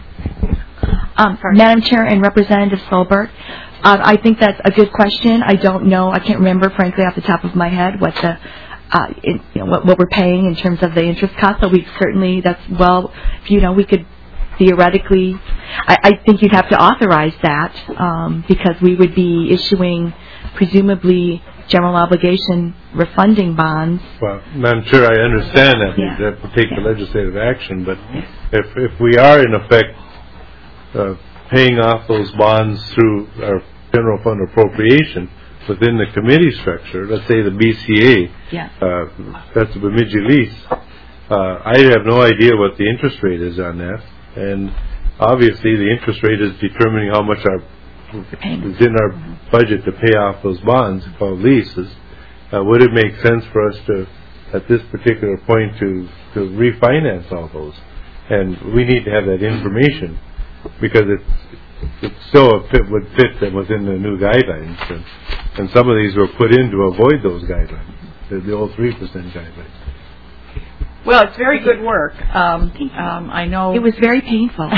Um, Madam Chair and Representative Solberg, uh, I think that's a good question. I don't know. I can't remember, frankly, off the top of my head what the uh, it, you know, what, what we're paying in terms of the interest cost. So we certainly, that's well, you know, we could theoretically. I, I think you'd have to authorize that um, because we would be issuing, presumably, general obligation refunding bonds. Well, Madam Chair, I understand that yeah. that would take yeah. the legislative action, but if if we are in effect Uh, paying off those bonds through our general fund appropriation within the committee structure, let's say the B C A, yeah. uh, that's the Bemidji lease, uh, I have no idea what the interest rate is on that, and obviously the interest rate is determining how much our is in our budget to pay off those bonds called leases. Uh, would it make sense for us to, at this particular point, to, to refinance all those? And we need to have that information, because it's, it still fit, would fit them within the new guidelines. And, and some of these were put in to avoid those guidelines, the, the old three percent guidelines. Well, it's very good work. Um, um, I know. It was very painful.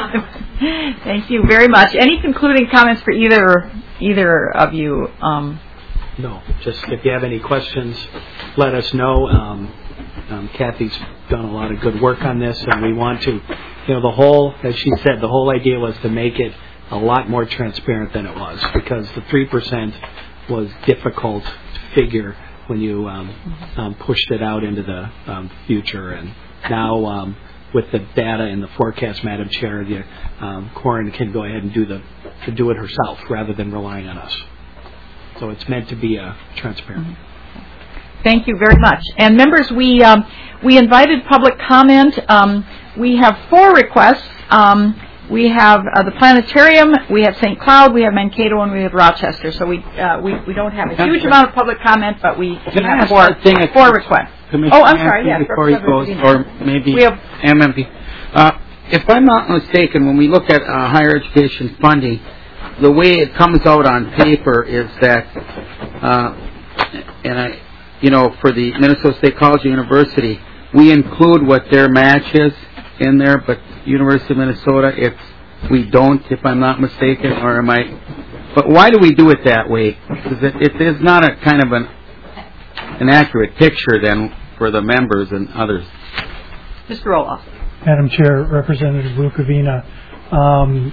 Thank you very much. Any concluding comments for either either of you? Um, no, just if you have any questions, let us know. Um, um, Kathy's done a lot of good work on this, and we want to, you know, the whole, as she said, the whole idea was to make it a lot more transparent than it was, because the three percent was difficult to figure when you um, um, pushed it out into the um, future. And now um, with the data and the forecast, Madam Chair, the, um, Corin can go ahead and do the to do it herself rather than relying on us. So it's meant to be uh, transparent. Mm-hmm. Thank you very much. And members, we um, we invited public comment. Um, we have four requests. Um, we have uh, the planetarium, we have Saint Cloud, we have Mankato, and we have Rochester. So we uh, we, we don't have a huge amount of public comment, but we, we have four, four requests. Oh, I'm sorry. Yes, before he goes, or maybe we have, M M P. Uh, if I'm not mistaken, when we look at uh, higher education funding, the way it comes out on paper is that, uh, and I. you know, for the Minnesota State College and University, we include what their match is in there, but University of Minnesota, it's, we don't, if I'm not mistaken, or am I, but why do we do it that way? Because it, it is not a kind of an, an accurate picture then for the members and others. Mister Roloff. Madam Chair, Representative Rukavina, um,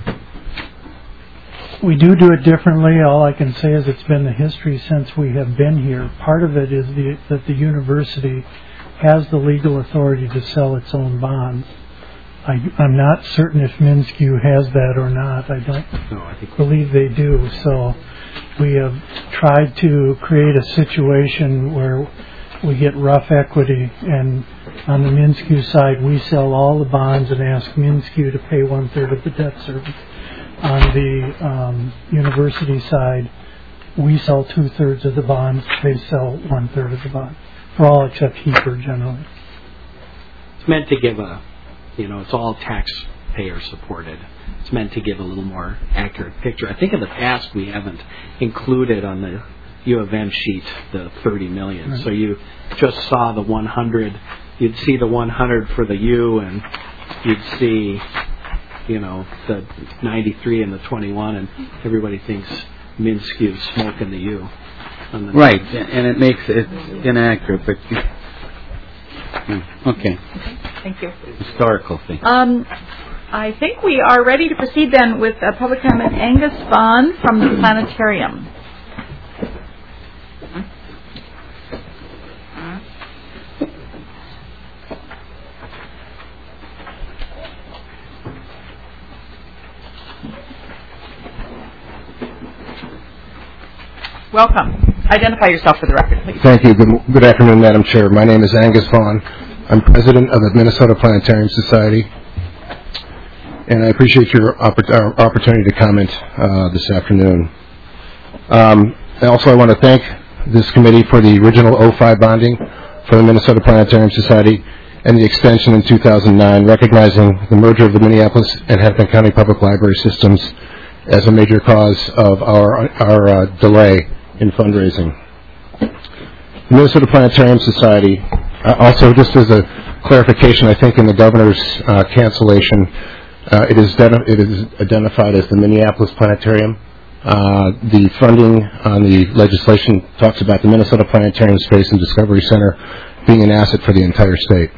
we do do it differently. All I can say is it's been the history since we have been here. Part of it is the, that the university has the legal authority to sell its own bonds. I, I'm not certain if MnSCU has that or not. I don't no, I think believe they do. So we have tried to create a situation where we get rough equity, and on the MnSCU side, we sell all the bonds and ask MnSCU to pay one-third of the debt service. On the um, university side, we sell two-thirds of the bonds, they sell one-third of the bonds, for all except HEAPR generally. It's meant to give a, you know, it's all taxpayer supported. It's meant to give a little more accurate picture. I think in the past we haven't included on the U of M sheet the thirty million. Right. So you just saw the one hundred. You'd see the one hundred for the U, and you'd see you know, the ninety-three and the twenty-one, and everybody thinks Minsky is smoking the U. On the Right, numbers. and it makes it inaccurate, but you, okay. Thank you. Historical thing. Um, I think we are ready to proceed then with uh, public comment. Angus Vaughn from the Planetarium. Welcome. Identify yourself for the record, please. Thank you. Good, good afternoon, Madam Chair. My name is Angus Vaughn. I'm president of the Minnesota Planetarium Society, and I appreciate your oppor- our opportunity to comment uh, this afternoon. Um, also, I want to thank this committee for the original oh five bonding for the Minnesota Planetarium Society and the extension in two thousand nine, recognizing the merger of the Minneapolis and Hennepin County Public Library systems as a major cause of our, our uh, delay in fundraising. The Minnesota Planetarium Society, uh, also just as a clarification, I think in the governor's uh, cancellation, uh, it, is de- it is identified as the Minneapolis Planetarium. Uh, the funding on the legislation talks about the Minnesota Planetarium Space and Discovery Center being an asset for the entire state.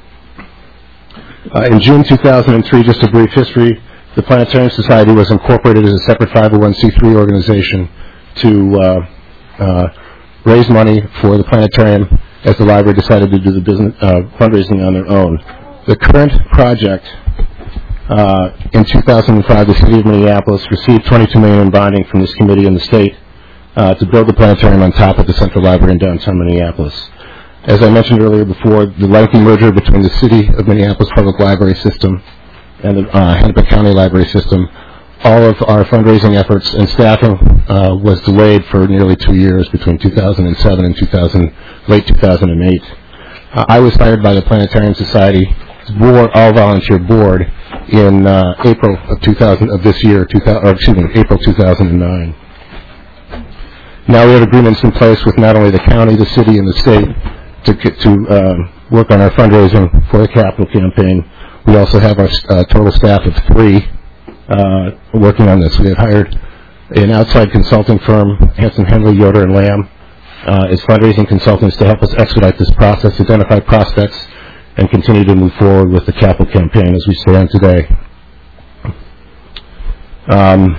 Uh, in June two thousand three, just a brief history, the Planetarium Society was incorporated as a separate five oh one c three organization to uh, uh, raise money for the planetarium as the library decided to do the business uh, fundraising on their own. The current project, uh, in two thousand five, the city of Minneapolis received twenty-two million dollars in bonding from this committee and the state uh, to build the planetarium on top of the Central Library in downtown Minneapolis. As I mentioned earlier before, the lengthy merger between the city of Minneapolis Public Library System and the uh, Hennepin County Library System, all of our fundraising efforts and staffing uh, was delayed for nearly two years between two thousand seven and two thousand, late two thousand eight. Uh, I was hired by the Planetarium Society's board, all-volunteer board, in uh, April of two thousand of this year, two thousand, or excuse me, April two thousand nine. Now we have agreements in place with not only the county, the city, and the state to to um, work on our fundraising for the capital campaign. We also have our uh, total staff of three uh, working on this. We have hired an outside consulting firm, Hanson Henley, Yoder, and Lamb, uh, as fundraising consultants to help us expedite this process, identify prospects, and continue to move forward with the capital campaign as we stand today. Um,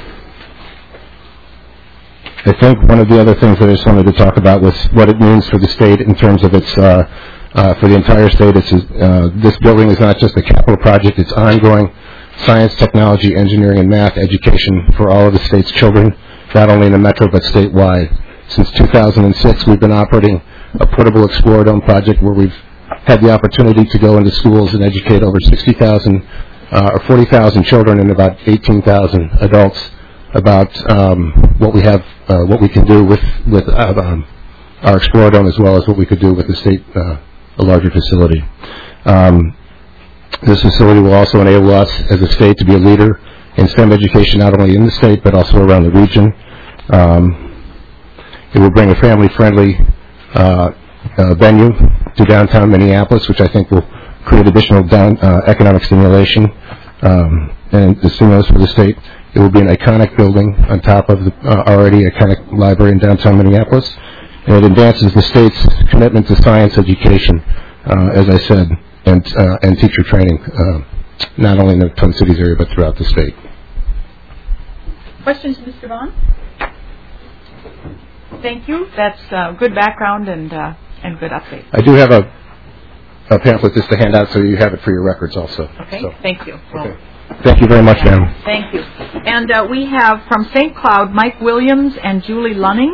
I think one of the other things that I just wanted to talk about was what it means for the state in terms of its uh, Uh, for the entire state. It's, uh, this building is not just a capital project, it's ongoing science, technology, engineering, and math education for all of the state's children, not only in the metro but statewide. Since two thousand six, we've been operating a portable Exploradome project where we've had the opportunity to go into schools and educate over sixty thousand uh, or forty thousand children and about eighteen thousand adults about um, what we have, uh, what we can do with, with uh, um, our Exploradome as well as what we could do with the state uh, a larger facility. Um, this facility will also enable us as a state to be a leader in STEM education, not only in the state but also around the region. Um, it will bring a family-friendly uh, uh, venue to downtown Minneapolis, which I think will create additional down, uh, economic stimulation um, and the stimulus for the state. It will be an iconic building on top of the uh, already iconic library in downtown Minneapolis. And it advances the state's commitment to science education, uh, as I said, and uh, and teacher training, uh, not only in the Twin Cities area but throughout the state. Questions, Mister Vaughn? Thank you. That's uh, good background and uh, and good update. I do have a, a pamphlet just to hand out so you have it for your records also. Okay. So. Thank you. Well, okay. Thank you very much, yeah. ma'am. Thank you. And uh, we have from Saint Cloud Mike Williams and Julie Lunning.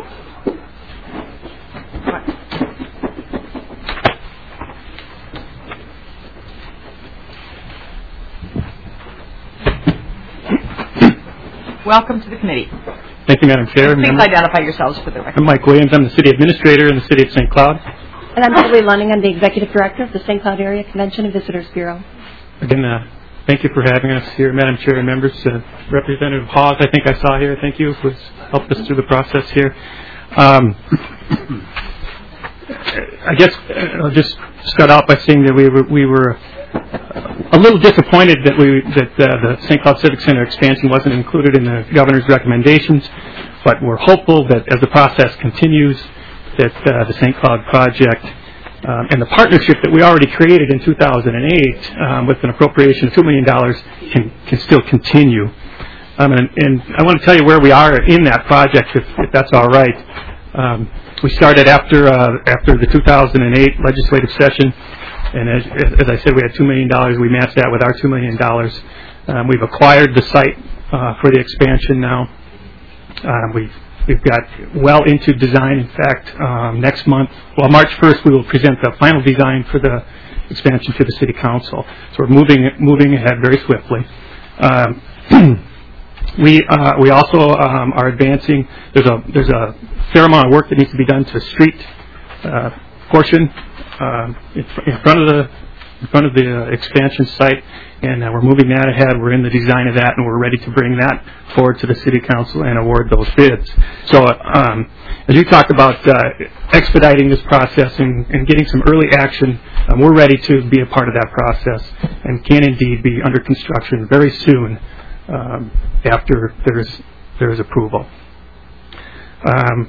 Welcome to the committee. Thank you, Madam Chair. Please identify yourselves for the record. I'm Mike Williams. I'm the City Administrator in the City of Saint Cloud. And I'm Julie Lunning. I'm the Executive Director of the Saint Cloud Area Convention and Visitors Bureau. Again, uh, thank you for having us here, Madam Chair and members. Uh, Representative Hawes, I think I saw here. Thank you for helping us through the process here. Um, I guess I'll just start out by saying that we were, we were a little disappointed that we that uh, the Saint Cloud Civic Center expansion wasn't included in the governor's recommendations, but we're hopeful that as the process continues, that uh, the Saint Cloud project um, and the partnership that we already created in two thousand eight um, with an appropriation of two million dollars can can still continue. Um, and, and I want to tell you where we are in that project, if, if that's all right. Um, we started after uh, after the two thousand eight legislative session, and as, as I said, we had two million dollars. We matched that with our two million dollars. Um, we've acquired the site uh, for the expansion now. Um, we've we've got well into design. In fact, um, next month, well, March first, we will present the final design for the expansion to the City Council. So we're moving moving ahead very swiftly. Um, We uh, we also um, are advancing. There's a there's a fair amount of work that needs to be done to the street uh, portion uh, in, fr- in front of the in front of the uh, expansion site, and uh, we're moving that ahead. We're in the design of that, and we're ready to bring that forward to the City Council and award those bids. So, um, as you talked about uh, expediting this process and, and getting some early action, um, we're ready to be a part of that process, and can indeed be under construction very soon. Um, after there's there's approval. Um,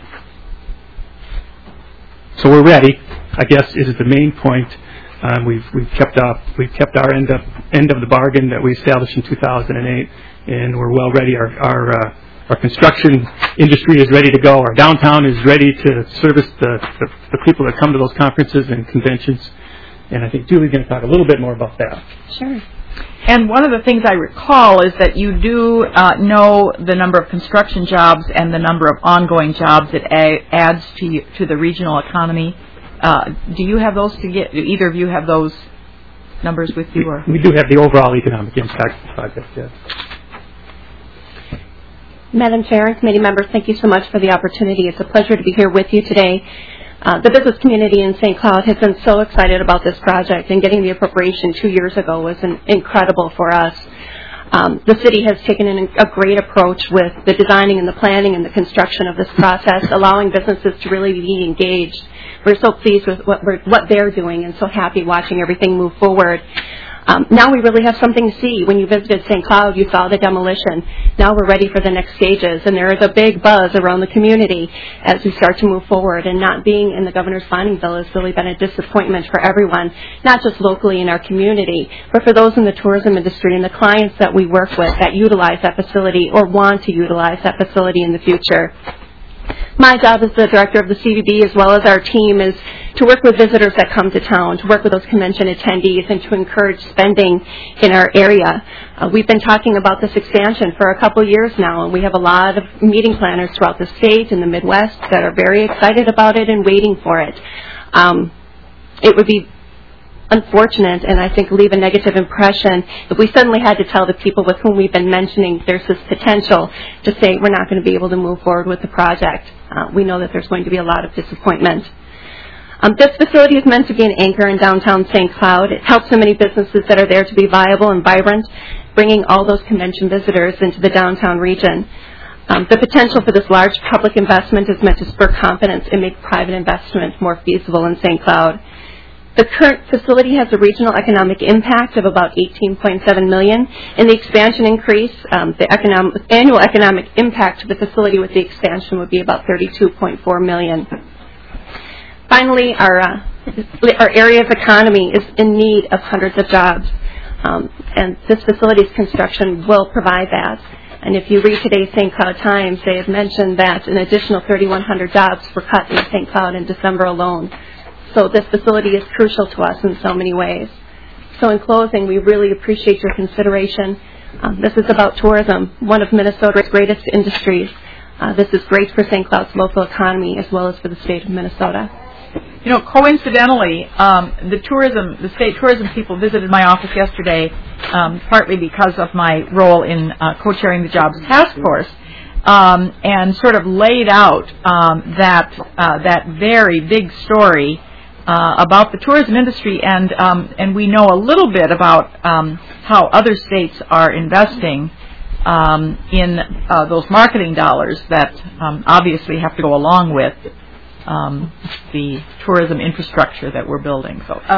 so we're ready, I guess, is the main point. Um, we've we've kept up we've kept our end of end of the bargain that we established in two thousand eight, and we're well ready. Our our uh, our construction industry is ready to go. Our downtown is ready to service the, the the people that come to those conferences and conventions. And I think Julie's going to talk a little bit more about that. Sure. And one of the things I recall is that you do uh, know the number of construction jobs and the number of ongoing jobs it a- adds to you, to the regional economy. Uh, do you have those to get? Do either of you have those numbers with you? Or? We do have the overall economic impact of the project, yes. Madam Chair and committee members, thank you so much for the opportunity. It's a pleasure to be here with you today. Uh, the business community in Saint Cloud has been so excited about this project, and getting the appropriation two years ago was an incredible for us. Um, the city has taken an, a great approach with the designing and the planning and the construction of this process, allowing businesses to really be engaged. We're so pleased with what, we're, what they're doing and so happy watching everything move forward. Um, now we really have something to see. When you visited Saint Cloud, you saw the demolition. Now we're ready for the next stages, and there is a big buzz around the community as we start to move forward. And not being in the governor's bonding bill has really been a disappointment for everyone, not just locally in our community, but for those in the tourism industry and the clients that we work with that utilize that facility or want to utilize that facility in the future. My job as the director of the C V B, as well as our team, is to work with visitors that come to town, to work with those convention attendees, and to encourage spending in our area. Uh, we've been talking about this expansion for a couple years now, and we have a lot of meeting planners throughout the state and the Midwest that are very excited about it and waiting for it. Um, it would be unfortunate, and I think leave a negative impression, if we suddenly had to tell the people with whom we've been mentioning there's this potential to say we're not going to be able to move forward with the project. Uh, we know that there's going to be a lot of disappointment. Um, this facility is meant to be an anchor in downtown Saint Cloud. It helps so many businesses that are there to be viable and vibrant, bringing all those convention visitors into the downtown region. Um, the potential for this large public investment is meant to spur confidence and make private investment more feasible in Saint Cloud. The current facility has a regional economic impact of about eighteen point seven million dollars, and the expansion increase, um, the economic, annual economic impact to the facility with the expansion would be about thirty-two point four million dollars. Finally, our, uh, our area's economy is in need of hundreds of jobs, um, and this facility's construction will provide that. And if you read today's Saint Cloud Times, they have mentioned that an additional thirty-one hundred jobs were cut in Saint Cloud in December alone. So this facility is crucial to us in so many ways. So in closing, we really appreciate your consideration. Um, this is about tourism, one of Minnesota's greatest industries. Uh, this is great for Saint Cloud's local economy as well as for the state of Minnesota. You know, coincidentally, um, the tourism, the state tourism people visited my office yesterday, um, partly because of my role in uh, co-chairing the Jobs Task Force, um, and sort of laid out um, that uh, that very big story uh, about the tourism industry, and um, and we know a little bit about um, how other states are investing um, in uh, those marketing dollars that um, obviously have to go along with Um, the tourism infrastructure that we're building. So uh,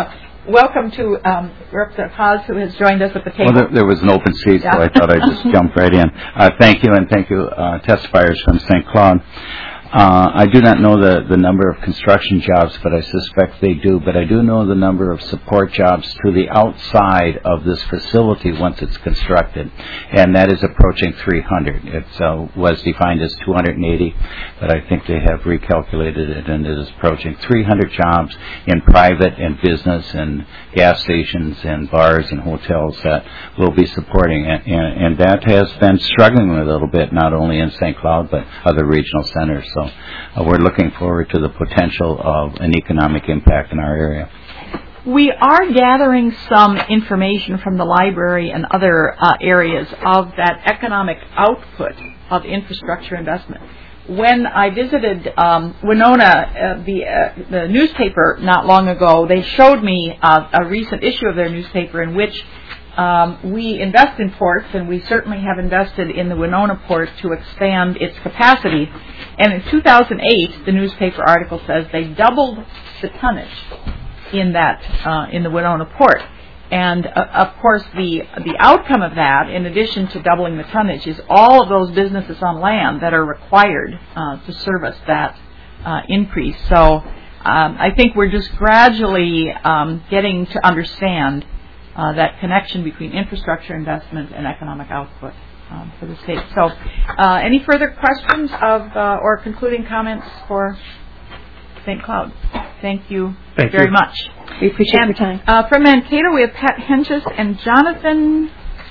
welcome to um, Representative Haas, who has joined us at the table. Well, there, there was an open seat, Yeah. so I thought I'd just jump right in. Uh, thank you, and thank you, uh, testifiers from Saint Cloud. Uh, I do not know the, the number of construction jobs, but I suspect they do. But I do know the number of support jobs to the outside of this facility once it's constructed, and that is approaching three hundred. It uh, was defined as two hundred eighty, but I think they have recalculated it, and it is approaching three hundred jobs in private and business and gas stations and bars and hotels that will be supporting it. And, and that has been struggling a little bit, not only in Saint Cloud, but other regional centers. So uh, we're looking forward to the potential of an economic impact in our area. We are gathering some information from the library and other uh, areas of that economic output of infrastructure investment. When I visited um, Winona, uh, the, uh, the newspaper, not long ago, they showed me uh, a recent issue of their newspaper in which Um, we invest in ports, and we certainly have invested in the Winona port to expand its capacity. And in two thousand eight, the newspaper article says they doubled the tonnage in that uh, in the Winona port. And uh, of course, the the outcome of that, in addition to doubling the tonnage, is all of those businesses on land that are required uh, to service that uh, increase. So um, I think we're just gradually um, getting to understand Uh, that connection between infrastructure investment and economic output um, for the state. So, uh, any further questions of uh, or concluding comments for Saint Cloud? Thank you Thank very you. much. We appreciate and, your time. Uh, from Mankato, we have Pat Henches and Jonathan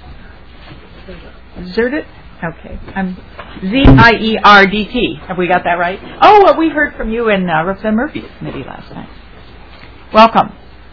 Zerdit. Okay, I'm Z I E R D T. Have we got that right? Oh, well, we heard from you in uh, Representative Murphy's committee last night. Welcome.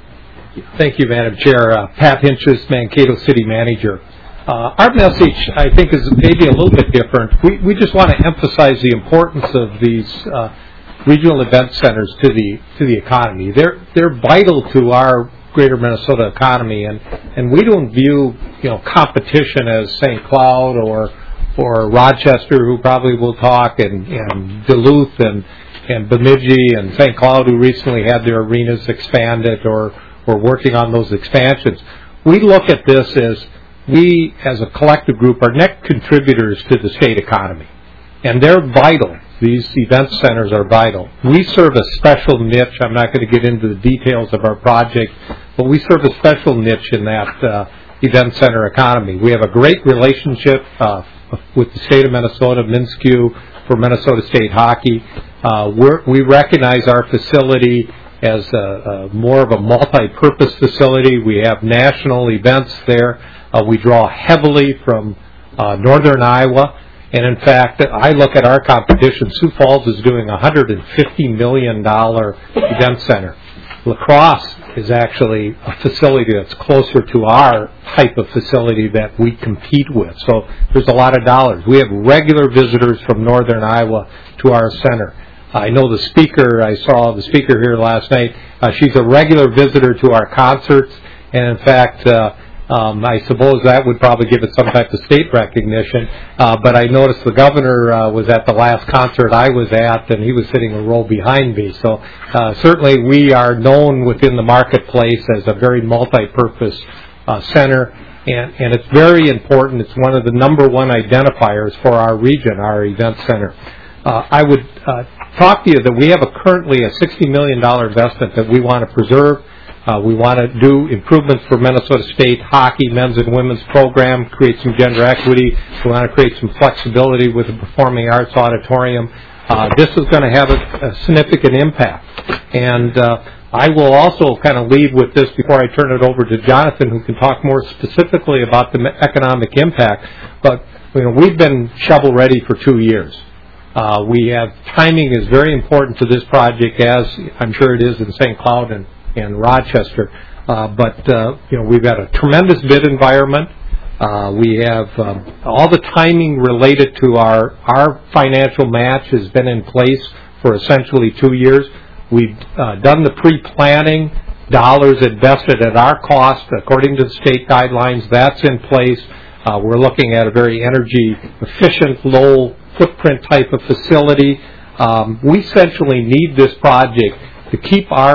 Thank you, Madam Chair. Uh, Pat Hinches, Mankato City Manager. Uh, our message, I think, is maybe a little bit different. We, we just want to emphasize the importance of these uh, regional event centers to the to the economy. They're they're vital to our greater Minnesota economy, and, and we don't view you know competition as Saint Cloud or or Rochester, who probably will talk, and, and Duluth and and Bemidji and Saint Cloud, who recently had their arenas expanded, or We're working on those expansions. We look at this as we, as a collective group, are net contributors to the state economy. And they're vital. These event centers are vital. We serve a special niche. I'm not going to get into the details of our project, but we serve a special niche in that uh, event center economy. We have a great relationship uh, with the state of Minnesota, MnSCU, for Minnesota State Hockey. Uh, we're, we recognize our facility as a, a more of a multi-purpose facility. We have national events there. Uh, we draw heavily from uh, northern Iowa. And in fact, I look at our competition. Sioux Falls is doing a one hundred fifty million dollars event center. La Crosse is actually a facility that's closer to our type of facility that we compete with. So there's a lot of dollars. We have regular visitors from northern Iowa to our center. I know the speaker, I saw the speaker here last night. Uh, she's a regular visitor to our concerts, and in fact, uh, um, I suppose that would probably give it some type of state recognition. Uh, but I noticed the governor uh, was at the last concert I was at, and he was sitting a row behind me. So uh, certainly we are known within the marketplace as a very multi-purpose uh, center, and, and it's very important. It's one of the number one identifiers for our region, our event center. Uh, I would uh, talk to you that we have a currently a sixty million dollars investment that we want to preserve. Uh, we want to do improvements for Minnesota State hockey, men's and women's program, create some gender equity. We want to create some flexibility with the Performing Arts Auditorium. Uh, this is going to have a, a significant impact. And uh, I will also kind of leave with this before I turn it over to Jonathan, who can talk more specifically about the economic impact. But you know, we've been shovel-ready for two years. Uh, we have timing is very important to this project, as I'm sure it is in Saint Cloud and, and Rochester. Uh, but uh, you know, we've got a tremendous bid environment. Uh, we have um, all the timing related to our our financial match has been in place for essentially two years. We've uh, done the pre-planning, dollars invested at our cost according to the state guidelines. That's in place. Uh, we're looking at a very energy efficient, low footprint type of facility. Um, we essentially need this project to keep our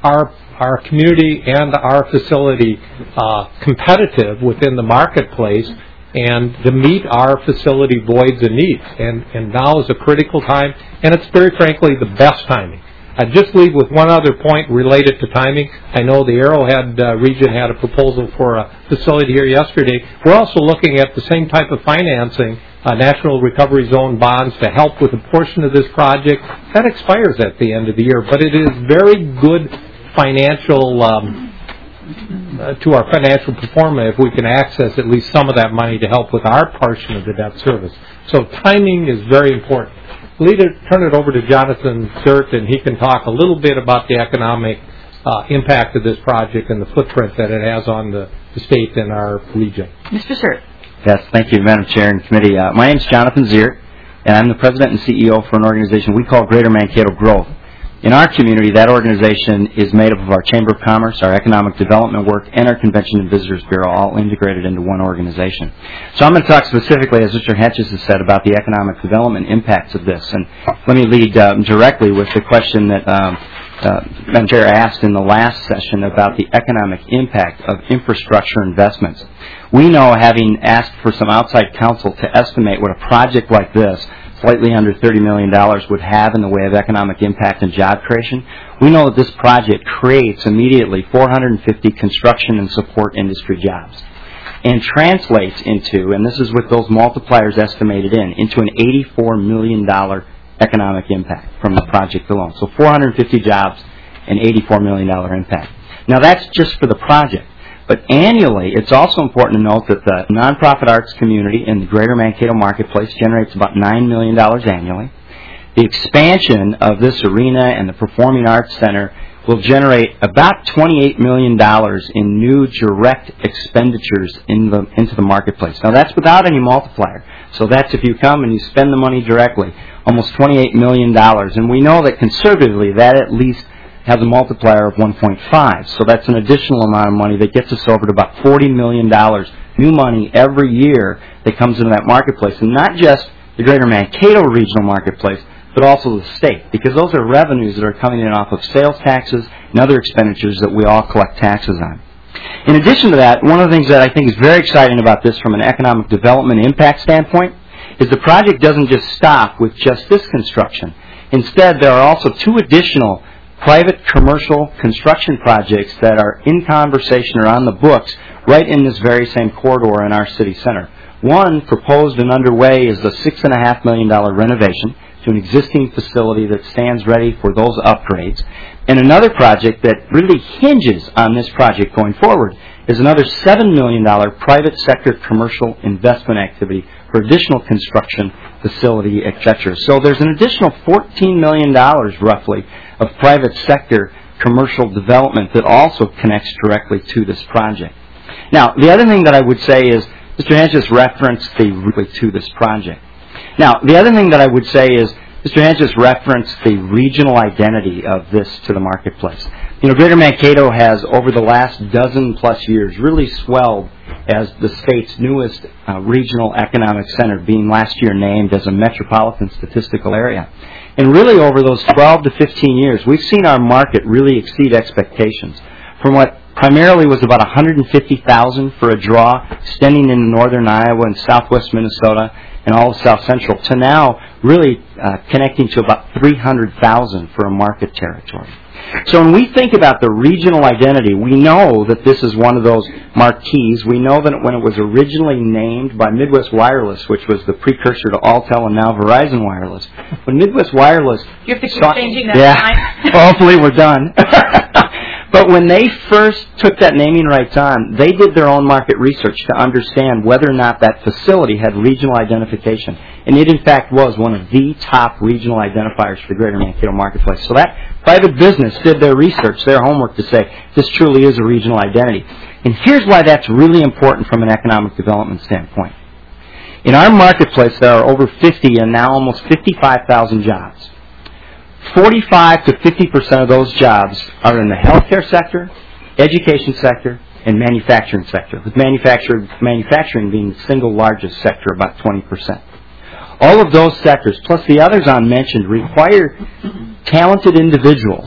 our our community and our facility uh, competitive within the marketplace and to meet our facility voids and needs. And, and now is a critical time, and it's very frankly the best timing. I'd just leave with one other point related to timing. I know the Arrowhead uh, region had a proposal for a facility here yesterday. We're also looking at the same type of financing, uh, National Recovery Zone bonds, to help with a portion of this project. That expires at the end of the year, but it is very good financial um, uh, to our financial performance if we can access at least some of that money to help with our portion of the debt service. So timing is very important. Lead it, turn it over to Jonathan Ziert, and he can talk a little bit about the economic uh, impact of this project and the footprint that it has on the, the state and our region. Mister Ziert. Yes, thank you, Madam Chair and Committee. Uh, my name is Jonathan Ziert, and I'm the President and C E O for an organization we call Greater Mankato Growth. In our community, that organization is made up of our Chamber of Commerce, our economic development work, and our Convention and Visitors Bureau, all integrated into one organization. So I'm going to talk specifically, as Mister Hedges has said, about the economic development impacts of this. And let me lead um, directly with the question that um, uh, Madam Chair asked in the last session about the economic impact of infrastructure investments. We know, having asked for some outside counsel to estimate what a project like this, slightly under thirty million dollars, would have in the way of economic impact and job creation, we know that this project creates immediately four hundred fifty construction and support industry jobs and translates into, and this is with those multipliers estimated in, into an eighty-four million dollars economic impact from the project alone. So four hundred fifty jobs and eighty-four million dollars impact. Now that's just for the project. But annually, it's also important to note that the nonprofit arts community in the greater Mankato marketplace generates about nine million dollars annually. The expansion of this arena and the Performing Arts Center will generate about twenty-eight million dollars in new direct expenditures in the, into the marketplace. Now, that's without any multiplier. So that's if you come and you spend the money directly, almost twenty-eight million dollars. And we know that conservatively that at least has a multiplier of one point five. So that's an additional amount of money that gets us over to about forty million dollars new money every year that comes into that marketplace. And not just the greater Mankato regional marketplace, but also the state, because those are revenues that are coming in off of sales taxes and other expenditures that we all collect taxes on. In addition to that, one of the things that I think is very exciting about this from an economic development impact standpoint is the project doesn't just stop with just this construction. Instead, there are also two additional private commercial construction projects that are in conversation or on the books right in this very same corridor in our city center. One proposed and underway is the six point five million dollars renovation to an existing facility that stands ready for those upgrades. And another project that really hinges on this project going forward is another seven million dollars private sector commercial investment activity for additional construction, facility, et cetera. So there's an additional fourteen million dollars roughly of private sector commercial development that also connects directly to this project. Now, the other thing that I would say is, Mister Hedges referenced the to this project. Now, the other thing that I would say is, Mister Hedges referenced the regional identity of this to the marketplace. You know, Greater Mankato has, over the last dozen plus years, really swelled as the state's newest uh, regional economic center, being last year named as a metropolitan statistical area. And really over those twelve to fifteen years, we've seen our market really exceed expectations. From what primarily was about one hundred fifty thousand for a draw, extending into northern Iowa and southwest Minnesota and all of south central, to now really uh, connecting to about three hundred thousand for a market territory. So when we think about the regional identity, we know that this is one of those marquees. We know that when it was originally named by Midwest Wireless, which was the precursor to Alltel and now Verizon Wireless, when Midwest Wireless... You have to keep saw, changing that yeah, line. hopefully we're done. But when they first took that naming rights on, they did their own market research to understand whether or not that facility had regional identification. And it, in fact, was one of the top regional identifiers for the greater Mankato marketplace. So that private business did their research, their homework to say this truly is a regional identity. And here's why that's really important from an economic development standpoint. In our marketplace, there are over fifty and now almost fifty-five thousand jobs. forty-five to fifty percent of those jobs are in the healthcare sector, education sector, and manufacturing sector, with manufacturing, manufacturing being the single largest sector, about twenty percent. All of those sectors, plus the others I mentioned, require talented individuals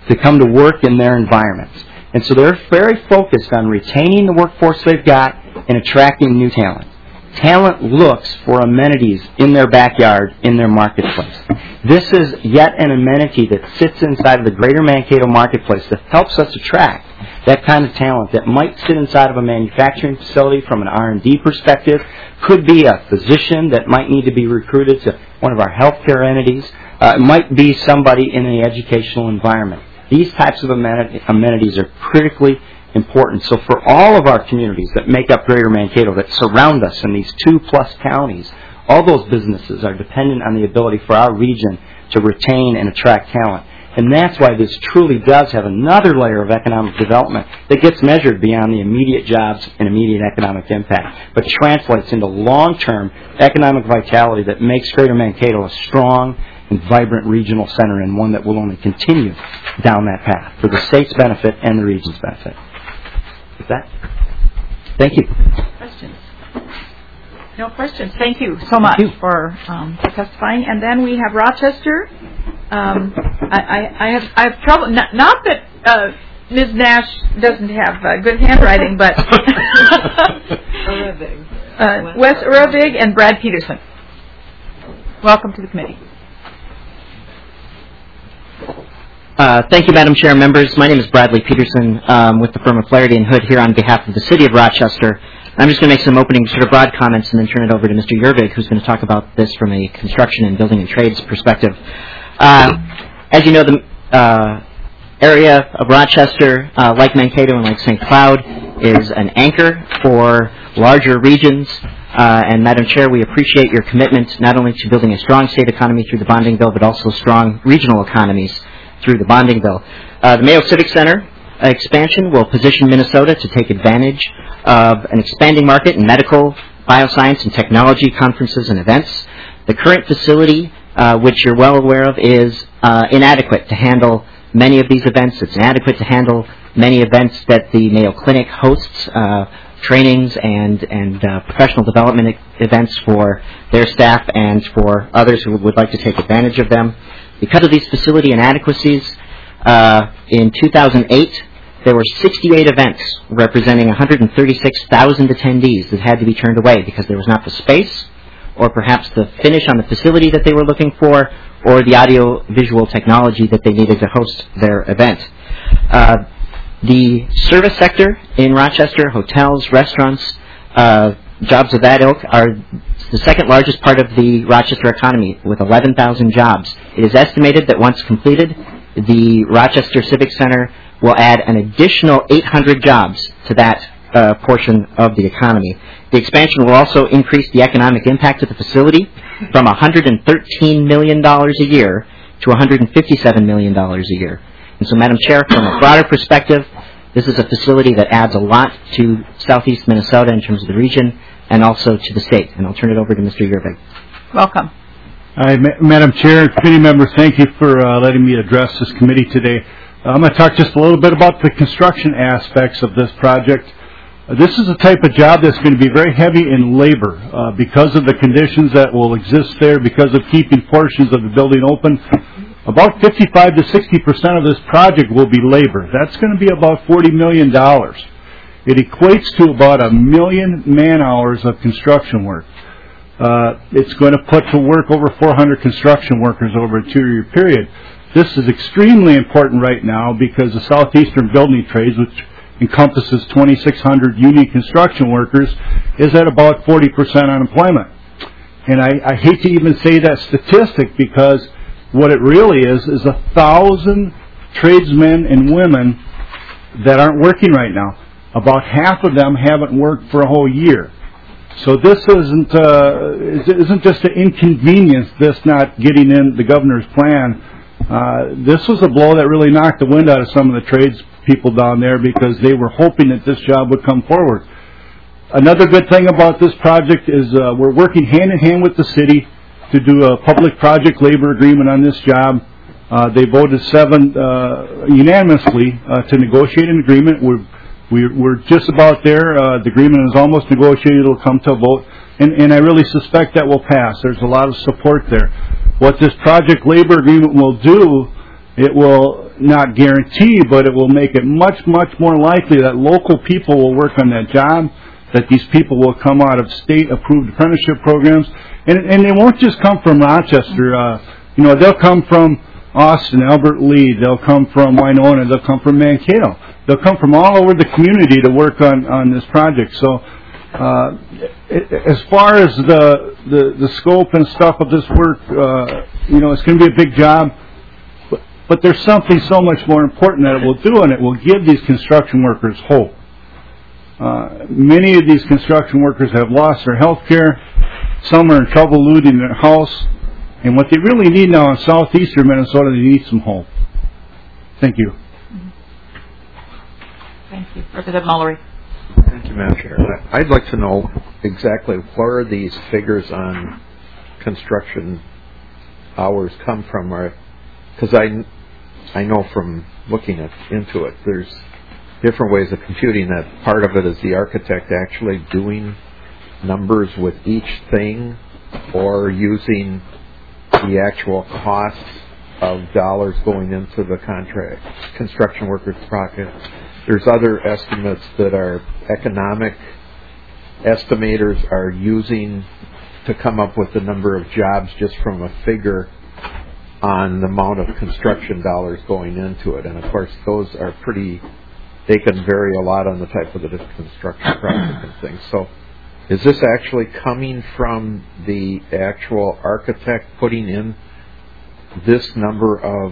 to come to work in their environments. And so they're very focused on retaining the workforce they've got and attracting new talent. Talent looks for amenities in their backyard, in their marketplace. This is yet an amenity that sits inside of the greater Mankato marketplace that helps us attract that kind of talent that might sit inside of a manufacturing facility from an R and D perspective, could be a physician that might need to be recruited to one of our healthcare entities, uh, it might be somebody in the educational environment. These types of amenities are critically important. So for all of our communities that make up Greater Mankato, that surround us in these two-plus counties, all those businesses are dependent on the ability for our region to retain and attract talent. And that's why this truly does have another layer of economic development that gets measured beyond the immediate jobs and immediate economic impact, but translates into long-term economic vitality that makes Greater Mankato a strong and vibrant regional center, and one that will only continue down that path for the state's benefit and the region's benefit. With that, thank you. Questions? No questions. Thank you so much you. for um, testifying. And then we have Rochester. Um, I, I, I have I have trouble. Not, not that uh, Miz Nash doesn't have uh, good handwriting, but uh, Wes Uravig and Brad Peterson. Welcome to the committee. Uh, thank you, Madam Chair and members. My name is Bradley Peterson um, with the firm of Flaherty and Hood here on behalf of the City of Rochester. I'm just going to make some opening sort of broad comments and then turn it over to Mister Yervig, who's going to talk about this from a construction and building and trades perspective. Uh, as you know, the uh, area of Rochester, uh, like Mankato and like Saint Cloud, is an anchor for larger regions. Uh, and Madam Chair, we appreciate your commitment not only to building a strong state economy through the bonding bill, but also strong regional economies through the bonding bill. Uh, the Mayo Civic Center expansion will position Minnesota to take advantage of an expanding market in medical, bioscience, and technology conferences and events. The current facility, uh, which you're well aware of, is uh, inadequate to handle many of these events. It's inadequate to handle many events that the Mayo Clinic hosts, uh, trainings and, and uh, professional development events for their staff and for others who would like to take advantage of them. Because of these facility inadequacies, uh, in two thousand eight, there were sixty-eight events representing one hundred thirty-six thousand attendees that had to be turned away because there was not the space, or perhaps the finish on the facility that they were looking for, or the audio-visual technology that they needed to host their event. Uh, the service sector in Rochester, hotels, restaurants, uh, jobs of that ilk, are the second largest part of the Rochester economy, with eleven thousand jobs. It is estimated that once completed, the Rochester Civic Center will add an additional eight hundred jobs to that uh, portion of the economy. The expansion will also increase the economic impact of the facility from one hundred thirteen million dollars a year to one hundred fifty-seven million dollars a year. And so, Madam Chair, from a broader perspective, this is a facility that adds a lot to southeast Minnesota in terms of the region, and also to the state. And I'll turn it over to Mister Yervig. Welcome. Hi, Ma- Madam Chair and committee members, thank you for uh, letting me address this committee today. Uh, I'm going to talk just a little bit about the construction aspects of this project. Uh, this is a type of job that's going to be very heavy in labor uh, because of the conditions that will exist there, because of keeping portions of the building open. About fifty-five to sixty percent of this project will be labor. That's going to be about forty million dollars. It equates to about a million man-hours of construction work. Uh, it's going to put to work over four hundred construction workers over a two-year period. This is extremely important right now because the Southeastern Building Trades, which encompasses twenty-six hundred union construction workers, is at about forty percent unemployment. And I, I hate to even say that statistic because what it really is is a thousand tradesmen and women that aren't working right now. About half of them haven't worked for a whole year. So this isn't uh, isn't just an inconvenience, this not getting in the governor's plan. Uh, this was a blow that really knocked the wind out of some of the trades people down there because they were hoping that this job would come forward. Another good thing about this project is uh, we're working hand in hand with the city to do a public project labor agreement on this job. Uh, they voted seven uh, unanimously uh, to negotiate an agreement. We're We're, we're just about there. Uh, the agreement is almost negotiated. It'll come to a vote. And, and I really suspect that will pass. There's a lot of support there. What this project labor agreement will do It will not guarantee, but it will make it much, much more likely that local people will work on that job, that these people will come out of state-approved apprenticeship programs, and, and they won't just come from Rochester. Uh, you know, they'll come from Austin, Albert Lee, they'll come from Winona, they'll come from Mankato. They'll come from all over the community to work on, on this project. So uh, it, as far as the, the, the scope and stuff of this work, uh, you know, it's going to be a big job. But, but there's something so much more important that it will do, and it will give these construction workers hope. Uh, many of these construction workers have lost their health care. Some are in trouble losing their house. And what they really need now in southeastern Minnesota, they need some hope. Thank you. Thank you. Representative Mullery. Thank you, Madam Chair. I'd like to know exactly where these figures on construction hours come from. Because I, I know from looking at, into it, there's different ways of computing that. Part of it is the architect actually doing numbers with each thing or using the actual costs of dollars going into the contract construction workers' pocket. There's other estimates that our economic estimators are using to come up with the number of jobs just from a figure on the amount of construction dollars going into it. And of course, those are pretty, they can vary a lot on the type of the construction project and things. So is this actually coming from the actual architect putting in this number of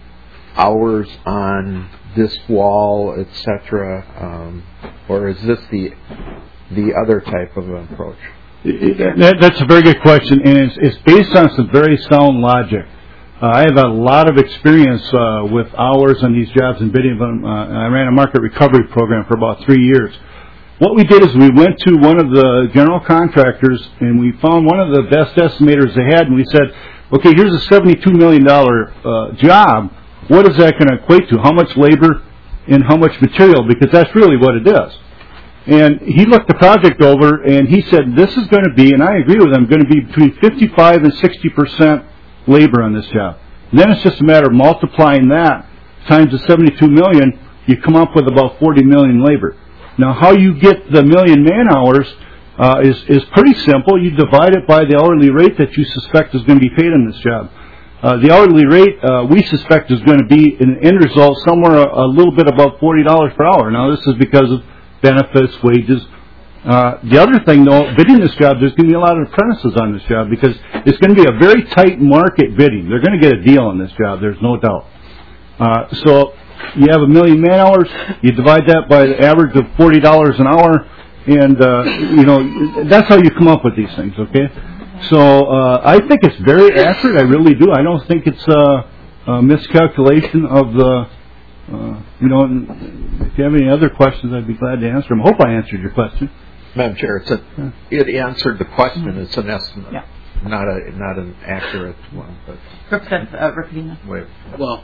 hours on this wall, et cetera, um, or is this the the other type of approach? That, that's a very good question, and it's, it's based on some very sound logic. Uh, I have a lot of experience uh, with hours on these jobs and bidding them. Uh, I ran a market recovery program for about three years. What we did is we went to one of the general contractors and we found one of the best estimators they had, and we said, okay, here's a seventy-two million dollars uh, job. What is that going to equate to? How much labor and how much material? Because that's really what it is. And he looked the project over and he said, this is going to be, and I agree with him, going to be between fifty-five and sixty percent labor on this job. And then it's just a matter of multiplying that times the seventy-two million dollars, you come up with about forty million labor. Now, how you get the million man-hours uh, is, is pretty simple. You divide it by the hourly rate that you suspect is going to be paid on this job. Uh, the hourly rate uh, we suspect is going to be, in the end result, somewhere a, a little bit above forty dollars per hour. Now, this is because of benefits, wages. Uh, the other thing, though, bidding this job, there's going to be a lot of apprentices on this job because it's going to be a very tight market bidding. They're going to get a deal on this job, there's no doubt. Uh, so you have a million man-hours, you divide that by the average of forty dollars an hour, and, uh, you know, that's how you come up with these things, okay? So uh, I think it's very accurate, I really do. I don't think it's a, a miscalculation of the, uh, you know, if you have any other questions, I'd be glad to answer them. I hope I answered your question. Madam Chair, it's a, it answered the question. It's an estimate, yeah. not a not an accurate one. But Representative uh, Rapidina. Wait. Well,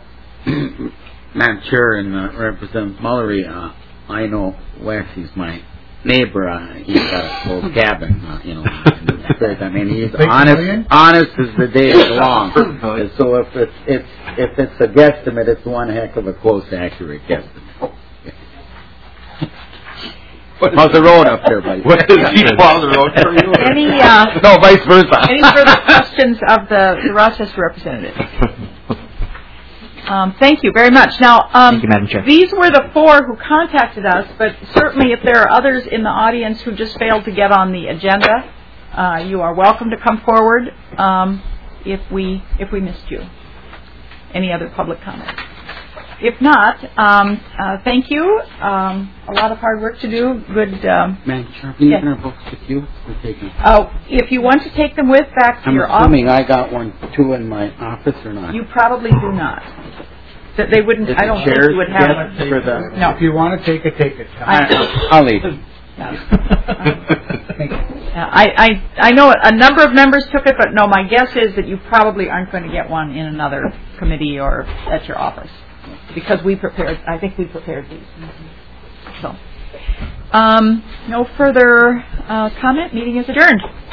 Madam Chair and uh, Representative Mullery, uh, I know Waxy's my neighbor. Uh, he's got a little cabin, uh, you know. I mean, he's honest, honest as the day is long. So if it's it's if it's a guesstimate, it's one heck of a close, accurate guesstimate. How's the road up there, buddy? What does he call the road for you? Any, uh, no, vice versa. Any further questions of the, the Rochester representative? Um, thank you very much. Now, um, thank you, Madam Chair. These were the four who contacted us, but certainly if there are others in the audience who just failed to get on the agenda, uh, you are welcome to come forward um, if we if we missed you. Any other public comment? If not, um, uh, thank you. Um, a lot of hard work to do. Good. Um, Madam Chair, can you yeah. bring our books with you? We're taking. Oh, if you want to take them with back to I'm your assuming office. I got one, two in my office or not? You probably do not. That they wouldn't. Is I don't the think you would have chairs one. for the. No. If you want to take it, take it. I, I'll leave. I, I I know a number of members took it, but no, my guess is that you probably aren't going to get one in another committee or at your office. Because we prepared, I think we prepared these. So, um, no further uh, comment. Meeting is adjourned.